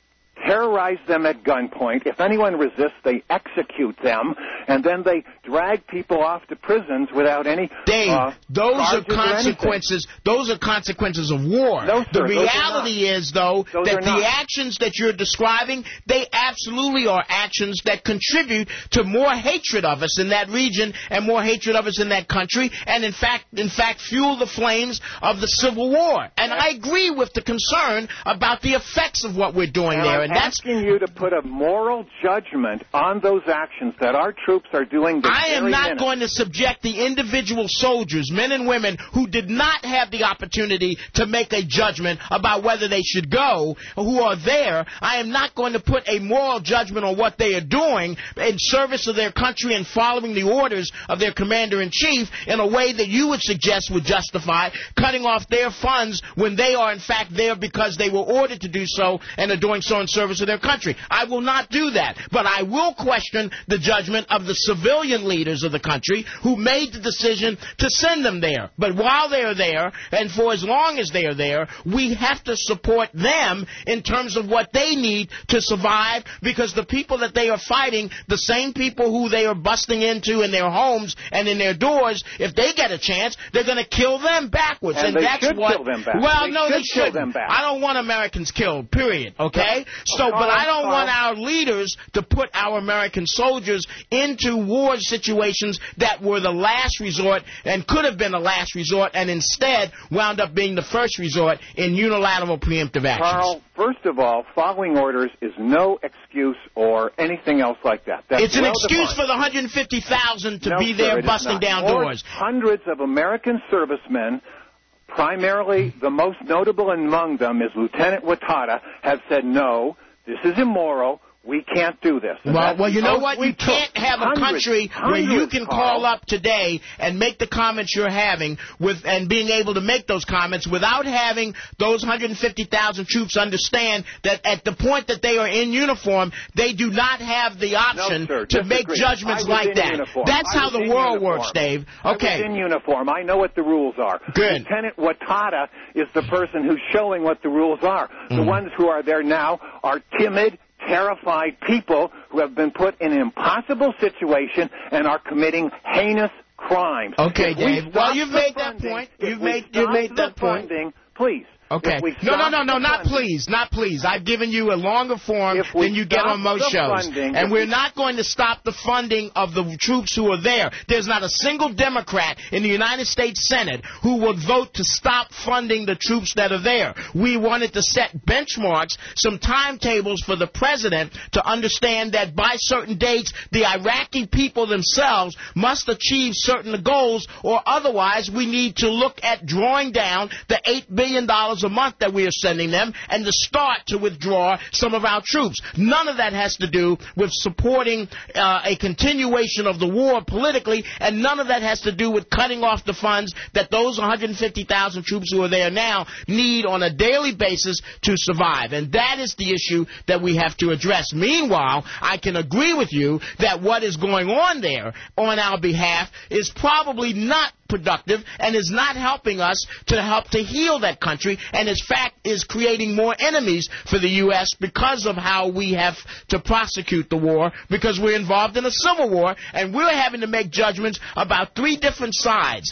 terrorize them at gunpoint. If anyone resists, they execute them, and then they drag people off to prisons without any Dave, those are charges or consequences. Those are consequences of war. No, sir, the those are reality is, though, Those that are the not. actions that you're describing, they absolutely are actions that contribute to more hatred of us in that region and more hatred of us in that country, and in fact, fuel the flames of the Civil War. And I agree with the concern about the effects of what we're doing there, I'm asking you to put a moral judgment on those actions that our troops are doing this I am very not minute. going to subject the individual soldiers, men and women, who did not have the opportunity to make a judgment about whether they should go, who are there. I am not going to put a moral judgment on what they are doing in service of their country and following the orders of their commander-in-chief in a way that you would suggest would justify cutting off their funds when they are, in fact, there because they were ordered to do so and are doing so in service of their country. I will not do that, but I will question the judgment of the civilian leaders of the country who made the decision to send them there. But while they are there, and for as long as they are there, we have to support them in terms of what they need to survive, because the people that they are fighting, the same people who they are busting into in their homes and in their doors, if they get a chance, they're going to kill them backwards. And they that's should what, kill them back. Well, They no, should they kill shouldn't. them back. I don't want Americans killed, period, okay? But I don't want our leaders to put our American soldiers into war situations that were the last resort and could have been the last resort and instead wound up being the first resort in unilateral preemptive actions. Carl, first of all, following orders is no excuse or anything else like that. That's It's an well excuse defined. for the 150,000 to No, be sir, there it is busting not. down More doors. Hundreds of American servicemen, primarily the most notable among them is Lieutenant Watata, have said, no, this is immoral. We can't do this. And that's Well, you know the what? oath we You can't took. have a country where you Hundreds, can Carl. call up today and make the comments you're having and being able to make those comments without having those 150,000 troops understand that at the point that they are in uniform, they do not have the option No, sir, to make disagree. judgments I was like in that. uniform. That's I how was the in world uniform. works, Dave. I Okay. was in uniform. I know what the rules are. Good. Lieutenant Watata is the person who's showing what the rules are. The ones who are there now are timid, terrified people who have been put in an impossible situation and are committing heinous crimes. Okay, If we Dave. Well, stop you've the made that funding- point. if You've we made stop that the point. funding, please. Okay. If we No, stop the not funding- please. Not please. I've given you a longer form If we than you get stop on most the shows. funding, And if we're we- not going to stop the funding of the troops who are there. There's not a single Democrat in the United States Senate who would vote to stop funding the troops that are there. We wanted to set benchmarks, some timetables for the president to understand that by certain dates, the Iraqi people themselves must achieve certain goals, or otherwise we need to look at drawing down the $8 billion a month that we are sending them and to start to withdraw some of our troops. None of that has to do with supporting a continuation of the war politically, and none of that has to do with cutting off the funds that those 150,000 troops who are there now need on a daily basis to survive. And that is the issue that we have to address. Meanwhile, I can agree with you that what is going on there on our behalf is probably not productive and is not helping us to help to heal that country, and in fact is creating more enemies for the U.S. because of how we have to prosecute the war, because we're involved in a civil war and we're having to make judgments about three different sides,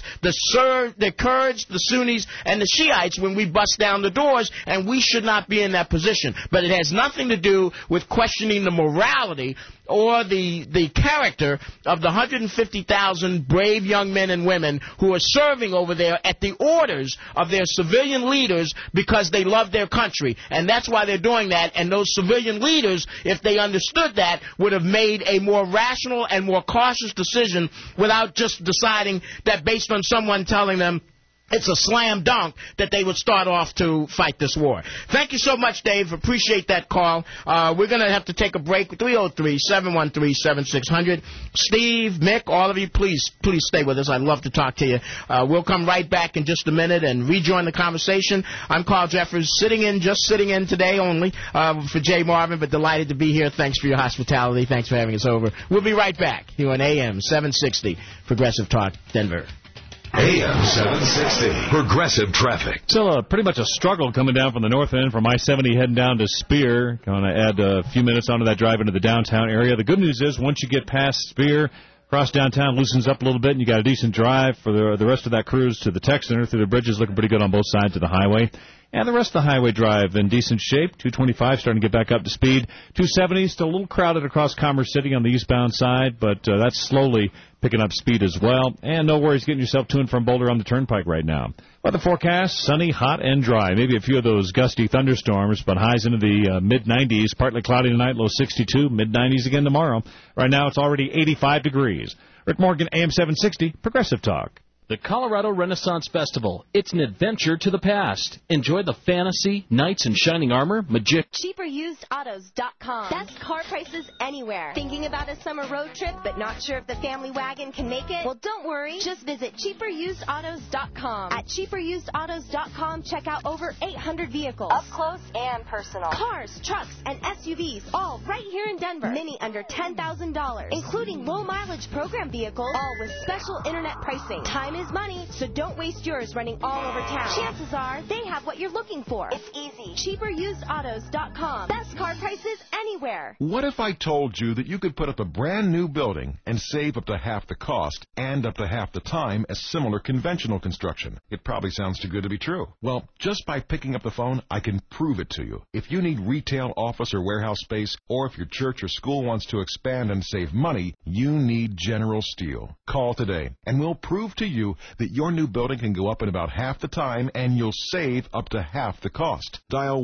the Kurds, the Sunnis, and the Shiites when we bust down the doors, and we should not be in that position. But it has nothing to do with questioning the morality or the character of the 150,000 brave young men and women who are serving over there at the orders of their civilian leaders because they love their country. And that's why they're doing that. And those civilian leaders, if they understood that, would have made a more rational and more cautious decision without just deciding that based on someone telling them it's a slam dunk that they would start off to fight this war. Thank you so much, Dave. Appreciate that call. We're going to have to take a break. 303-713-7600. Steve, Mick, all of you, please stay with us. I'd love to talk to you. We'll come right back in just a minute and rejoin the conversation. I'm Carl Jeffers, sitting in today only for Jay Marvin, but delighted to be here. Thanks for your hospitality. Thanks for having us over. We'll be right back here on AM 760, Progressive Talk, Denver. AM 760. Progressive Traffic. Still pretty much a struggle coming down from the north end from I-70 heading down to Spear. Going to add a few minutes onto that drive into the downtown area. The good news is once you get past Spear, cross downtown loosens up a little bit, and you got a decent drive for the rest of that cruise to the Tech Center through the bridges, looking pretty good on both sides of the highway. And the rest of the highway drive in decent shape. 225 starting to get back up to speed. 270 still a little crowded across Commerce City on the eastbound side, but that's slowly picking up speed as well. And no worries getting yourself to and from Boulder on the Turnpike right now. Weather forecast, sunny, hot, and dry. Maybe a few of those gusty thunderstorms, but highs into the mid-90s. Partly cloudy tonight, low 62, mid-90s again tomorrow. Right now it's already 85 degrees. Rick Morgan, AM 760, Progressive Talk. The Colorado Renaissance Festival. It's an adventure to the past. Enjoy the fantasy, knights in shining armor, magic. CheaperUsedAutos.com. Best car prices anywhere. Thinking about a summer road trip but not sure if the family wagon can make it? Well, don't worry. Just visit CheaperUsedAutos.com. At CheaperUsedAutos.com, check out over 800 vehicles. Up close and personal. Cars, trucks, and SUVs, all right here in Denver. Many under $10,000, including low-mileage program vehicles, all with special internet pricing. Time is money, so don't waste yours running all over town. Chances are they have what you're looking for. It's easy. CheaperUsedAutos.com. Best car prices anywhere. What if I told you that you could put up a brand new building and save up to half the cost and up to half the time as similar conventional construction? It probably sounds too good to be true. Well, just by picking up the phone, I can prove it to you. If you need retail, office, or warehouse space, or if your church or school wants to expand and save money, you need General Steel. Call today, and we'll prove to you that your new building can go up in about half the time and you'll save up to half the cost. Dial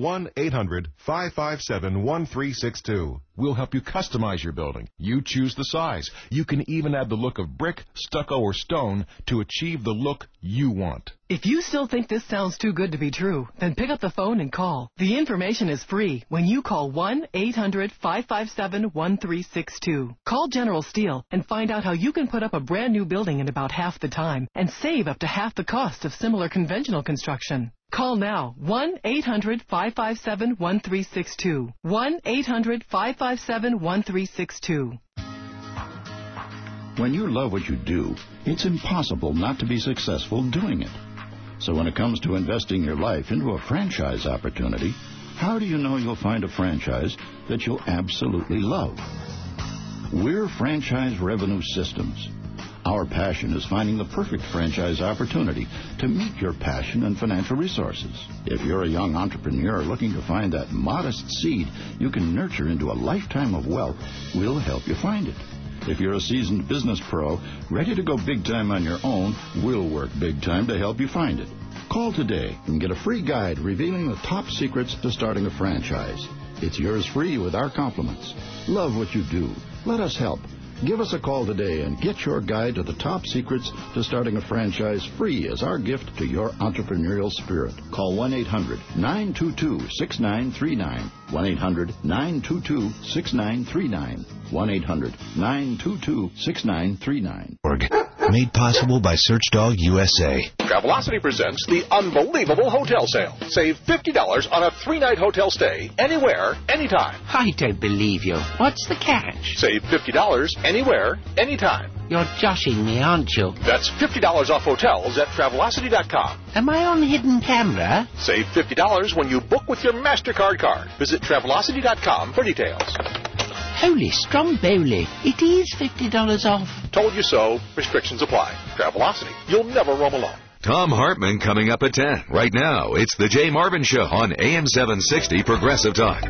1-800-557-1362. We'll help you customize your building. You choose the size. You can even add the look of brick, stucco, or stone to achieve the look you want. If you still think this sounds too good to be true, then pick up the phone and call. The information is free when you call 1-800-557-1362. Call General Steel and find out how you can put up a brand new building in about half the time and save up to half the cost of similar conventional construction. Call now, 1-800-557-1362. 1-800-557-1362. When you love what you do, it's impossible not to be successful doing it. So when it comes to investing your life into a franchise opportunity, how do you know you'll find a franchise that you'll absolutely love? We're Franchise Revenue Systems. Our passion is finding the perfect franchise opportunity to meet your passion and financial resources. If you're a young entrepreneur looking to find that modest seed you can nurture into a lifetime of wealth, we'll help you find it. If you're a seasoned business pro ready to go big time on your own, we'll work big time to help you find it. Call today and get a free guide revealing the top secrets to starting a franchise. It's yours free with our compliments. Love what you do. Let us help. Give us a call today and get your guide to the top secrets to starting a franchise free as our gift to your entrepreneurial spirit. Call 1-800-922-6939. 1-800-922-6939. 1-800-922-6939. Made possible by SearchDog USA. Travelocity presents the unbelievable hotel sale. Save $50 on a 3-night hotel stay anywhere, anytime. I don't believe you. What's the catch? Save $50 anywhere, anytime. You're joshing me, aren't you? That's $50 off hotels at Travelocity.com. Am I on hidden camera? Save $50 when you book with your MasterCard card. Visit Travelocity.com for details. Holy stromboli. It is $50 off. Told you so. Restrictions apply. Travelocity. You'll never roam alone. Tom Hartman coming up at 10. Right now, it's the Jay Marvin Show on AM 760 Progressive Talk.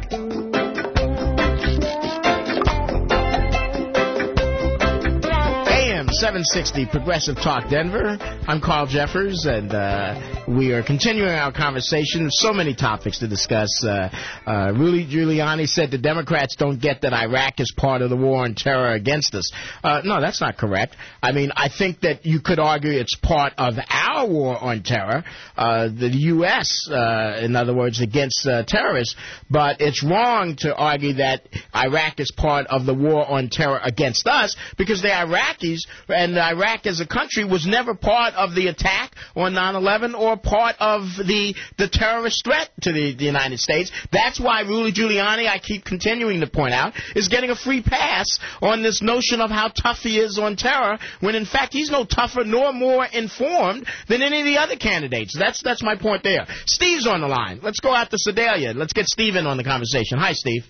AM 760 Progressive Talk Denver. I'm Carl Jeffers, and we are continuing our conversation. So many topics to discuss. Rudy Giuliani said the Democrats don't get that Iraq is part of the war on terror against us. No, that's not correct. I mean, I think that you could argue it's part of our war on terror, the U.S., in other words, against terrorists, but it's wrong to argue that Iraq is part of the war on terror against us because the Iraqis and Iraq as a country was never part of the attack on 9/11 or part of the terrorist threat to the United States. That's why Rudy Giuliani, I keep continuing to point out, is getting a free pass on this notion of how tough he is on terror, when in fact he's no tougher nor more informed than any of the other candidates. That's my point there. Steve's on the line. Let's go out to Sedalia. Let's get Steve in on the conversation. Hi, Steve.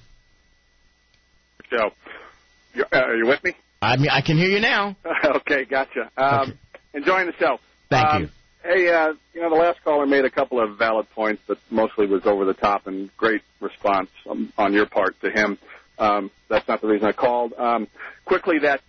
Joe, are you with me? I can hear you now. Okay, gotcha. Okay. Enjoying the show. Thank you. Hey, the last caller made a couple of valid points, but mostly was over the top, and great response on your part to him. That's not the reason I called. Quickly, that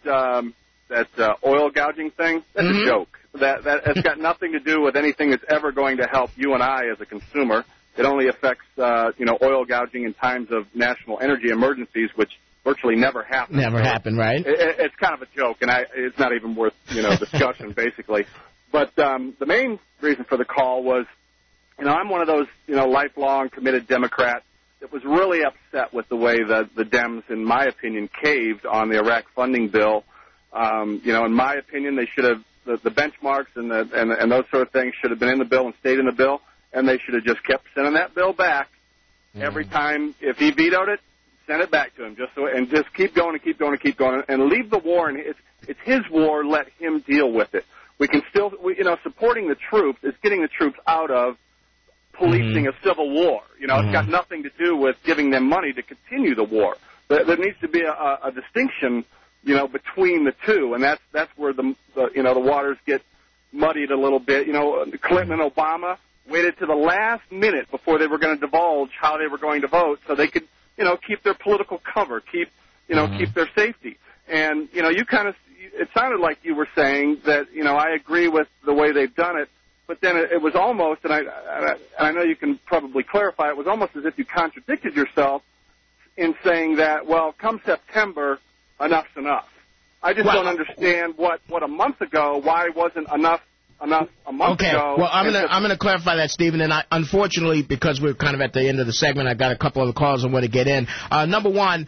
oil gouging thing, that's a joke. That's got nothing to do with anything that's ever going to help you and I as a consumer. It only affects, oil gouging in times of national energy emergencies, which virtually never happen. Never happen, right? It's kind of a joke, and it's not even worth discussion, basically. But the main reason for the call was, I'm one of those lifelong committed Democrats that was really upset with the way the Dems, in my opinion, caved on the Iraq funding bill. In my opinion, they should have the benchmarks and those sort of things should have been in the bill and stayed in the bill, and they should have just kept sending that bill back every time. If he vetoed it, send it back to him, just keep going and keep going and keep going, and leave the war. And it's his war. Let him deal with it. We can still, supporting the troops is getting the troops out of policing a civil war. It's got nothing to do with giving them money to continue the war. There needs to be a distinction, between the two, and that's where the waters get muddied a little bit. Clinton and Obama waited to the last minute before they were going to divulge how they were going to vote, so they could, keep their political cover, keep their safety. And you kind of, it sounded like you were saying that, I agree with the way they've done it, but then it was almost, and I know you can probably clarify, it was almost as if you contradicted yourself in saying that, well, come September, enough's enough. I just don't understand what a month ago, why wasn't enough a month ago. Well, I'm gonna clarify that, Stephen. And unfortunately, because we're kind of at the end of the segment, I got a couple of the calls I want to get in. Number one,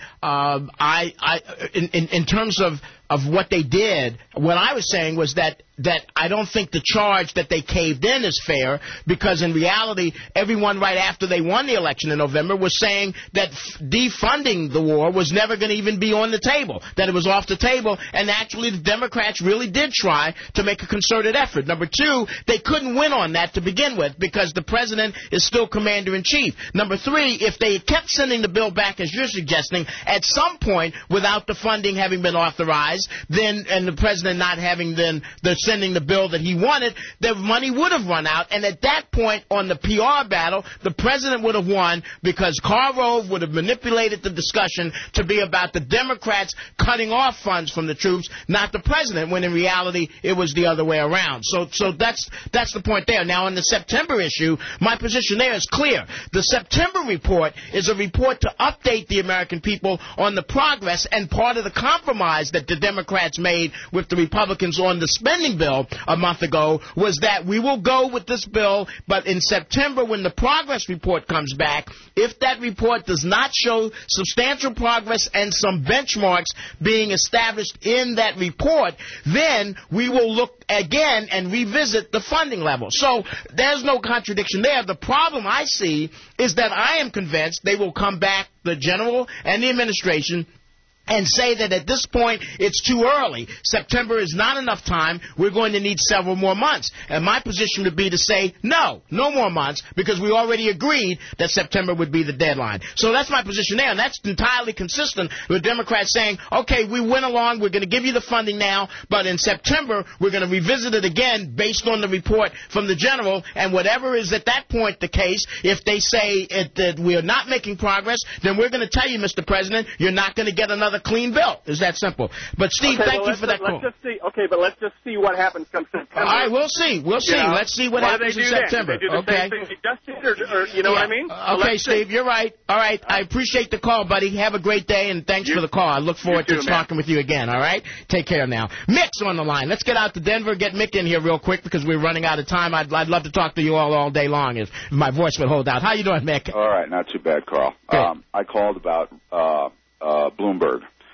in terms of what they did, what I was saying was that I don't think the charge that they caved in is fair, because in reality, everyone right after they won the election in November was saying that defunding the war was never going to even be on the table, that it was off the table, and actually the Democrats really did try to make a concerted effort. Number two, they couldn't win on that to begin with because the president is still commander-in-chief. Number three, if they kept sending the bill back, as you're suggesting, at some point, without the funding having been authorized, then, and the president not having then sending the bill that he wanted, the money would have run out, and at that point on the PR battle, the president would have won because Karl Rove would have manipulated the discussion to be about the Democrats cutting off funds from the troops, not the president, when in reality it was the other way around. So that's the point there. Now, on the September issue, my position there is clear. The September report is a report to update the American people on the progress, and part of the compromise that the Democrats made with the Republicans on the spending bill a month ago was that we will go with this bill, but in September, when the progress report comes back, if that report does not show substantial progress and some benchmarks being established in that report, then we will look again and revisit the funding level. So there's no contradiction there. The problem I see is that I am convinced they will come back, the general and the administration, and say that at this point it's too early. September is not enough time. We're going to need several more months. And my position would be to say no more months, because we already agreed that September would be the deadline. So that's my position there, and that's entirely consistent with Democrats saying, okay, we went along, we're going to give you the funding now, but in September we're going to revisit it again based on the report from the general, and whatever is at that point the case, if they say that we are not making progress, then we're going to tell you, Mr. President, you're not going to get another clean bill. It's that simple. But, Steve, thank you for that call. Let's just see what happens come September. All right, we'll see. Let's see what happens in September. Do the same thing or you know what I mean? Okay, Steve, you're right. All right, I appreciate the call, buddy. Have a great day, and thanks for the call. I look forward to talking with you again, all right? Take care now. Mick's on the line. Let's get out to Denver, get Mick in here real quick, because we're running out of time. I'd love to talk to you all day long if my voice would hold out. How you doing, Mick? All right, not too bad, Carl. I called about Bloomberg.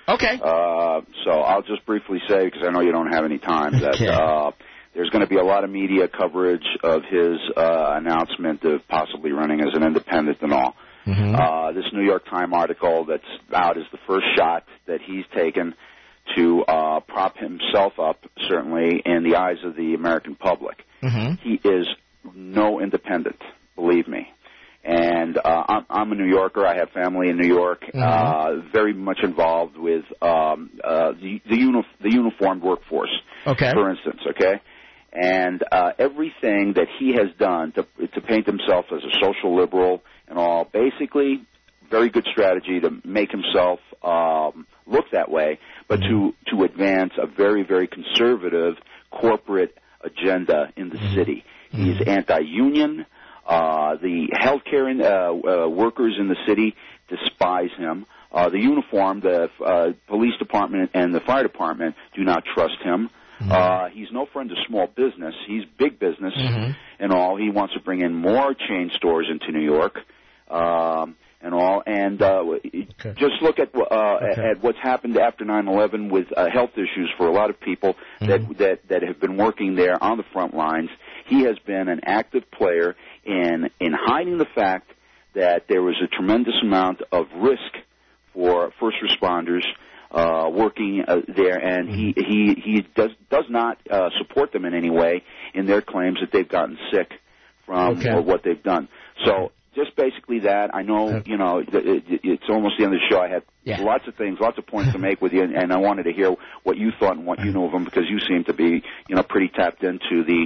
Okay. So I'll just briefly say, because I know you don't have any time, that there's going to be a lot of media coverage of his announcement of possibly running as an independent and all. Mm-hmm. This New York Times article that's out is the first shot that he's taken to prop himself up, certainly, in the eyes of the American public. Mm-hmm. He is no independent, believe me. And I'm a New Yorker. I have family in New York. Very much involved with the uniformed workforce, for instance. Okay, and everything that he has done to paint himself as a social liberal and all, basically, very good strategy to make himself look that way, but to advance a very, very conservative corporate agenda in the city. He's anti-union. The healthcare workers in the city despise him. The uniform, the police department and the fire department do not trust him. He's no friend of small business. He's big business and all. He wants to bring in more chain stores into New York and all. And just look at what's happened after 9/11 with health issues for a lot of people that have been working there on the front lines. He has been an active player in hiding the fact that there was a tremendous amount of risk for first responders working there, and he does not support them in any way in their claims that they've gotten sick from what they've done. So just basically that. I know, you know, it's almost the end of the show. I had lots of things, lots of points to make with you, and I wanted to hear what you thought and what you knew of him, because you seem to be, you know, pretty tapped into the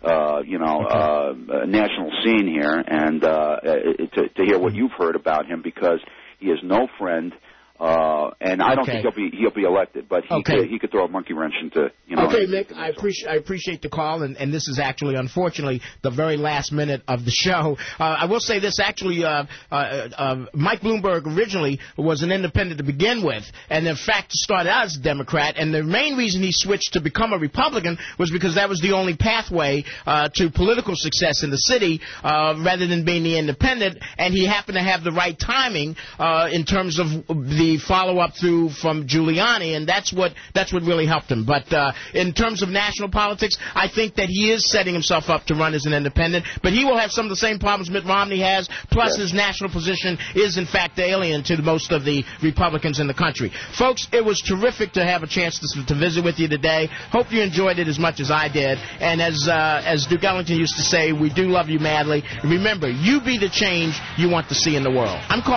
national scene here, and to hear what you've heard about him, because he is no friend, and I don't think he'll be elected, but he could throw a monkey wrench into, you know. Okay, Mick, I appreciate the call, and this is actually, unfortunately, the very last minute of the show. I will say this, actually, Mike Bloomberg originally was an independent to begin with, and in fact started out as a Democrat, and the main reason he switched to become a Republican was because that was the only pathway to political success in the city, rather than being the independent, and he happened to have the right timing in terms of the follow-up through from Giuliani, and that's what really helped him. But in terms of national politics, I think that he is setting himself up to run as an independent, but he will have some of the same problems Mitt Romney has, plus his national position is, in fact, alien to most of the Republicans in the country. Folks, it was terrific to have a chance to visit with you today. Hope you enjoyed it as much as I did, and as Duke Ellington used to say, we do love you madly. Remember, you be the change you want to see in the world.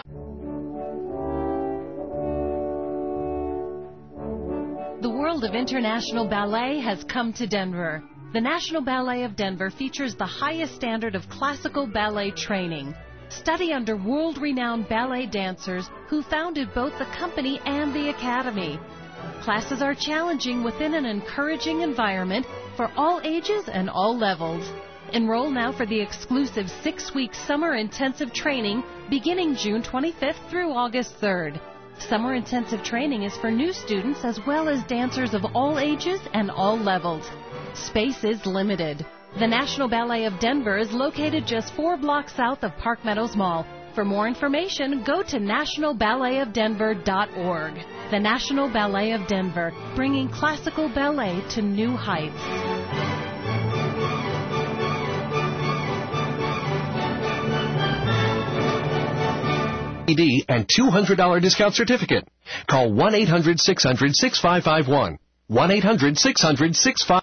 The world of international ballet has come to Denver. The National Ballet of Denver features the highest standard of classical ballet training. Study under world-renowned ballet dancers who founded both the company and the academy. Classes are challenging within an encouraging environment for all ages and all levels. Enroll now for the exclusive 6-week summer intensive training beginning June 25th through August 3rd. Summer intensive training is for new students as well as dancers of all ages and all levels. Space is limited. The National Ballet of Denver is located just 4 blocks south of Park Meadows Mall. For more information, go to nationalballetofdenver.org. The National Ballet of Denver, bringing classical ballet to new heights. And $200 discount certificate. Call 1-800-600-6551. 1-800-600-6551.